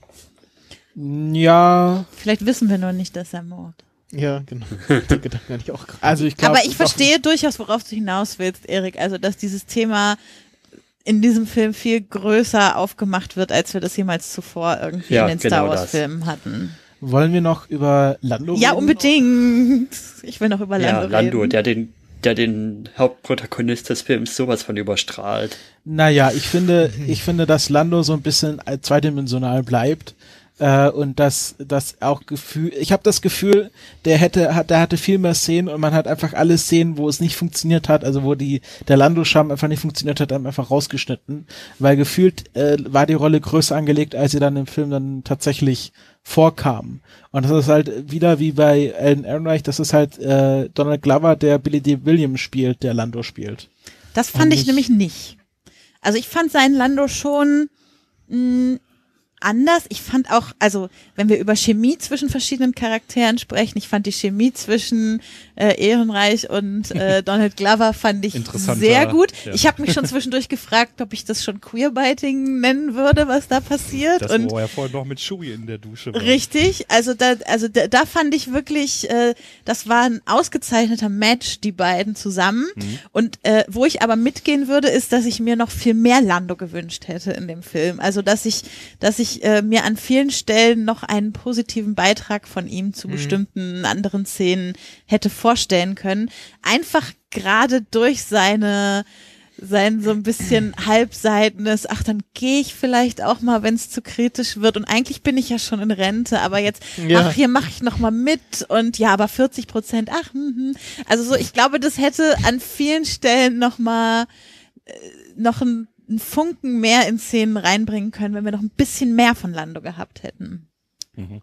Speaker 8: Ja,
Speaker 3: Vielleicht wissen wir nur nicht, dass er mordet.
Speaker 5: Ja, genau. Den Gedanken hatte ich auch gerade.
Speaker 8: also ich glaube.
Speaker 3: Aber ich verstehe durchaus, worauf du hinaus willst, Erik. Also, dass dieses Thema in diesem Film viel größer aufgemacht wird, als wir das jemals zuvor irgendwie
Speaker 7: Ja,
Speaker 3: in den
Speaker 7: genau
Speaker 3: Star
Speaker 7: das.
Speaker 3: Wars Filmen hatten.
Speaker 8: Wollen wir noch über Lando
Speaker 3: Ja,
Speaker 8: reden?
Speaker 3: unbedingt. Ich will noch über
Speaker 7: Ja,
Speaker 3: Lando
Speaker 7: Lando,
Speaker 3: reden.
Speaker 7: der den, der den Hauptprotagonist des Films sowas von überstrahlt.
Speaker 8: Naja, ich finde, ich finde, dass Lando so ein bisschen äh, zweidimensional bleibt. Äh, und dass das auch Gefühl, ich habe das Gefühl, der hätte, hat, der hatte viel mehr Szenen und man hat einfach alle Szenen, wo es nicht funktioniert hat, also wo die der Lando-Charme einfach nicht funktioniert hat, einfach rausgeschnitten, weil gefühlt äh, war die Rolle größer angelegt, als sie dann im Film dann tatsächlich vorkam. Und das ist halt wieder wie bei Alan Ehrenreich, das ist halt äh, Donald Glover, der Billy D. Williams spielt, der Lando spielt.
Speaker 3: Das fand
Speaker 8: Und
Speaker 3: ich
Speaker 8: ich-
Speaker 3: nämlich nicht. Also ich fand seinen Lando schon mh, anders. Ich fand auch, also wenn wir über Chemie zwischen verschiedenen Charakteren sprechen, ich fand die Chemie zwischen äh, Ehrenreich und äh, Donald Glover fand ich
Speaker 6: Interessanter,
Speaker 3: sehr gut.
Speaker 6: ja.
Speaker 3: Ich habe mich schon zwischendurch gefragt, ob ich das schon Queerbiting nennen würde, was da passiert.
Speaker 6: Das,
Speaker 3: und
Speaker 6: wo er vorhin noch mit Chewie in der Dusche war.
Speaker 3: Richtig, also da, also da, da fand ich wirklich, äh, das war ein ausgezeichneter Match, die beiden zusammen.
Speaker 6: Mhm.
Speaker 3: Und äh, wo ich aber mitgehen würde, ist, dass ich mir noch viel mehr Lando gewünscht hätte in dem Film. Also dass ich, dass ich äh, mir an vielen Stellen noch einen positiven Beitrag von ihm zu bestimmten anderen Szenen hätte vorstellen können. Einfach gerade durch seine sein so ein bisschen halbseitenes, ach, dann gehe ich vielleicht auch mal, wenn es zu kritisch wird und eigentlich bin ich ja schon in Rente, aber jetzt,
Speaker 5: Ja.
Speaker 3: ach, hier mache ich noch mal mit und ja, aber vierzig Prozent, ach, hm, hm. Also so, ich glaube, das hätte an vielen Stellen noch mal äh, noch ein, ein Funken mehr in Szenen reinbringen können, wenn wir noch ein bisschen mehr von Lando gehabt hätten.
Speaker 6: Mhm.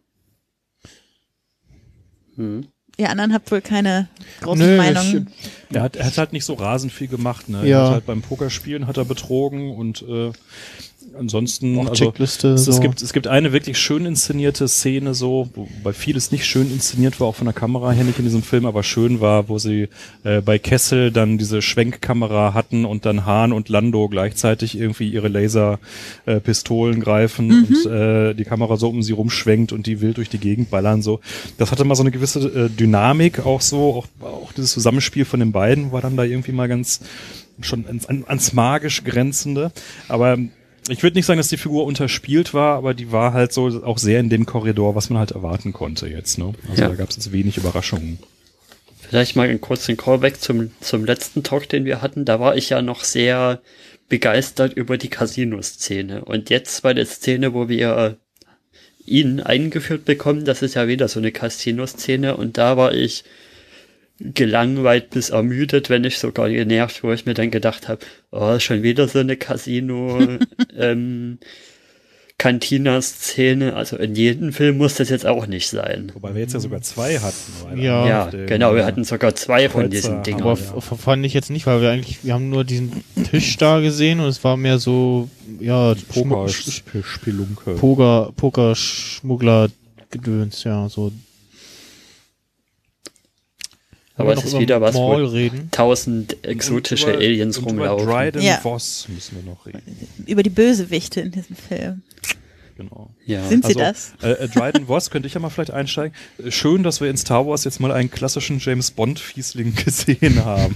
Speaker 7: Hm.
Speaker 3: Ihr anderen habt wohl keine großen
Speaker 5: Nö,
Speaker 3: Meinungen.
Speaker 6: Er hat, er hat halt nicht so rasend viel gemacht, ne?
Speaker 5: Ja.
Speaker 6: Er hat halt beim Pokerspielen hat er betrogen und äh, ansonsten,
Speaker 5: Auch
Speaker 6: also
Speaker 5: Checkliste,
Speaker 6: es,
Speaker 5: so.
Speaker 6: es gibt es gibt eine wirklich schön inszenierte Szene so, wobei vieles nicht schön inszeniert war, auch von der Kamera her nicht in diesem Film, aber schön war, wo sie äh, bei Kessel dann diese Schwenkkamera hatten und dann Hahn und Lando gleichzeitig irgendwie ihre Laserpistolen äh, Pistolen greifen
Speaker 3: Mhm.
Speaker 6: und äh, die Kamera so um sie rumschwenkt und die wild durch die Gegend ballern so. Das hatte mal so eine gewisse äh, Dynamik auch so, auch, auch dieses Zusammenspiel von den beiden war dann da irgendwie mal ganz schon ans, ans magisch grenzende, aber ich würde nicht sagen, dass die Figur unterspielt war, aber die war halt so auch sehr in dem Korridor, was man halt erwarten konnte jetzt. Ne? Also
Speaker 7: Ja.
Speaker 6: da gab es jetzt wenig Überraschungen.
Speaker 7: Vielleicht mal einen kurzen Callback zum, zum letzten Talk, den wir hatten. Da war ich ja noch sehr begeistert über die Casino-Szene. Und jetzt bei der Szene, wo wir ihn eingeführt bekommen, das ist ja wieder so eine Casino-Szene. Und da war ich gelangweilt bis ermüdet, wenn nicht sogar genervt, wo ich mir dann gedacht habe, oh, schon wieder so eine Casino ähm, Cantina-Szene, also in jedem Film muss das jetzt auch nicht sein.
Speaker 6: Wobei wir jetzt ja sogar zwei hatten. Weil
Speaker 5: Ja.
Speaker 7: Ja,
Speaker 6: auf dem,
Speaker 7: genau, wir
Speaker 6: äh,
Speaker 7: hatten sogar zwei von
Speaker 6: Kreuzer,
Speaker 7: diesen Dingern.
Speaker 5: Aber
Speaker 6: ja.
Speaker 5: f- fand ich jetzt nicht, weil wir eigentlich, wir haben nur diesen Tisch da gesehen und es war mehr so, ja,
Speaker 6: Poker,
Speaker 5: Schmu- Sch-
Speaker 6: Sp- Spelunke.
Speaker 5: Poker, Poker-Schmuggler-Gedöns, ja, so.
Speaker 7: Aber es ist wieder was,
Speaker 5: Maul
Speaker 7: wo
Speaker 5: reden.
Speaker 7: tausend exotische
Speaker 6: Und über-
Speaker 7: Aliens
Speaker 6: und
Speaker 7: rumlaufen.
Speaker 6: Über Dryden
Speaker 3: Ja.
Speaker 6: Voss müssen wir noch reden.
Speaker 3: Über die Bösewichte in diesem Film.
Speaker 6: Genau.
Speaker 7: Ja.
Speaker 3: Sind sie
Speaker 6: Also,
Speaker 3: das?
Speaker 6: Äh, äh, Dryden Voss könnte ich ja mal vielleicht einsteigen. Äh, Schön, dass wir in Star Wars jetzt mal einen klassischen James Bond-Fiesling gesehen haben.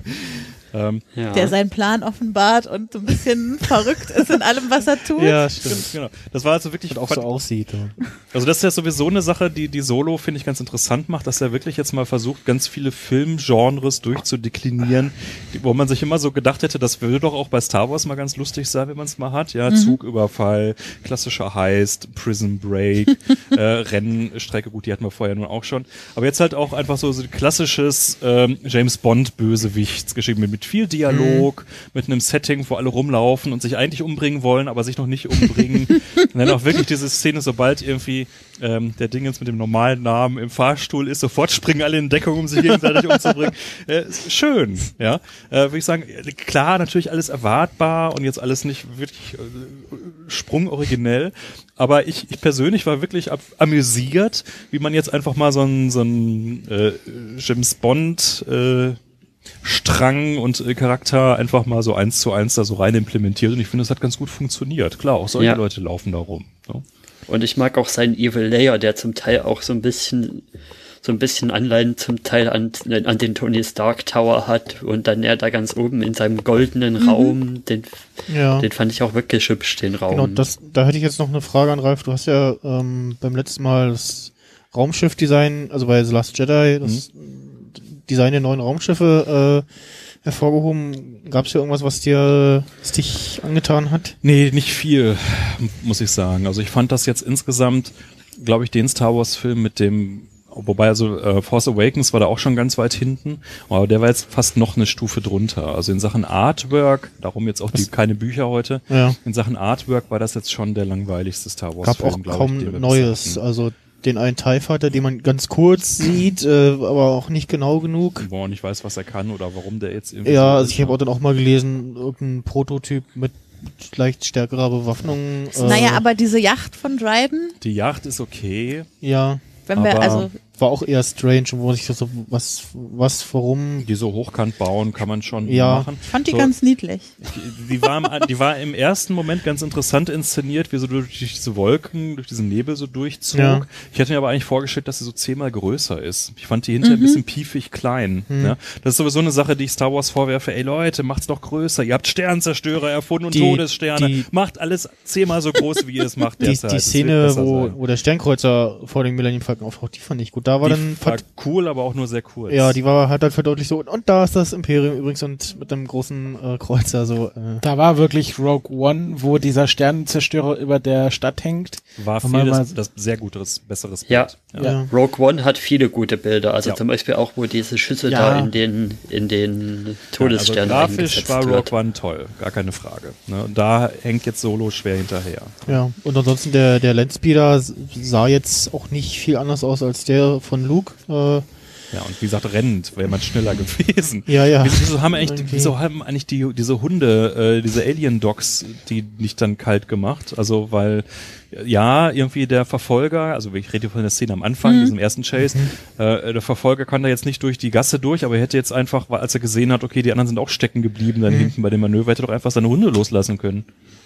Speaker 6: ähm,
Speaker 7: Ja.
Speaker 3: Der seinen Plan offenbart und so ein bisschen verrückt ist in allem, was er tut.
Speaker 5: Ja, stimmt.
Speaker 6: genau. Das war also wirklich
Speaker 5: Und auch so aussieht. Ja.
Speaker 6: Also das ist ja sowieso eine Sache, die die Solo, finde ich, ganz interessant macht, dass er wirklich jetzt mal versucht, ganz viele Filmgenres durchzudeklinieren, die, wo man sich immer so gedacht hätte, das würde doch auch bei Star Wars mal ganz lustig sein, wenn man es mal hat. Ja,
Speaker 3: Mhm.
Speaker 6: Zugüberfall, klassischer Heist, Prison Break, äh, Rennstrecke, gut, die hatten wir vorher nun auch schon. Aber jetzt halt auch einfach so, so ein klassisches ähm, James Bond-Bösewichtsgeschichte mit, mit viel Dialog, mit einem Setting, wo alle rumlaufen und sich eigentlich umbringen wollen, aber sich noch nicht umbringen. Und dann auch wirklich diese Szene, sobald irgendwie ähm, der Dingens mit dem normalen Namen im Fahrstuhl ist, sofort springen alle in Deckung, um sich gegenseitig umzubringen. Äh, ist schön, ja. Äh, würde ich sagen, klar, natürlich alles erwartbar und jetzt alles nicht wirklich äh, sprungoriginell, aber ich, ich persönlich war wirklich ab, amüsiert, wie man jetzt einfach mal so einen so einen, äh, James Bond äh, Strang und äh, Charakter einfach mal so eins zu eins da so rein implementiert und ich finde, das hat ganz gut funktioniert. Klar, auch solche
Speaker 7: Ja.
Speaker 6: Leute laufen da rum. Ne?
Speaker 7: Und ich mag auch seinen Evil Layer, der zum Teil auch so ein bisschen so ein bisschen Anleihen zum Teil an, an den Tony Stark Tower hat und dann er da ganz oben in seinem goldenen
Speaker 3: Mhm.
Speaker 7: Raum, den,
Speaker 5: Ja.
Speaker 7: den fand ich auch wirklich hübsch, den Raum.
Speaker 5: Genau, das, da hätte ich jetzt noch eine Frage an Ralf. Du hast ja ähm, beim letzten Mal das Raumschiff-Design, also bei The Last Jedi, das Design der neuen Raumschiffe äh, hervorgehoben. Gab es ja irgendwas, was dir was dich angetan hat?
Speaker 6: Nee, nicht viel, muss ich sagen. Also ich fand das jetzt insgesamt, glaube ich, den Star Wars Film mit dem, wobei also äh, Force Awakens war da auch schon ganz weit hinten, aber der war jetzt fast noch eine Stufe drunter. Also in Sachen Artwork, darum jetzt auch die keine Bücher heute,
Speaker 5: Ja.
Speaker 6: in Sachen Artwork war das jetzt schon der langweiligste Star Wars
Speaker 5: Gab
Speaker 6: Film,
Speaker 5: auch
Speaker 6: glaub
Speaker 5: kaum
Speaker 6: ich, den wir
Speaker 5: Neues.
Speaker 6: bisher
Speaker 5: Also den einen TIE Fighter, den man ganz kurz sieht, äh, aber auch nicht genau genug.
Speaker 6: hatten. Wo man nicht weiß, was er kann oder warum der jetzt irgendwie
Speaker 5: Ja,
Speaker 6: so
Speaker 5: also
Speaker 6: ist,
Speaker 5: ich habe
Speaker 6: ne?
Speaker 5: auch dann auch mal gelesen, irgendein Prototyp mit leicht stärkerer Bewaffnung. Äh,
Speaker 3: Naja, aber diese Yacht von Dryden,
Speaker 6: Die Yacht ist okay.
Speaker 5: ja,
Speaker 3: wenn wir,
Speaker 6: Aber-
Speaker 3: also
Speaker 5: war auch eher strange, wo ich so was, was, warum.
Speaker 6: Die so hochkant bauen kann man schon
Speaker 5: Ja.
Speaker 6: machen.
Speaker 3: ich fand die
Speaker 6: so,
Speaker 3: ganz niedlich.
Speaker 6: Die, die, war im, die war im ersten Moment ganz interessant inszeniert, wie so durch diese Wolken, durch diesen Nebel so durchzog.
Speaker 5: Ja.
Speaker 6: Ich hätte mir aber eigentlich vorgestellt, dass sie so zehnmal größer ist. Ich fand die hinterher ein bisschen piefig klein.
Speaker 5: Mhm.
Speaker 6: Ja? Das ist sowieso eine Sache, die ich Star Wars vorwerfe. Ey Leute, macht's doch größer. Ihr habt Sternzerstörer erfunden und
Speaker 5: Die-
Speaker 6: Todessterne.
Speaker 5: die-
Speaker 6: Macht alles zehnmal so groß, wie ihr es macht
Speaker 5: Die,
Speaker 6: derzeit.
Speaker 5: die
Speaker 6: Das wird
Speaker 5: Szene,
Speaker 6: besser
Speaker 5: wo,
Speaker 6: sein.
Speaker 5: wo der Sternkreuzer vor dem Millennium Falcon auftaucht, die fand ich gut. da war
Speaker 6: die
Speaker 5: dann
Speaker 6: war cool, aber auch nur sehr kurz.
Speaker 5: Ja, die war hat halt verdeutlicht so, und, und da ist das Imperium übrigens und mit einem großen äh, Kreuzer so. Äh.
Speaker 8: Da war wirklich Rogue One, wo dieser Sternenzerstörer über der Stadt hängt.
Speaker 6: War viel das, das sehr gutes, besseres Bild.
Speaker 7: Ja,
Speaker 5: ja.
Speaker 7: ja. Rogue One hat viele gute Bilder. Also
Speaker 6: ja.
Speaker 7: zum Beispiel auch, wo diese Schüsse
Speaker 8: ja.
Speaker 7: da in den in den Todesstern
Speaker 6: ja, also grafisch war Rogue
Speaker 7: wird.
Speaker 6: One toll, gar keine Frage. Ne? Und da hängt jetzt Solo schwer hinterher.
Speaker 5: Ja, und ansonsten der der Landspeeder sah jetzt auch nicht viel anders aus als der von Luke. Äh,
Speaker 6: Ja, und wie gesagt, rennend, wäre man schneller gewesen.
Speaker 5: Ja, ja.
Speaker 6: Wieso, wieso haben eigentlich, wieso haben eigentlich die, diese Hunde, äh, diese Alien-Dogs, die nicht dann kalt gemacht? Also, weil, ja, irgendwie der Verfolger, also ich rede von der Szene am Anfang,
Speaker 3: Mhm.
Speaker 6: diesem ersten Chase, mhm. äh, der Verfolger kann da jetzt nicht durch die Gasse durch, aber er hätte jetzt einfach, als er gesehen hat, okay, die anderen sind auch stecken geblieben, dann mhm. hinten bei dem Manöver, hätte doch einfach seine Hunde loslassen können.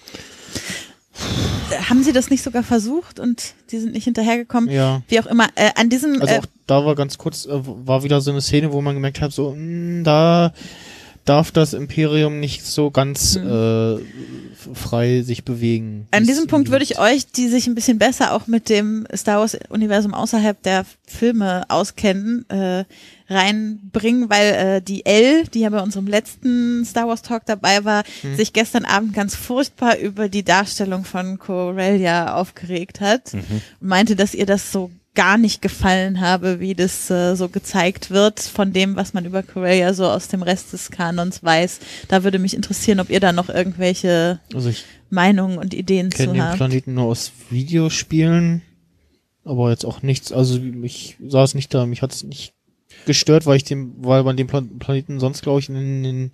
Speaker 3: Haben Sie das nicht sogar versucht und die sind nicht hinterhergekommen?
Speaker 5: Ja.
Speaker 3: Wie auch immer. Äh, an diesem.
Speaker 5: Also
Speaker 3: äh,
Speaker 5: auch da war ganz kurz, äh, war wieder so eine Szene, wo man gemerkt hat, so, mh, da darf das Imperium nicht so ganz
Speaker 3: hm.
Speaker 5: äh, frei sich bewegen.
Speaker 3: An diesem Punkt würde ich euch, die sich ein bisschen besser auch mit dem Star Wars-Universum außerhalb der Filme auskennen, äh, reinbringen, weil äh, die Elle, die ja bei unserem letzten Star Wars Talk dabei war, hm. sich gestern Abend ganz furchtbar über die Darstellung von Corellia aufgeregt hat. Mhm. Und meinte, dass ihr das so gar nicht gefallen habe, wie das äh, so gezeigt wird von dem, was man über Corellia so aus dem Rest des Kanons weiß. Da würde mich interessieren, ob ihr da noch irgendwelche
Speaker 5: also ich
Speaker 3: Meinungen und Ideen zu habt.
Speaker 5: Ich kenne den Planeten nur aus Videospielen, aber jetzt auch nichts, also ich saß nicht da, mich hat es nicht gestört, weil ich dem, weil man den Plan- Planeten sonst, glaube ich, in den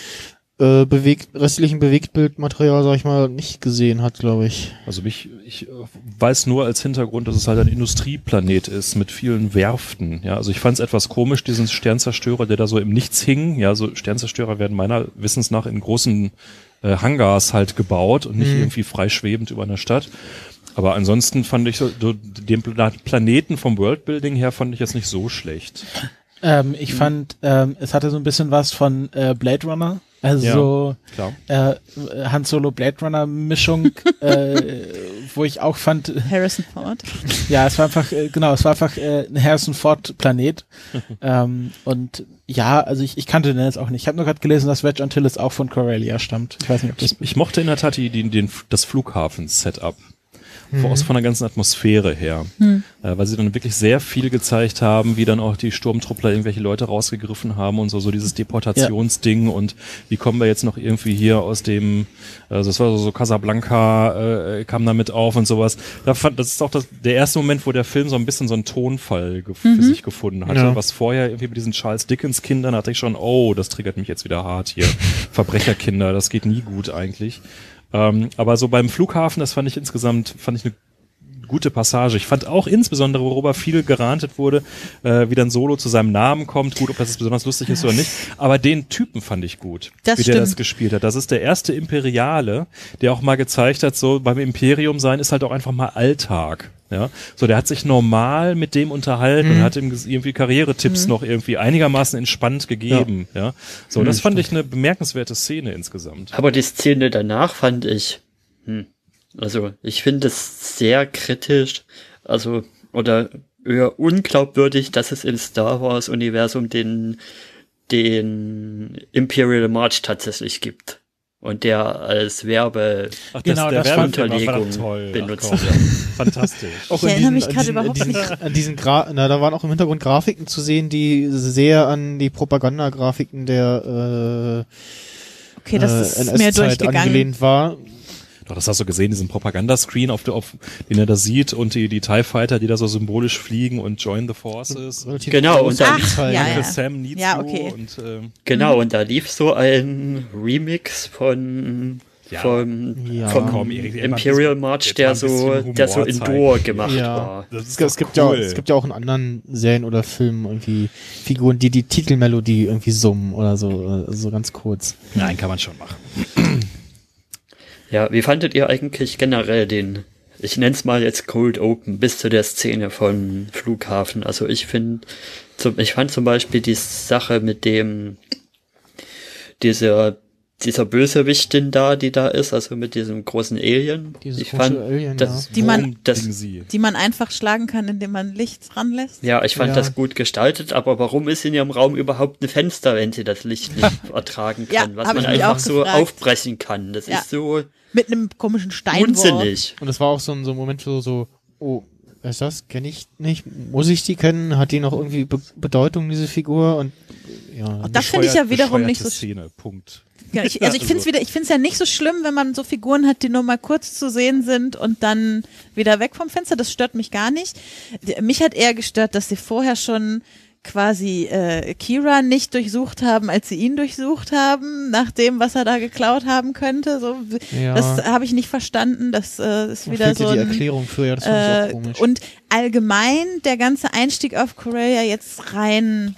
Speaker 5: äh, bewegt, restlichen Bewegtbildmaterial, sag ich mal, nicht gesehen hat, glaube ich.
Speaker 6: Also mich, ich weiß nur als Hintergrund, dass es halt ein Industrieplanet ist mit vielen Werften. Ja, also ich fand es etwas komisch, diesen Sternzerstörer, der da so im Nichts hing. Ja, so Sternzerstörer werden meiner Wissens nach in großen äh, Hangars halt gebaut und nicht
Speaker 5: Mhm.
Speaker 6: irgendwie frei schwebend über einer Stadt. Aber ansonsten fand ich so, so den Planeten vom Worldbuilding her fand ich jetzt nicht so schlecht.
Speaker 8: Ähm, ich mhm. fand, ähm, es hatte so ein bisschen was von äh, Blade Runner. Also
Speaker 6: ja,
Speaker 8: äh, Han Solo Blade Runner Mischung, äh, wo ich auch fand.
Speaker 3: Harrison Ford.
Speaker 8: Ja, es war einfach, äh, genau, es war einfach äh, ein Harrison Ford Planet. ähm, und ja, also ich, ich kannte den jetzt auch nicht. Ich habe nur gerade gelesen, dass Wedge Antilles auch von Corellia stammt. Ich weiß nicht, ob das.
Speaker 6: Ich, ich mochte in der Tat die, die, den, das Flughafen-Setup. Mhm. Aus von der ganzen Atmosphäre her. Mhm. Äh, weil sie dann wirklich sehr viel gezeigt haben, wie dann auch die Sturmtruppler irgendwelche Leute rausgegriffen haben und so, so dieses Deportationsding ja. und wie kommen wir jetzt noch irgendwie hier aus dem, also das war so, so Casablanca, äh, kam da mit auf und sowas. Da fand, das ist auch das, der erste Moment, wo der Film so ein bisschen so einen Tonfall gef- mhm. für sich gefunden hatte. Ja. Was vorher irgendwie mit diesen Charles Dickens Kindern hatte ich schon, oh, das triggert mich jetzt wieder hart hier. Verbrecherkinder, das geht nie gut eigentlich. Ähm, aber so beim Flughafen, das fand ich insgesamt, fand ich eine gute Passage. Ich fand auch insbesondere, worüber viel gerantet wurde, äh, wie dann Solo zu seinem Namen kommt. Gut, ob das jetzt besonders lustig ist oder nicht. Aber den Typen fand ich gut,
Speaker 3: das
Speaker 6: wie
Speaker 3: stimmt.
Speaker 6: der das gespielt hat. Das ist der erste Imperiale, der auch mal gezeigt hat, so beim Imperium sein ist halt auch einfach mal Alltag. Ja, so der hat sich normal mit dem unterhalten mhm. und hat ihm irgendwie Karrieretipps mhm. noch irgendwie einigermaßen entspannt gegeben. Ja, ja. So, mhm, das fand stimmt. ich eine bemerkenswerte Szene insgesamt.
Speaker 7: Aber die Szene danach fand ich, hm, also ich finde es sehr kritisch, also oder eher unglaubwürdig, dass es im Star Wars Universum den den Imperial March tatsächlich gibt. Und der als Werbe
Speaker 6: Ach, das,
Speaker 8: genau,
Speaker 6: der
Speaker 8: das
Speaker 7: Unterlegung
Speaker 6: toll.
Speaker 7: benutzt
Speaker 6: Ach,
Speaker 7: wird.
Speaker 6: Fantastisch.
Speaker 5: Auch
Speaker 3: ich erinnere
Speaker 5: diesen,
Speaker 3: mich gerade
Speaker 5: diesen,
Speaker 3: überhaupt
Speaker 5: diesen,
Speaker 3: nicht.
Speaker 5: An diesen Gra- na, da waren auch im Hintergrund Grafiken zu sehen, die sehr an die Propagandagrafiken der äh,
Speaker 3: Okay, das
Speaker 5: äh,
Speaker 3: ist
Speaker 5: N
Speaker 3: mir
Speaker 5: S-Zeit
Speaker 3: durchgegangen.
Speaker 5: angelehnt war.
Speaker 6: Doch, das hast du gesehen, diesen Propagandascreen, auf, der, auf den er da sieht und die, die TIE Fighter, die da so symbolisch fliegen und Join the Forces.
Speaker 5: Relativ
Speaker 7: Genau, und dann
Speaker 3: Ach, ja, ja.
Speaker 6: Sam needs
Speaker 3: Ja,
Speaker 6: you
Speaker 3: okay.
Speaker 6: und ähm,
Speaker 7: Genau, und da lief so ein Remix von
Speaker 6: Ja.
Speaker 7: vom,
Speaker 5: Ja.
Speaker 7: vom
Speaker 6: Komm, Erik,
Speaker 7: Imperial March,
Speaker 6: jetzt
Speaker 7: der
Speaker 6: mal ein
Speaker 7: so,
Speaker 6: bisschen
Speaker 7: der so
Speaker 6: Humor
Speaker 7: in
Speaker 6: zeigen.
Speaker 7: Dur gemacht
Speaker 5: Ja.
Speaker 7: war.
Speaker 6: das
Speaker 5: Es,
Speaker 6: ist
Speaker 5: es,
Speaker 6: doch
Speaker 5: gibt ja,
Speaker 6: cool.
Speaker 5: es gibt ja auch in anderen Serien oder Filmen irgendwie Figuren, die die Titelmelodie irgendwie summen oder so, so ganz kurz.
Speaker 6: Nein, kann man schon machen.
Speaker 7: Ja, wie fandet ihr eigentlich generell den, ich nenn's mal jetzt Cold Open, bis zu der Szene von Flughafen? Also ich finde, ich fand zum Beispiel die Sache mit dem, dieser, dieser Bösewichtin da, die da ist, also mit diesem großen Alien.
Speaker 5: Dieses
Speaker 7: ich
Speaker 5: große
Speaker 7: fand,
Speaker 5: Alien,
Speaker 7: das,
Speaker 5: ja.
Speaker 3: Die man,
Speaker 7: das,
Speaker 3: die man einfach schlagen kann, indem man Licht ranlässt.
Speaker 7: ja, ich fand
Speaker 5: Ja.
Speaker 7: das gut gestaltet, aber warum ist in ihrem Raum überhaupt ein Fenster, wenn sie das Licht nicht ertragen kann,
Speaker 3: Ja,
Speaker 7: was
Speaker 3: hab
Speaker 7: man
Speaker 3: ich mich
Speaker 7: einfach
Speaker 3: auch
Speaker 7: so
Speaker 3: gefragt.
Speaker 7: aufbrechen kann? Das
Speaker 3: Ja.
Speaker 7: ist so
Speaker 3: Mit einem komischen Steinwurf.
Speaker 7: unsinnig.
Speaker 5: Und das war auch so ein, so ein Moment, wo so, oh, wer ist das? Kenne ich nicht? Muss ich die kennen? Hat die noch irgendwie Be- Bedeutung, diese Figur? Und ja.
Speaker 3: Das finde ich ja wiederum nicht so
Speaker 6: Szene, Punkt.
Speaker 3: Ja, ich, also ich finde es wieder, ich finde es ja nicht so schlimm, wenn man so Figuren hat, die nur mal kurz zu sehen sind und dann wieder weg vom Fenster. Das stört mich gar nicht. Die- Mich hat eher gestört, dass sie vorher schon quasi äh, Kira nicht durchsucht haben, als sie ihn durchsucht haben, nach dem, was er da geklaut haben könnte. So,
Speaker 5: Ja.
Speaker 3: das habe ich nicht verstanden. Das äh, ist
Speaker 5: Da
Speaker 3: wieder
Speaker 5: fehlt
Speaker 3: so
Speaker 5: dir die
Speaker 3: ein,
Speaker 5: Erklärung für, ja, das fand ich
Speaker 3: äh,
Speaker 5: auch komisch.
Speaker 3: und allgemein der ganze Einstieg auf Corellia jetzt rein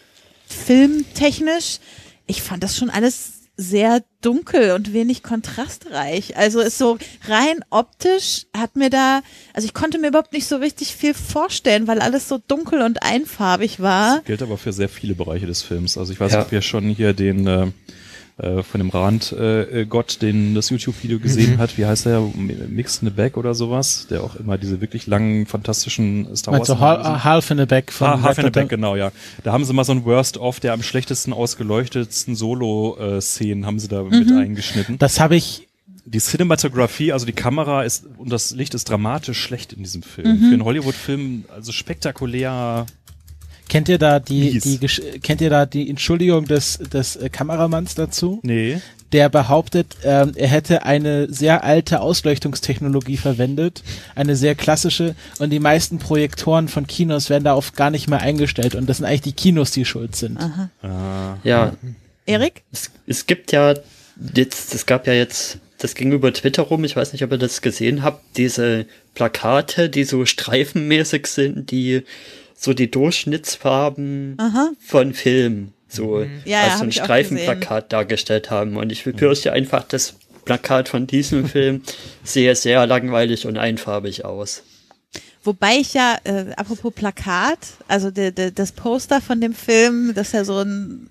Speaker 3: filmtechnisch, ich fand das schon alles sehr dunkel und wenig kontrastreich. Also ist so rein optisch hat mir da, also ich konnte mir überhaupt nicht so richtig viel vorstellen, weil alles so dunkel und einfarbig war.
Speaker 6: Gilt aber für sehr viele Bereiche des Films. Also ich weiß
Speaker 7: Ja.
Speaker 6: nicht, ob ihr schon hier den äh, äh, von dem Rand-Gott, äh, Gott, den das YouTube-Video gesehen
Speaker 5: Mhm.
Speaker 6: hat. Wie heißt der? Mix in the Back oder sowas? Der auch immer diese wirklich langen, fantastischen Star
Speaker 8: Meinst
Speaker 6: Wars
Speaker 8: du Hal- Half in the Back von
Speaker 6: Ah, Half in the
Speaker 8: Red
Speaker 6: Back,
Speaker 8: Dead?
Speaker 6: genau, ja. Da haben sie mal so ein Worst-of der am schlechtesten ausgeleuchtetsten Solo-Szenen haben sie da mit eingeschnitten.
Speaker 8: Das habe ich,
Speaker 6: Die Cinematografie, also die Kamera ist und das Licht ist dramatisch schlecht in diesem Film. Für einen Hollywood-Film, also spektakulär.
Speaker 8: kennt ihr da die,
Speaker 6: Mies.
Speaker 8: die, Gesch- kennt ihr da die Entschuldigung des, des äh, Kameramanns dazu?
Speaker 6: Nee.
Speaker 8: Der behauptet, ähm, er hätte eine sehr alte Ausleuchtungstechnologie verwendet, eine sehr klassische, und die meisten Projektoren von Kinos werden darauf gar nicht mehr eingestellt, und das sind eigentlich die Kinos, die schuld sind.
Speaker 3: Aha.
Speaker 7: Ja,
Speaker 3: Erik?
Speaker 7: es, es gibt ja jetzt, es gab ja jetzt, das ging über Twitter rum, ich weiß nicht, ob ihr das gesehen habt, diese Plakate, die so streifenmäßig sind, die so die Durchschnittsfarben
Speaker 3: Aha.
Speaker 7: von Film so
Speaker 3: Ja, ja,
Speaker 7: als so
Speaker 3: hab
Speaker 7: ein
Speaker 3: ich auch
Speaker 7: Streifenplakat dargestellt haben. Und ich befürchte einfach, das Plakat von diesem Film sehe sehr langweilig und einfarbig aus.
Speaker 3: Wobei ich ja, äh, apropos Plakat, also de, de, das Poster von dem Film, das ist ja so ein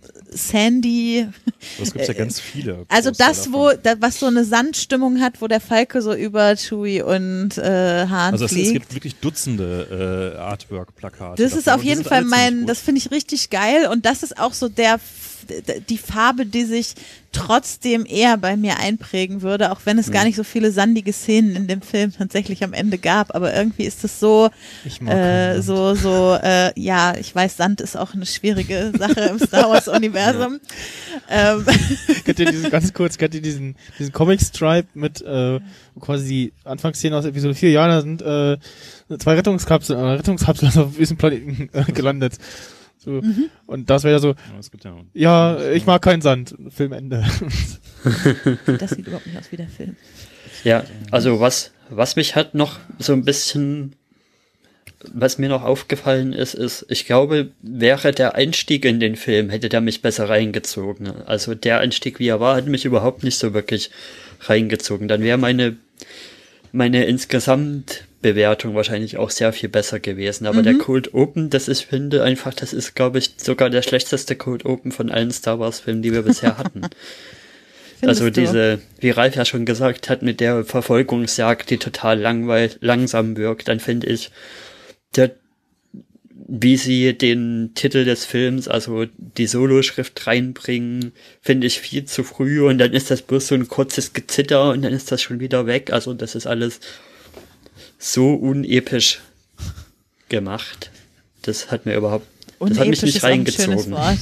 Speaker 3: Sandy,
Speaker 6: Das gibt's ja ganz viele.
Speaker 3: also
Speaker 6: Poster
Speaker 3: das,
Speaker 6: davon.
Speaker 3: wo, da, was so eine Sandstimmung hat, wo der Falke so über Chewie und äh, Hahn
Speaker 6: Also es, es
Speaker 3: fliegt.
Speaker 6: gibt wirklich Dutzende äh, Artwork-Plakate.
Speaker 3: Das ist
Speaker 6: davon
Speaker 3: auf
Speaker 6: und die
Speaker 3: jeden
Speaker 6: sind
Speaker 3: Fall
Speaker 6: alle ziemlich
Speaker 3: mein,
Speaker 6: gut.
Speaker 3: das finde ich richtig geil, und das ist auch so der, die Farbe, die sich trotzdem eher bei mir einprägen würde, auch wenn es gar nicht so viele sandige Szenen in dem Film tatsächlich am Ende gab, aber irgendwie ist es so,
Speaker 5: Ich mag
Speaker 3: äh,
Speaker 5: keinen Sand.
Speaker 3: so, so, äh, ja, ich weiß, Sand ist auch eine schwierige Sache im Star Wars Universum. Ähm,
Speaker 5: Kennt ihr diesen, ganz kurz, kennt ihr diesen, diesen Comic-Stripe mit, äh, wo quasi die Anfangsszenen aus Episode vier, ja, da sind, äh, zwei Rettungskapseln, äh, Rettungskapseln auf diesem Planeten äh, gelandet. So. Und das wäre ja so,
Speaker 6: Ja, es gibt ja
Speaker 5: ja, ich mag keinen Sand. Filmende.
Speaker 3: das sieht überhaupt nicht aus wie der Film.
Speaker 7: Ja, also was, was mich halt noch so ein bisschen, was mir noch aufgefallen ist, ist, ich glaube, wäre der Einstieg in den Film, hätte der mich besser reingezogen. Also der Einstieg, wie er war, hat mich überhaupt nicht so wirklich reingezogen. Dann wäre meine, meine insgesamt Bewertung wahrscheinlich auch sehr viel besser gewesen. Aber der Cold Open, das ist, finde einfach, das ist, glaube ich, sogar der schlechteste Cold Open von allen Star Wars Filmen, die wir bisher hatten.
Speaker 3: Findest
Speaker 7: Also
Speaker 3: du?
Speaker 7: diese, wie Ralf ja schon gesagt hat, mit der Verfolgungsjagd, die total langweil langsam wirkt, dann finde ich, der, wie sie den Titel des Films, also die Soloschrift reinbringen, finde ich viel zu früh, und dann ist das bloß so ein kurzes Gezitter und dann ist das schon wieder weg. Also das ist alles so unepisch gemacht. Das hat mir überhaupt, das hat mich
Speaker 3: Unepisch
Speaker 7: nicht
Speaker 3: ist auch ein schönes
Speaker 7: reingezogen.
Speaker 3: Wort.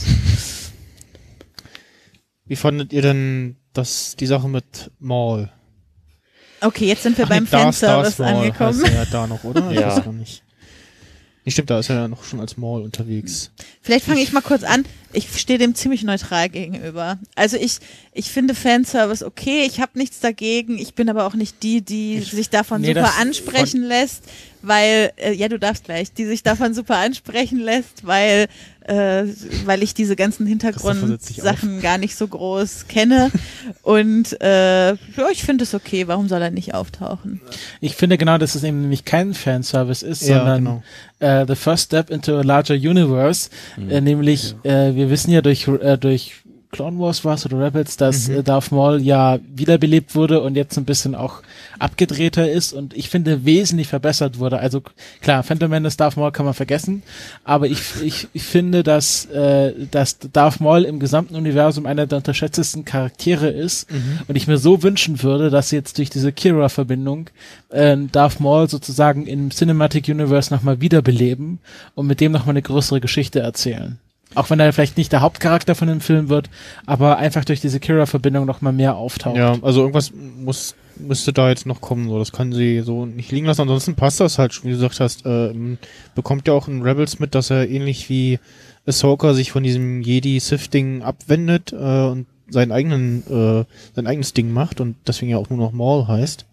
Speaker 5: Wie fandet ihr denn das, die Sache mit Maul?
Speaker 3: Okay, jetzt sind wir
Speaker 5: Ach
Speaker 3: beim
Speaker 5: nee, Darth-
Speaker 3: Fanservice
Speaker 5: Darth Maul
Speaker 3: angekommen.
Speaker 5: heißt er ja da noch, oder? Ich
Speaker 7: Ja.
Speaker 5: weiß gar nicht. Nee, stimmt, da ist er ja noch schon als Maul unterwegs.
Speaker 3: Vielleicht fange ich mal kurz an. Ich stehe dem ziemlich neutral gegenüber. Also ich, ich finde Fanservice okay, ich habe nichts dagegen. Ich bin aber auch nicht die, die sich davon
Speaker 8: nee,
Speaker 3: super
Speaker 8: das-
Speaker 3: ansprechen lässt, weil, äh, ja, du darfst gleich, die sich davon super ansprechen lässt, weil, äh, weil ich diese ganzen
Speaker 5: Christopher setzt sich
Speaker 3: Hintergrundsachen gar nicht so groß kenne. Und äh, ja, ich finde es okay. Warum soll er nicht auftauchen?
Speaker 8: Ich finde genau, dass es eben nämlich kein Fanservice ist,
Speaker 5: Ja,
Speaker 8: sondern
Speaker 5: genau.
Speaker 8: äh, the first step into a larger universe, äh, nämlich äh, wir wissen ja durch äh, durch Clone Wars war es oder Rebels, dass
Speaker 5: Mhm.
Speaker 8: äh, Darth Maul ja wiederbelebt wurde und jetzt ein bisschen auch abgedrehter ist und ich finde wesentlich verbessert wurde. Also k- klar, Phantom Menace, Darth Maul kann man vergessen, aber ich, ich, ich finde, dass, äh, dass Darth Maul im gesamten Universum einer der unterschätztesten Charaktere ist
Speaker 5: Mhm.
Speaker 8: und ich mir so wünschen würde, dass sie jetzt durch diese Kira-Verbindung äh, Darth Maul sozusagen im Cinematic Universe nochmal wiederbeleben und mit dem nochmal eine größere Geschichte erzählen. Auch wenn er vielleicht nicht der Hauptcharakter von dem Film wird, aber einfach durch diese Kira-Verbindung nochmal mehr auftaucht.
Speaker 5: Ja, also irgendwas muss müsste da jetzt noch kommen, so das kann sie so nicht liegen lassen. Ansonsten passt das halt, wie du gesagt hast, äh, bekommt ja auch in Rebels mit, dass er ähnlich wie Ahsoka sich von diesem Jedi-Sith-Ding abwendet äh, und seinen eigenen äh, sein eigenes Ding macht und deswegen ja auch nur noch Maul heißt.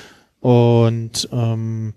Speaker 5: Und ähm,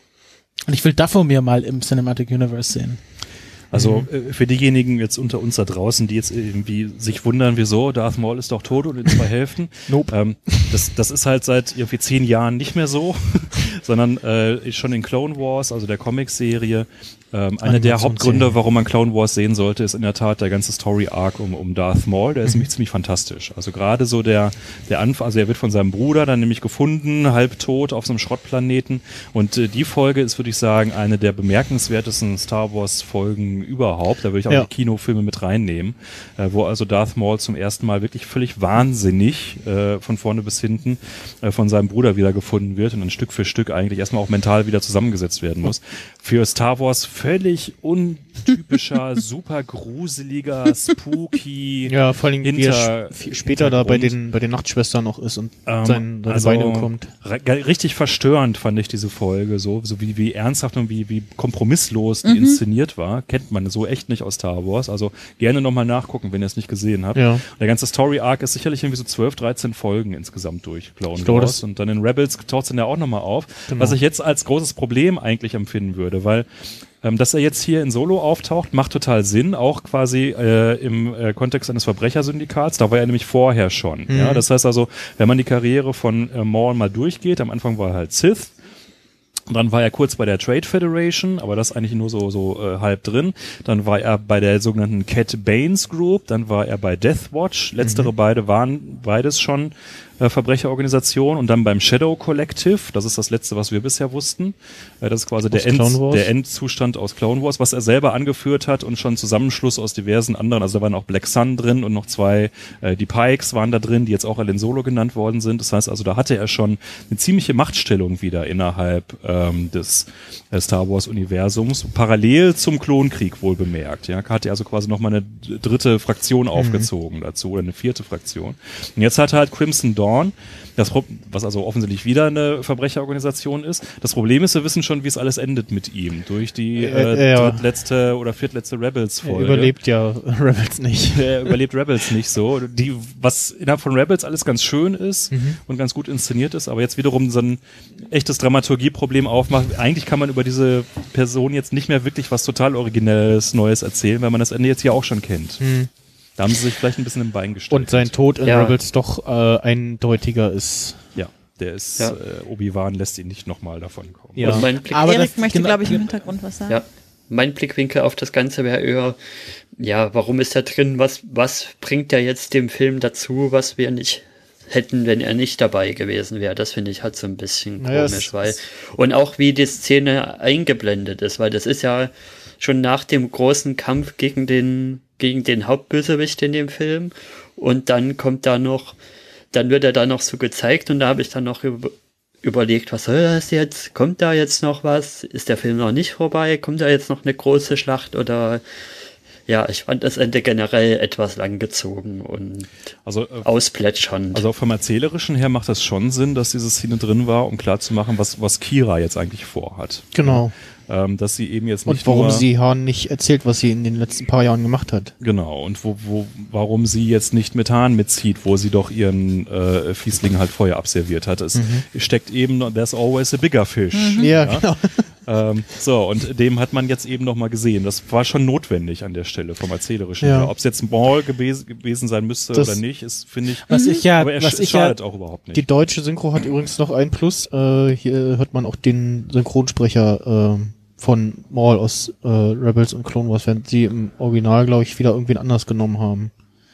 Speaker 8: Und ich will Dathomir mal im Cinematic Universe sehen.
Speaker 6: Also äh, für diejenigen jetzt unter uns da draußen, die jetzt irgendwie sich wundern, wieso, Darth Maul ist doch tot und in zwei Hälften.
Speaker 5: Nope.
Speaker 6: Ähm, das, das ist halt seit irgendwie zehn Jahren nicht mehr so, sondern äh, schon in Clone Wars, also der Comicserie. Ähm, einer der Hauptgründe, warum man Clone Wars sehen sollte, ist in der Tat der ganze Story-Arc um, um Darth Maul. Der ist nämlich ziemlich fantastisch. Also gerade so der, der Anfang, also er wird von seinem Bruder dann nämlich gefunden, halbtot auf so einem Schrottplaneten. Und äh, die Folge ist, würde ich sagen, eine der bemerkenswertesten Star Wars-Folgen überhaupt. Da würde ich auch
Speaker 5: Ja.
Speaker 6: die Kinofilme mit reinnehmen, äh, wo also Darth Maul zum ersten Mal wirklich völlig wahnsinnig äh, von vorne bis hinten äh, von seinem Bruder wieder gefunden wird und dann Stück für Stück eigentlich erstmal auch mental wieder zusammengesetzt werden muss. Für Star Wars völlig untypischer, super gruseliger, spooky.
Speaker 5: ja, vor allem wie er
Speaker 6: Hinter-
Speaker 5: sch- viel später da bei
Speaker 6: Hintergrund.
Speaker 5: den bei den Nachtschwestern noch ist und
Speaker 6: Ähm,
Speaker 5: sein, seine
Speaker 6: also,
Speaker 5: Beine bekommt.
Speaker 6: ri- Richtig verstörend fand ich diese Folge, so, so wie, wie ernsthaft und wie, wie kompromisslos die
Speaker 3: Mhm.
Speaker 6: inszeniert war. Kennt man so echt nicht aus Star Wars. Also gerne nochmal nachgucken, wenn ihr es nicht gesehen habt.
Speaker 5: Ja.
Speaker 6: Der ganze Story-Arc ist sicherlich irgendwie so zwölf, dreizehn Folgen insgesamt durch Clone
Speaker 5: Ich glaube,
Speaker 6: Wars.
Speaker 5: das-
Speaker 6: Und dann in Rebels taucht es dann ja auch nochmal auf.
Speaker 5: Genau.
Speaker 6: Was ich jetzt als großes Problem eigentlich empfinden würde, weil ähm, dass er jetzt hier in Solo auftaucht, macht total Sinn, auch quasi äh, im äh, Kontext eines Verbrechersyndikats. Da war er nämlich vorher schon.
Speaker 5: Mhm.
Speaker 6: Ja, das heißt also, wenn man die Karriere von äh, Maul mal durchgeht, am Anfang war er halt Sith. Und dann war er kurz bei der Trade Federation, aber das eigentlich nur so so äh, halb drin. Dann war er bei der sogenannten Cat Banes Group, dann war er bei Death Watch. Letztere beide waren beides schon äh, Verbrecherorganisationen und dann beim Shadow Collective. Das ist das letzte, was wir bisher wussten. Äh, das ist quasi der, End,
Speaker 5: Clone Wars?
Speaker 6: der Endzustand aus Clone Wars, was er selber angeführt hat und schon Zusammenschluss aus diversen anderen. Also da waren auch Black Sun drin und noch zwei, äh, die Pikes waren da drin, die jetzt auch alle in Solo genannt worden sind. Das heißt also, da hatte er schon eine ziemliche Machtstellung wieder innerhalb ähm, des äh, Star Wars Universums, parallel zum Klonkrieg wohl bemerkt. Ja, hat er also quasi nochmal eine dritte Fraktion aufgezogen dazu oder eine vierte Fraktion. Und jetzt hat er halt Crimson Dawn, das, Pro- was also offensichtlich wieder eine Verbrecherorganisation ist. Das Problem ist, wir wissen schon, wie es alles endet mit ihm durch die äh,
Speaker 5: Äh, äh, ja.
Speaker 6: drittletzte oder viertletzte
Speaker 5: Er
Speaker 6: Rebels-Folge.
Speaker 5: überlebt ja Rebels nicht.
Speaker 6: Er überlebt Rebels nicht so. Die, was innerhalb von Rebels alles ganz schön ist
Speaker 5: Mhm.
Speaker 6: und ganz gut inszeniert ist, aber jetzt wiederum so ein echtes Dramaturgieproblem aufmacht. Eigentlich kann man über diese Person jetzt nicht mehr wirklich was total Originelles, Neues erzählen, weil man das Ende jetzt ja auch schon kennt.
Speaker 5: Mhm.
Speaker 6: Da haben sie sich vielleicht ein bisschen im Bein gestellt.
Speaker 5: Und sein Tod in
Speaker 7: Ja.
Speaker 5: Rebels doch äh, eindeutiger ist.
Speaker 6: Ja, der ist,
Speaker 7: Ja.
Speaker 6: äh, Obi-Wan lässt ihn nicht nochmal davon kommen.
Speaker 5: Ja.
Speaker 7: Und mein Blick,
Speaker 8: Aber
Speaker 3: Erik
Speaker 8: das-
Speaker 3: möchte,
Speaker 8: genau-
Speaker 3: glaube ich, im Hintergrund was sagen.
Speaker 7: ja, mein Blickwinkel auf das Ganze wäre eher, ja, warum ist er drin? Was, was bringt er jetzt dem Film dazu, was wir nicht hätten, wenn er nicht dabei gewesen wäre? Das finde ich halt so ein bisschen
Speaker 5: Naja,
Speaker 7: komisch,
Speaker 5: es-
Speaker 7: weil,
Speaker 5: es-
Speaker 7: und auch wie die Szene eingeblendet ist, weil das ist ja schon nach dem großen Kampf gegen den, gegen den Hauptbösewicht in dem Film und dann kommt da noch, dann wird er da noch so gezeigt und da habe ich dann noch über, überlegt, was soll das jetzt? Kommt da jetzt noch was? Ist der Film noch nicht vorbei? Kommt da jetzt noch eine große Schlacht oder ja, ich fand das Ende generell etwas langgezogen und
Speaker 6: Also, äh,
Speaker 7: ausplätschernd.
Speaker 6: also vom Erzählerischen her macht das schon Sinn, dass diese Szene drin war, um klarzumachen, was, was Kira jetzt eigentlich vorhat.
Speaker 5: Genau.
Speaker 6: Ähm, dass sie eben jetzt nicht
Speaker 5: Und warum
Speaker 6: nur,
Speaker 5: sie Han nicht erzählt, was sie in den letzten paar Jahren gemacht hat.
Speaker 6: Genau, und wo, wo, warum sie jetzt nicht mit Hahn mitzieht, wo sie doch ihren äh, Fiesling halt vorher abserviert hat. Es steckt eben, noch- there's always a bigger fish.
Speaker 5: Ja, genau.
Speaker 6: Ähm, so, und dem hat man jetzt eben nochmal gesehen. Das war schon notwendig an der Stelle vom Erzählerischen
Speaker 5: Ja.
Speaker 6: her. Ob es jetzt Maul gewesen, gewesen sein müsste
Speaker 5: Das-
Speaker 6: oder nicht, ist, finde ich,
Speaker 8: Was ich ja,
Speaker 6: aber er
Speaker 8: was
Speaker 6: sch-
Speaker 8: ich ja,
Speaker 6: schadet auch überhaupt nicht.
Speaker 5: Die deutsche Synchro hat übrigens noch ein Plus. Äh, hier hört man auch den Synchronsprecher äh, von Maul aus äh, Rebels und Clone Wars, während sie im Original, glaube ich, wieder irgendwen anders genommen haben.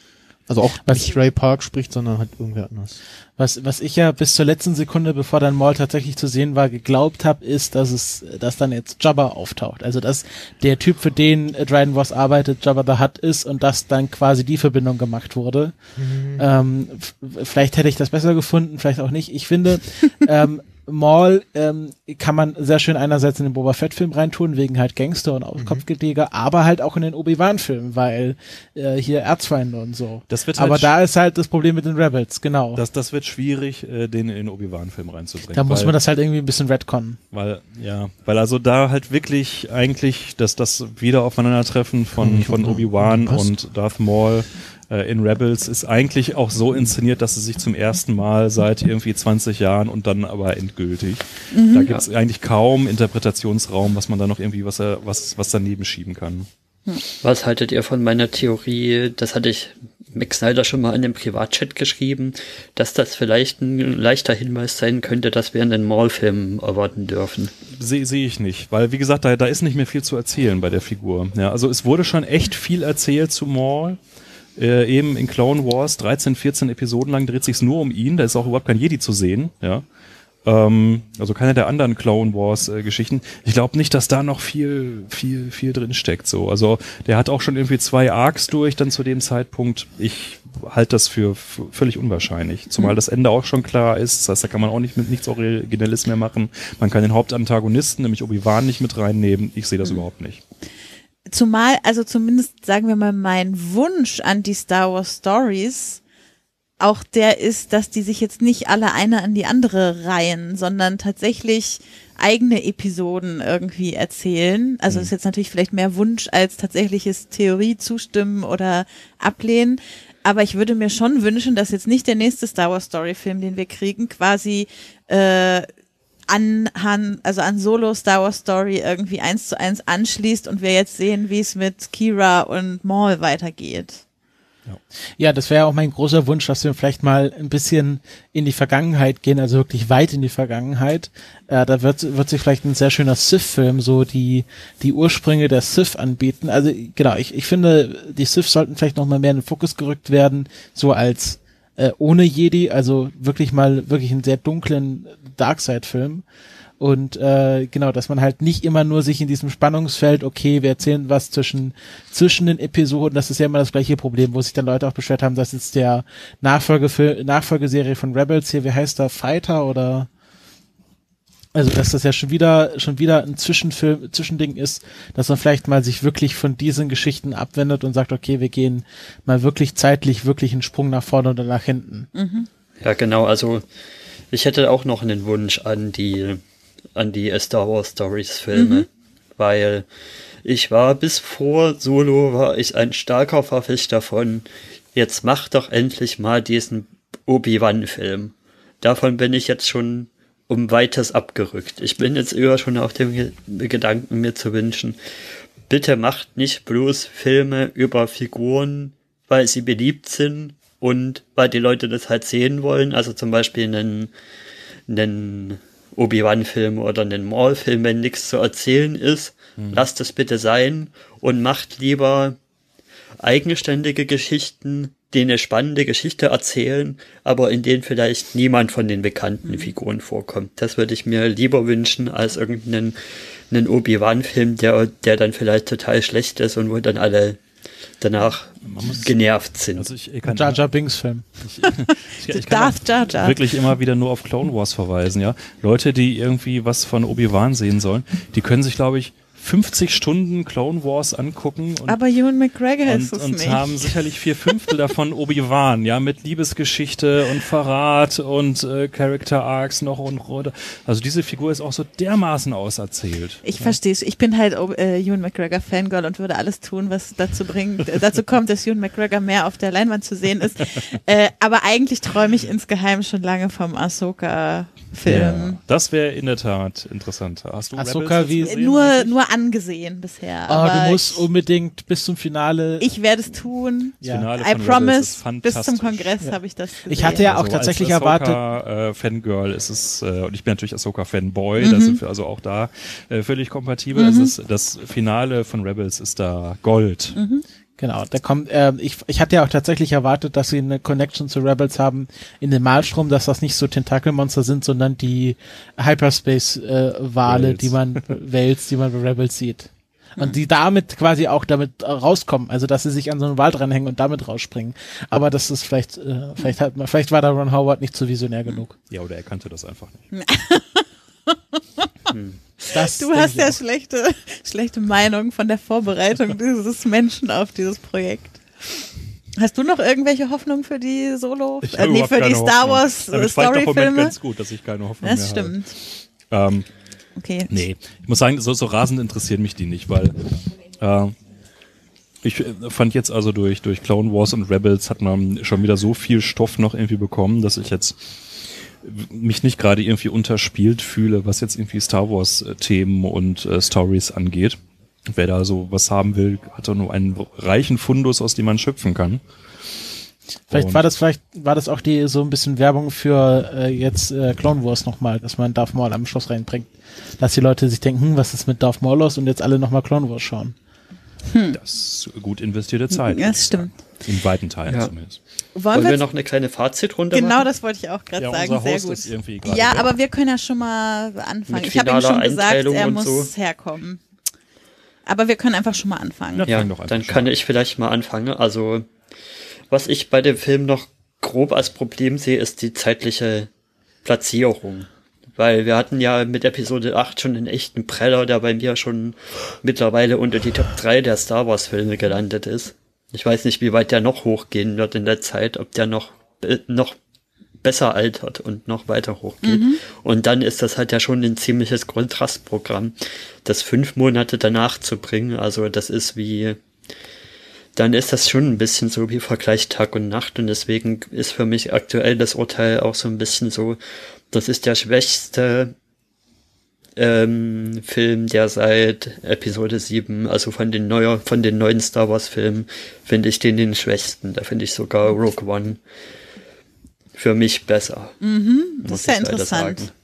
Speaker 5: Also auch
Speaker 8: Was-
Speaker 5: nicht Ray Park spricht, sondern halt irgendwer anders.
Speaker 8: Was, was ich ja bis zur letzten Sekunde, bevor dann Maul tatsächlich zu sehen war, geglaubt habe, ist, dass es, dass dann jetzt Jabba auftaucht. Also dass der Typ, für den äh, Dryden Voss arbeitet, Jabba the Hutt ist und dass dann quasi die Verbindung gemacht wurde.
Speaker 5: Mhm.
Speaker 8: Ähm, f- vielleicht hätte ich das besser gefunden, vielleicht auch nicht. Ich finde, ähm, Maul ähm, kann man sehr schön einerseits in den Boba Fett-Film reintun, wegen halt Gangster und Kopfgeldjäger, aber halt auch in den Obi-Wan-Film, weil äh, hier Erzfeinde und so.
Speaker 6: Das wird halt
Speaker 8: Aber
Speaker 6: sch-
Speaker 8: da ist halt das Problem mit den Rebels, genau.
Speaker 6: Das, das wird schwierig, äh, den in den Obi-Wan-Film reinzubringen.
Speaker 8: Da muss
Speaker 6: weil,
Speaker 8: man das halt irgendwie ein bisschen retconnen.
Speaker 6: Weil, ja, weil also da halt wirklich eigentlich das, das Wiederaufeinandertreffen von, von Obi-Wan
Speaker 5: Was?
Speaker 6: und Darth Maul äh, in Rebels ist eigentlich auch so inszeniert, dass es sich zum ersten Mal seit irgendwie zwanzig Jahren und dann aber endgültig. Da gibt es eigentlich kaum Interpretationsraum, was man da noch irgendwie was, er- was, was daneben schieben kann.
Speaker 7: Was haltet ihr von meiner Theorie, das hatte ich Mac Snyder schon mal in dem Privatchat geschrieben, dass das vielleicht ein leichter Hinweis sein könnte, dass wir einen Maul-Film erwarten dürfen?
Speaker 6: Sehe seh ich nicht, weil wie gesagt, da, da ist nicht mehr viel zu erzählen bei der Figur. Ja, also es wurde schon echt viel erzählt zu Maul. Äh, eben in Clone Wars, dreizehn, vierzehn Episoden lang dreht sich's nur um ihn, da ist auch überhaupt kein Jedi zu sehen, ja. Ähm, also keine der anderen Clone Wars äh, Geschichten. Ich glaube nicht, dass da noch viel, viel, viel drin steckt, so. Also der hat auch schon irgendwie zwei Arcs durch, dann zu dem Zeitpunkt. Ich halte das für, für völlig unwahrscheinlich. Zumal das Ende auch schon klar ist. Das heißt, da kann man auch nicht mit nichts Originelles mehr machen. Man kann den Hauptantagonisten, nämlich Obi-Wan, nicht mit reinnehmen. Ich sehe das überhaupt nicht.
Speaker 3: Zumal, also zumindest sagen wir mal, mein Wunsch an die Star Wars Stories auch der ist, dass die sich jetzt nicht alle eine an die andere reihen, sondern tatsächlich eigene Episoden irgendwie erzählen. Also ist jetzt natürlich vielleicht mehr Wunsch als tatsächliches Theorie zustimmen oder ablehnen. Aber ich würde mir schon wünschen, dass jetzt nicht der nächste Star Wars Story Film, den wir kriegen, quasi äh, an Han, also an Solo Star Wars Story irgendwie eins zu eins anschließt und wir jetzt sehen, wie es mit Kira und Maul weitergeht.
Speaker 8: Ja, das wäre auch mein großer Wunsch, dass wir vielleicht mal ein bisschen in die Vergangenheit gehen, also wirklich weit in die Vergangenheit. Äh, da wird, wird sich vielleicht ein sehr schöner Sith-Film so die, die Ursprünge der Sith anbieten. Also genau, ich, ich finde, die Sith sollten vielleicht noch mal mehr in den Fokus gerückt werden, so als äh, ohne Jedi, also wirklich mal wirklich einen sehr dunklen Darkseid-Film. Und äh, genau, dass man halt nicht immer nur sich in diesem Spannungsfeld, okay, wir erzählen was zwischen zwischen den Episoden, das ist ja immer das gleiche Problem, wo sich dann Leute auch beschwert haben, dass jetzt der Nachfolgefil- Nachfolgeserie von Rebels hier, wie heißt der, Fighter oder also dass das ja schon wieder schon wieder ein Zwischenfilm, Zwischending ist, dass man vielleicht mal sich wirklich von diesen Geschichten abwendet und sagt, okay, wir gehen mal wirklich zeitlich wirklich einen Sprung nach vorne oder nach hinten.
Speaker 3: Mhm.
Speaker 7: Ja, genau, also ich hätte auch noch einen Wunsch an die an die Star Wars Stories Filme,
Speaker 3: Mhm.
Speaker 7: weil ich war bis vor Solo war ich ein starker Verfechter von, jetzt mach doch endlich mal diesen Obi-Wan-Film. Davon bin ich jetzt schon um weites abgerückt. Ich bin jetzt eher schon auf dem Ge- Gedanken, mir zu wünschen, bitte macht nicht bloß Filme über Figuren, weil sie beliebt sind und weil die Leute das halt sehen wollen, also zum Beispiel einen, einen Obi-Wan-Film oder einen Maul-Film, wenn nichts zu erzählen ist, mhm. lasst es bitte sein und macht lieber eigenständige Geschichten, die eine spannende Geschichte erzählen, aber in denen vielleicht niemand von den bekannten mhm. Figuren vorkommt. Das würde ich mir lieber wünschen, als irgendeinen einen Obi-Wan-Film, der, der dann vielleicht total schlecht ist und wo dann alle danach genervt sind.
Speaker 6: Also ich, ich kann
Speaker 8: Jar Jar Binks Film.
Speaker 6: Ich, ich, ich kann
Speaker 3: Darth Jar Jar.
Speaker 6: wirklich immer wieder nur auf Clone Wars verweisen, ja. Leute, die irgendwie was von Obi-Wan sehen sollen, die können sich, glaube ich, fünfzig Stunden Clone Wars angucken und,
Speaker 3: Aber Ewan McGregor ist
Speaker 6: und,
Speaker 3: es
Speaker 6: und
Speaker 3: nicht.
Speaker 6: haben sicherlich vier Fünftel davon Obi-Wan, ja, mit Liebesgeschichte und Verrat und äh, Character Arcs noch und und- also diese Figur ist auch so dermaßen auserzählt.
Speaker 3: Ich verstehe es. Ich bin halt äh, Ewan McGregor Fangirl und würde alles tun, was dazu bringt, äh, dazu kommt, dass Ewan McGregor mehr auf der Leinwand zu sehen ist. äh, aber eigentlich träume ich insgeheim schon lange vom Ahsoka-Film.
Speaker 6: Ja, das wäre in der Tat interessant. Hast du
Speaker 8: Ahsoka
Speaker 6: Rebels
Speaker 8: wie-
Speaker 6: jetzt gesehen
Speaker 3: Nur,
Speaker 6: eigentlich?
Speaker 3: nur angesehen bisher.
Speaker 8: Ah,
Speaker 3: aber
Speaker 8: du musst
Speaker 3: ich,
Speaker 8: unbedingt bis zum Finale.
Speaker 3: ich werde es tun.
Speaker 6: Das
Speaker 8: Ja.
Speaker 6: Finale
Speaker 3: I
Speaker 6: von Rebels
Speaker 3: promise,
Speaker 6: ist
Speaker 3: bis
Speaker 6: fantastisch.
Speaker 3: zum Kongress
Speaker 8: Ja.
Speaker 3: habe ich das gesehen.
Speaker 8: Ich hatte ja auch
Speaker 6: Also
Speaker 8: tatsächlich
Speaker 6: als
Speaker 8: erwartet.
Speaker 6: Ahsoka, äh, Fangirl ist es, äh, und ich bin natürlich Ahsoka-Fanboy,
Speaker 3: Mhm.
Speaker 6: da sind wir also auch da äh, völlig kompatibel.
Speaker 3: Mhm.
Speaker 6: Also das, das Finale von Rebels ist da Gold.
Speaker 3: Mhm.
Speaker 8: Genau, da kommt, äh, ich, ich hatte ja auch tatsächlich erwartet, dass sie eine Connection zu Rebels haben in dem Malstrom, dass das nicht so Tentakelmonster sind, sondern die Hyperspace-Wale, äh, die man, Whales, die man bei Rebels sieht. Und die damit quasi auch damit rauskommen, also dass sie sich an so einen Wal dranhängen und damit rausspringen. Aber das ist vielleicht, äh, vielleicht hat man, vielleicht war da Ron Howard nicht so visionär genug.
Speaker 6: Ja, oder er kannte das einfach nicht.
Speaker 3: hm. Das du hast ja schlechte, schlechte Meinung von der Vorbereitung dieses Menschen auf dieses Projekt. Hast du noch irgendwelche Hoffnung für die Solo,
Speaker 6: ich
Speaker 3: äh, nee, für die Star Wars Story-Filme?
Speaker 6: Ganz gut, dass ich keine Hoffnung
Speaker 3: das
Speaker 6: mehr
Speaker 3: stimmt.
Speaker 6: habe. Ähm,
Speaker 3: okay.
Speaker 6: Nee, ich muss sagen, so, so rasend interessieren mich die nicht, weil äh, ich fand jetzt also durch, durch Clone Wars und Rebels hat man schon wieder so viel Stoff noch irgendwie bekommen, dass ich jetzt mich nicht gerade irgendwie unterspielt fühle, was jetzt irgendwie Star Wars Themen und äh, Stories angeht. Wer da so was haben will, hat doch nur einen reichen Fundus, aus dem man schöpfen kann.
Speaker 8: Vielleicht
Speaker 6: und
Speaker 8: war das vielleicht war das auch die so ein bisschen Werbung für äh, jetzt äh, Clone Wars nochmal, dass man Darth Maul am Schluss reinbringt, dass die Leute sich denken, hm, was ist mit Darth Maul los und jetzt alle nochmal Clone Wars schauen.
Speaker 6: Hm. Das ist gut investierte Zeit.
Speaker 3: Ja, das stimmt.
Speaker 6: In weiten Teilen
Speaker 7: ja.
Speaker 6: zumindest.
Speaker 7: Wollen, Wollen wir noch eine kleine Fazitrunde
Speaker 3: genau
Speaker 7: machen?
Speaker 3: Genau, das wollte ich auch gerade
Speaker 6: ja,
Speaker 3: sagen.
Speaker 6: unser
Speaker 3: Sehr
Speaker 6: Host
Speaker 3: gut.
Speaker 6: Ist irgendwie gerade
Speaker 3: ja,
Speaker 6: weg.
Speaker 3: aber wir können ja schon mal anfangen.
Speaker 7: Mit
Speaker 3: ich habe ihm schon gesagt,
Speaker 7: Einteilung
Speaker 3: er
Speaker 7: und
Speaker 3: muss
Speaker 7: so.
Speaker 3: herkommen. Aber wir können einfach schon mal anfangen.
Speaker 6: Ja,
Speaker 7: ja
Speaker 6: doch
Speaker 7: dann schon. Kann ich vielleicht mal anfangen. Also, was ich bei dem Film noch grob als Problem sehe, ist die zeitliche Platzierung. Weil wir hatten ja mit Episode acht schon einen echten Preller, der bei mir schon mittlerweile unter die Top drei der Star Wars Filme gelandet ist. Ich weiß nicht, wie weit der noch hochgehen wird in der Zeit, ob der noch, äh, noch besser altert und noch weiter hochgeht. Mhm. Und dann ist das halt ja schon ein ziemliches Kontrastprogramm, das fünf Monate danach zu bringen. Also das ist wie, dann ist das schon ein bisschen so wie Vergleich Tag und Nacht. Und deswegen ist für mich aktuell das Urteil auch so ein bisschen so, das ist der schwächste ähm, Film, der seit Episode sieben, also von den neuer, von den neuen Star Wars Filmen, finde ich den den schwächsten. Da finde ich sogar Rogue One für mich besser.
Speaker 3: Mhm, das ist ja interessant.
Speaker 7: Sagen.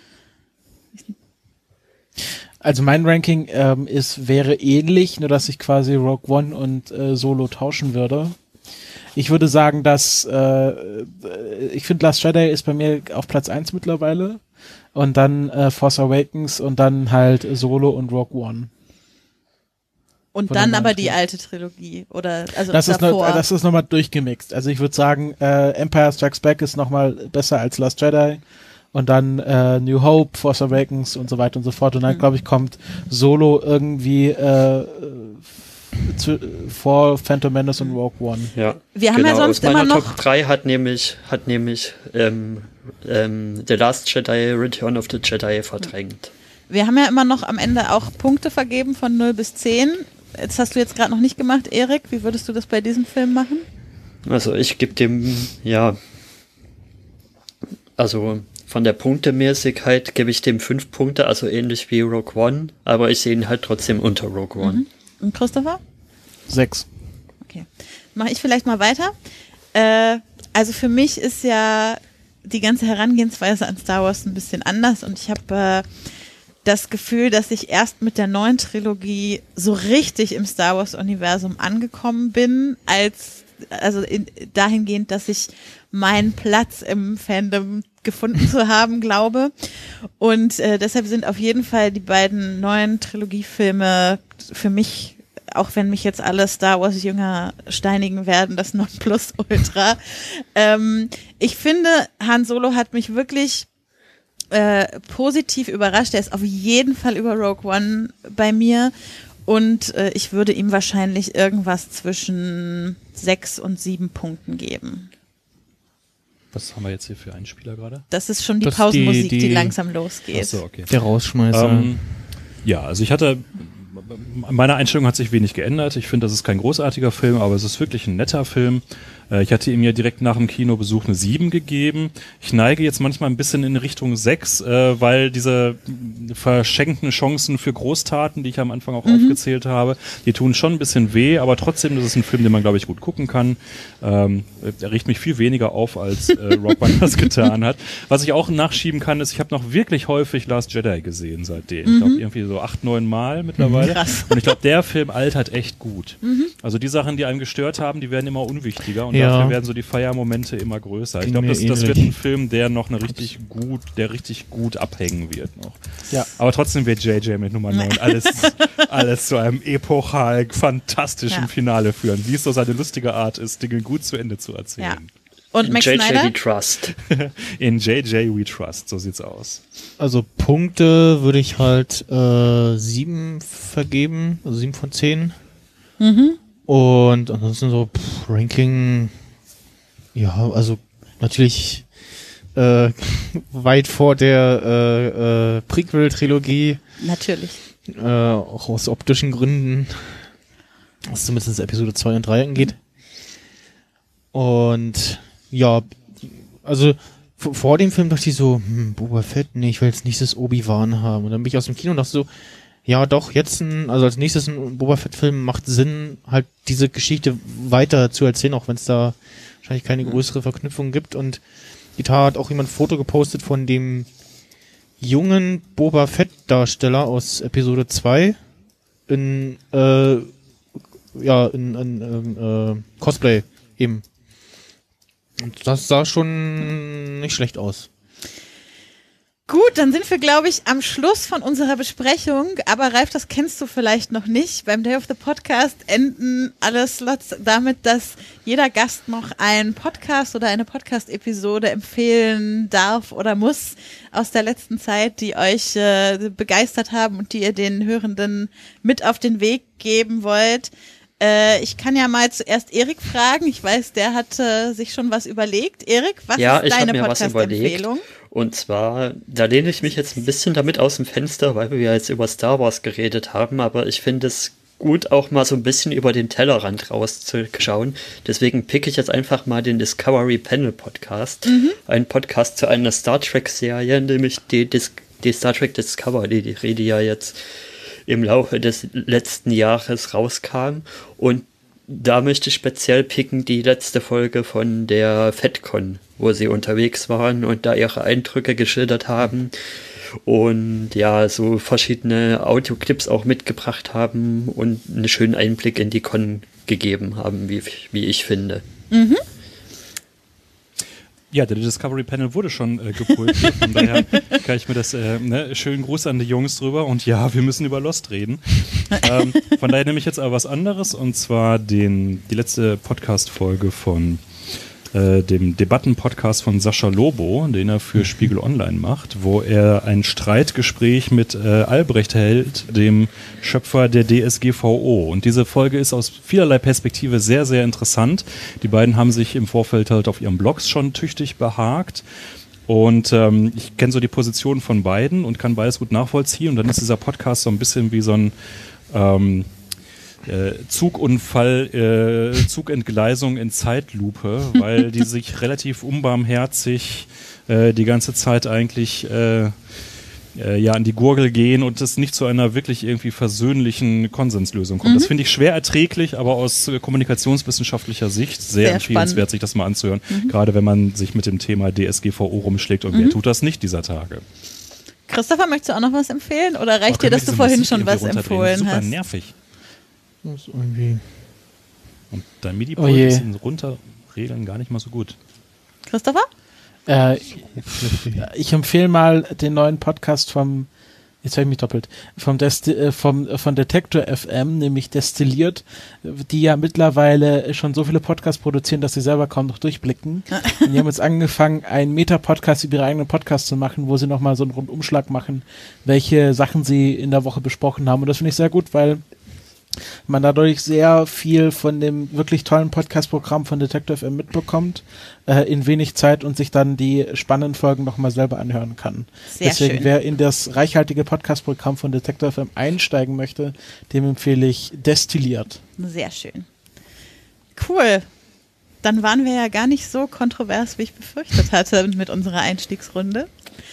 Speaker 8: Also mein Ranking ähm, ist wäre ähnlich, nur dass ich quasi Rogue One und äh, Solo tauschen würde. Ich würde sagen, dass äh, ich finde Last Jedi ist bei mir auf Platz eins mittlerweile und dann äh, Force Awakens und dann halt Solo und Rogue One.
Speaker 3: Und Von dann aber die alte Trilogie oder also
Speaker 8: das
Speaker 3: davor.
Speaker 8: Ist noch, das ist nochmal durchgemixt. Also ich würde sagen, äh, Empire Strikes Back ist nochmal besser als Last Jedi und dann äh, New Hope, Force Awakens und so weiter und so fort. Und dann, mhm. glaube ich, kommt Solo irgendwie äh, zu, vor Phantom Menace und Rogue One.
Speaker 7: Ja,
Speaker 3: wir haben
Speaker 7: genau.
Speaker 3: ja sonst
Speaker 7: Aus meiner
Speaker 3: immer noch
Speaker 7: Top drei hat nämlich, hat nämlich ähm, ähm, The Last Jedi, Return of the Jedi verdrängt.
Speaker 3: Wir haben ja immer noch am Ende auch Punkte vergeben von null bis zehn. Jetzt hast du jetzt gerade noch nicht gemacht, Erik. Wie würdest du das bei diesem Film machen?
Speaker 7: Also ich gebe dem, ja, also von der Punktemäßigkeit gebe ich dem fünf Punkte, also ähnlich wie Rogue One, aber ich sehe ihn halt trotzdem unter Rogue One.
Speaker 3: Mhm. Und Christopher?
Speaker 8: Sechs.
Speaker 3: Okay. Mache ich vielleicht mal weiter. Äh, also für mich ist ja die ganze Herangehensweise an Star Wars ein bisschen anders und ich habe äh, das Gefühl, dass ich erst mit der neuen Trilogie so richtig im Star Wars Universum angekommen bin, als also in, dahingehend, dass ich meinen Platz im Fandom gefunden zu haben, glaube. Und äh, deshalb sind auf jeden Fall die beiden neuen Trilogiefilme für mich, auch wenn mich jetzt alle Star Wars Jünger steinigen werden, das Nonplusultra. ähm, ich finde, Han Solo hat mich wirklich äh, positiv überrascht. Er ist auf jeden Fall über Rogue One bei mir. Und äh, ich würde ihm wahrscheinlich irgendwas zwischen sechs und sieben Punkten geben.
Speaker 6: Was haben wir jetzt hier für einen Spieler gerade?
Speaker 3: Das ist schon die
Speaker 5: Das
Speaker 3: Pausenmusik, die,
Speaker 5: die,
Speaker 3: die langsam losgeht.
Speaker 6: Ach so, okay.
Speaker 5: Der Rausschmeißer.
Speaker 6: Ähm, ja, also ich hatte, meine Einstellung hat sich wenig geändert. Ich finde, das ist kein großartiger Film, aber es ist wirklich ein netter Film. Ich hatte ihm ja direkt nach dem Kinobesuch eine sieben gegeben. Ich neige jetzt manchmal ein bisschen in Richtung sechs, äh, weil diese verschenkten Chancen für Großtaten, die ich am Anfang auch mhm. aufgezählt habe, die tun schon ein bisschen weh, aber trotzdem, das ist ein Film, den man, glaube ich, gut gucken kann. Ähm, er riecht mich viel weniger auf, als äh, Rogue One das getan hat. Was ich auch nachschieben kann, ist, ich habe noch wirklich häufig Last Jedi gesehen seitdem. Mhm. Ich glaube, irgendwie so acht, neun Mal mittlerweile.
Speaker 3: Krass.
Speaker 6: Und ich glaube, der Film altert echt gut.
Speaker 3: Mhm.
Speaker 6: Also die Sachen, die einem gestört haben, die werden immer unwichtiger und
Speaker 5: Ja.
Speaker 6: dafür werden so die Feiermomente immer größer. Ich
Speaker 5: Ging
Speaker 6: glaube,
Speaker 5: mir
Speaker 6: das, das wird
Speaker 5: ähnlich.
Speaker 6: ein Film, der noch eine richtig gut, der richtig gut abhängen wird noch.
Speaker 8: Ja.
Speaker 6: Aber trotzdem wird J J mit Nummer neun alles, alles zu einem epochal fantastischen
Speaker 3: Ja.
Speaker 6: Finale führen, wie es so seine lustige Art ist, Dinge gut zu Ende zu erzählen.
Speaker 3: Ja. Und Max
Speaker 7: J J
Speaker 3: Snyder?
Speaker 7: we trust.
Speaker 6: In J J we trust, so sieht's aus.
Speaker 5: Also Punkte würde ich halt äh, sieben vergeben, also sieben von zehn.
Speaker 3: Mhm.
Speaker 5: Und ansonsten so pff, Ranking, ja, also natürlich äh, weit vor der äh, äh, Prequel-Trilogie,
Speaker 3: Natürlich.
Speaker 5: äh, auch aus optischen Gründen, was zumindest Episode zwei und drei angeht. Und ja, also v- vor dem Film dachte ich so, hm, Boba Fett, nee, ich will jetzt nächstes Obi-Wan haben. Und dann bin ich aus dem Kino und dachte so, ja doch, jetzt ein, also als nächstes ein Boba Fett-Film macht Sinn, halt diese Geschichte weiter zu erzählen, auch wenn es da wahrscheinlich keine größere Verknüpfung gibt. Und die Tat hat auch jemand ein Foto gepostet von dem jungen Boba Fett-Darsteller aus Episode zwei in, äh, ja, in, in, in äh, Cosplay eben. Und das sah schon nicht schlecht aus.
Speaker 3: Gut, dann sind wir, glaube ich, am Schluss von unserer Besprechung. Aber Ralf, das kennst du vielleicht noch nicht. Beim Day of the Podcast enden alle Slots damit, dass jeder Gast noch einen Podcast oder eine Podcast-Episode empfehlen darf oder muss aus der letzten Zeit, die euch äh, begeistert haben und die ihr den Hörenden mit auf den Weg geben wollt. Äh, ich kann ja mal zuerst Erik fragen. Ich weiß, der hat äh, sich schon was überlegt. Erik, was
Speaker 7: Ja,
Speaker 3: ist
Speaker 7: ich hab
Speaker 3: deine
Speaker 7: mir was überlegt.
Speaker 3: Podcast-Empfehlung?
Speaker 7: Und zwar, da lehne ich mich jetzt ein bisschen damit aus dem Fenster, weil wir ja jetzt über Star Wars geredet haben, aber ich finde es gut, auch mal so ein bisschen über den Tellerrand rauszuschauen. Deswegen pick ich jetzt einfach mal den Discovery Panel Podcast.
Speaker 3: Mhm.
Speaker 7: Ein Podcast zu einer Star Trek-Serie, nämlich die, Dis- die Star Trek Discovery, die Rede ja jetzt im Laufe des letzten Jahres rauskam. Und da möchte ich speziell picken die letzte Folge von der FedCon, wo sie unterwegs waren und da ihre Eindrücke geschildert haben und ja, so verschiedene Audioclips auch mitgebracht haben und einen schönen Einblick in die Con gegeben haben, wie, wie ich finde.
Speaker 3: Mhm.
Speaker 6: Ja, der Discovery Panel wurde schon äh, gepult. Von daher kann ich mir das, äh, ne, schönen Gruß an die Jungs drüber. Und ja, wir müssen über Lost reden. ähm, von daher nehme ich jetzt aber was anderes. Und zwar den, die letzte Podcast-Folge von äh, dem Debatten-Podcast von Sascha Lobo, den er für Spiegel Online macht, wo er ein Streitgespräch mit äh, Albrecht hält, dem Schöpfer der D S G V O. Und diese Folge ist aus vielerlei Perspektive sehr, sehr interessant. Die beiden haben sich im Vorfeld halt auf ihren Blogs schon tüchtig behagt. Und ähm, ich kenne so die Positionen von beiden und kann beides gut nachvollziehen. Und dann ist dieser Podcast so ein bisschen wie so ein ähm, äh, Zugunfall, äh, Zugentgleisung in Zeitlupe, weil die sich relativ unbarmherzig äh, die ganze Zeit eigentlich äh, äh, ja an die Gurgel gehen und es nicht zu einer wirklich irgendwie versöhnlichen Konsenslösung kommt.
Speaker 3: Mhm.
Speaker 6: Das finde ich schwer erträglich, aber aus äh, kommunikationswissenschaftlicher Sicht sehr,
Speaker 3: Sehr
Speaker 6: empfehlenswert,
Speaker 3: spannend.
Speaker 6: sich das mal anzuhören,
Speaker 3: Mhm.
Speaker 6: gerade wenn man sich mit dem Thema D S G V O rumschlägt und
Speaker 3: Mhm.
Speaker 6: wer tut das nicht dieser Tage.
Speaker 3: Christopher, möchtest du auch noch was empfehlen? Oder reicht
Speaker 6: Oh,
Speaker 3: dir,
Speaker 6: können wir
Speaker 3: dass du
Speaker 6: diese
Speaker 3: vorhin
Speaker 6: Musik
Speaker 3: schon
Speaker 6: irgendwie
Speaker 3: was
Speaker 6: runterdrehen?
Speaker 3: empfohlen
Speaker 6: Super
Speaker 3: hast?
Speaker 6: nervig.
Speaker 5: Das ist irgendwie
Speaker 6: Und dein
Speaker 8: Oh
Speaker 6: MIDI-Pult
Speaker 8: je.
Speaker 6: ist in Runterregeln gar nicht mal so gut.
Speaker 3: Christopher?
Speaker 8: Äh, ich empfehle mal den neuen Podcast vom, jetzt habe ich mich doppelt, vom, Desti äh, vom äh, von Detektor F M, nämlich Destilliert, die ja mittlerweile schon so viele Podcasts produzieren, dass sie selber kaum noch durchblicken. Und die haben jetzt angefangen, einen Meta-Podcast über ihre eigenen Podcasts zu machen, wo sie nochmal so einen Rundumschlag machen, welche Sachen sie in der Woche besprochen haben. Und das finde ich sehr gut, weil man dadurch sehr viel von dem wirklich tollen Podcast-Programm von Detektor F M mitbekommt, äh, in wenig Zeit und sich dann die spannenden Folgen nochmal selber anhören kann.
Speaker 3: Sehr
Speaker 8: Deswegen,
Speaker 3: schön.
Speaker 8: wer in das reichhaltige Podcast-Programm von Detektor F M einsteigen möchte, dem empfehle ich Destilliert.
Speaker 3: Sehr schön. Cool. Dann waren wir ja gar nicht so kontrovers, wie ich befürchtet hatte mit unserer Einstiegsrunde.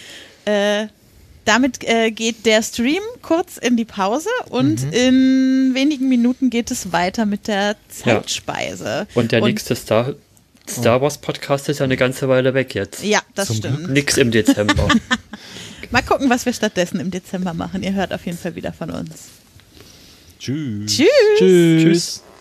Speaker 3: Äh, damit äh, geht der Stream kurz in die Pause und
Speaker 7: Mhm.
Speaker 3: in wenigen Minuten geht es weiter mit der Zeitspeise.
Speaker 7: Und der nächste Star, Star Wars Podcast ist ja eine ganze Weile weg jetzt.
Speaker 3: Ja, das
Speaker 7: Zum
Speaker 3: stimmt.
Speaker 7: Glück. Nix im Dezember.
Speaker 3: Mal gucken, was wir stattdessen im Dezember machen. Ihr hört auf jeden Fall wieder von uns.
Speaker 6: Tschüss.
Speaker 3: Tschüss.
Speaker 8: Tschüss.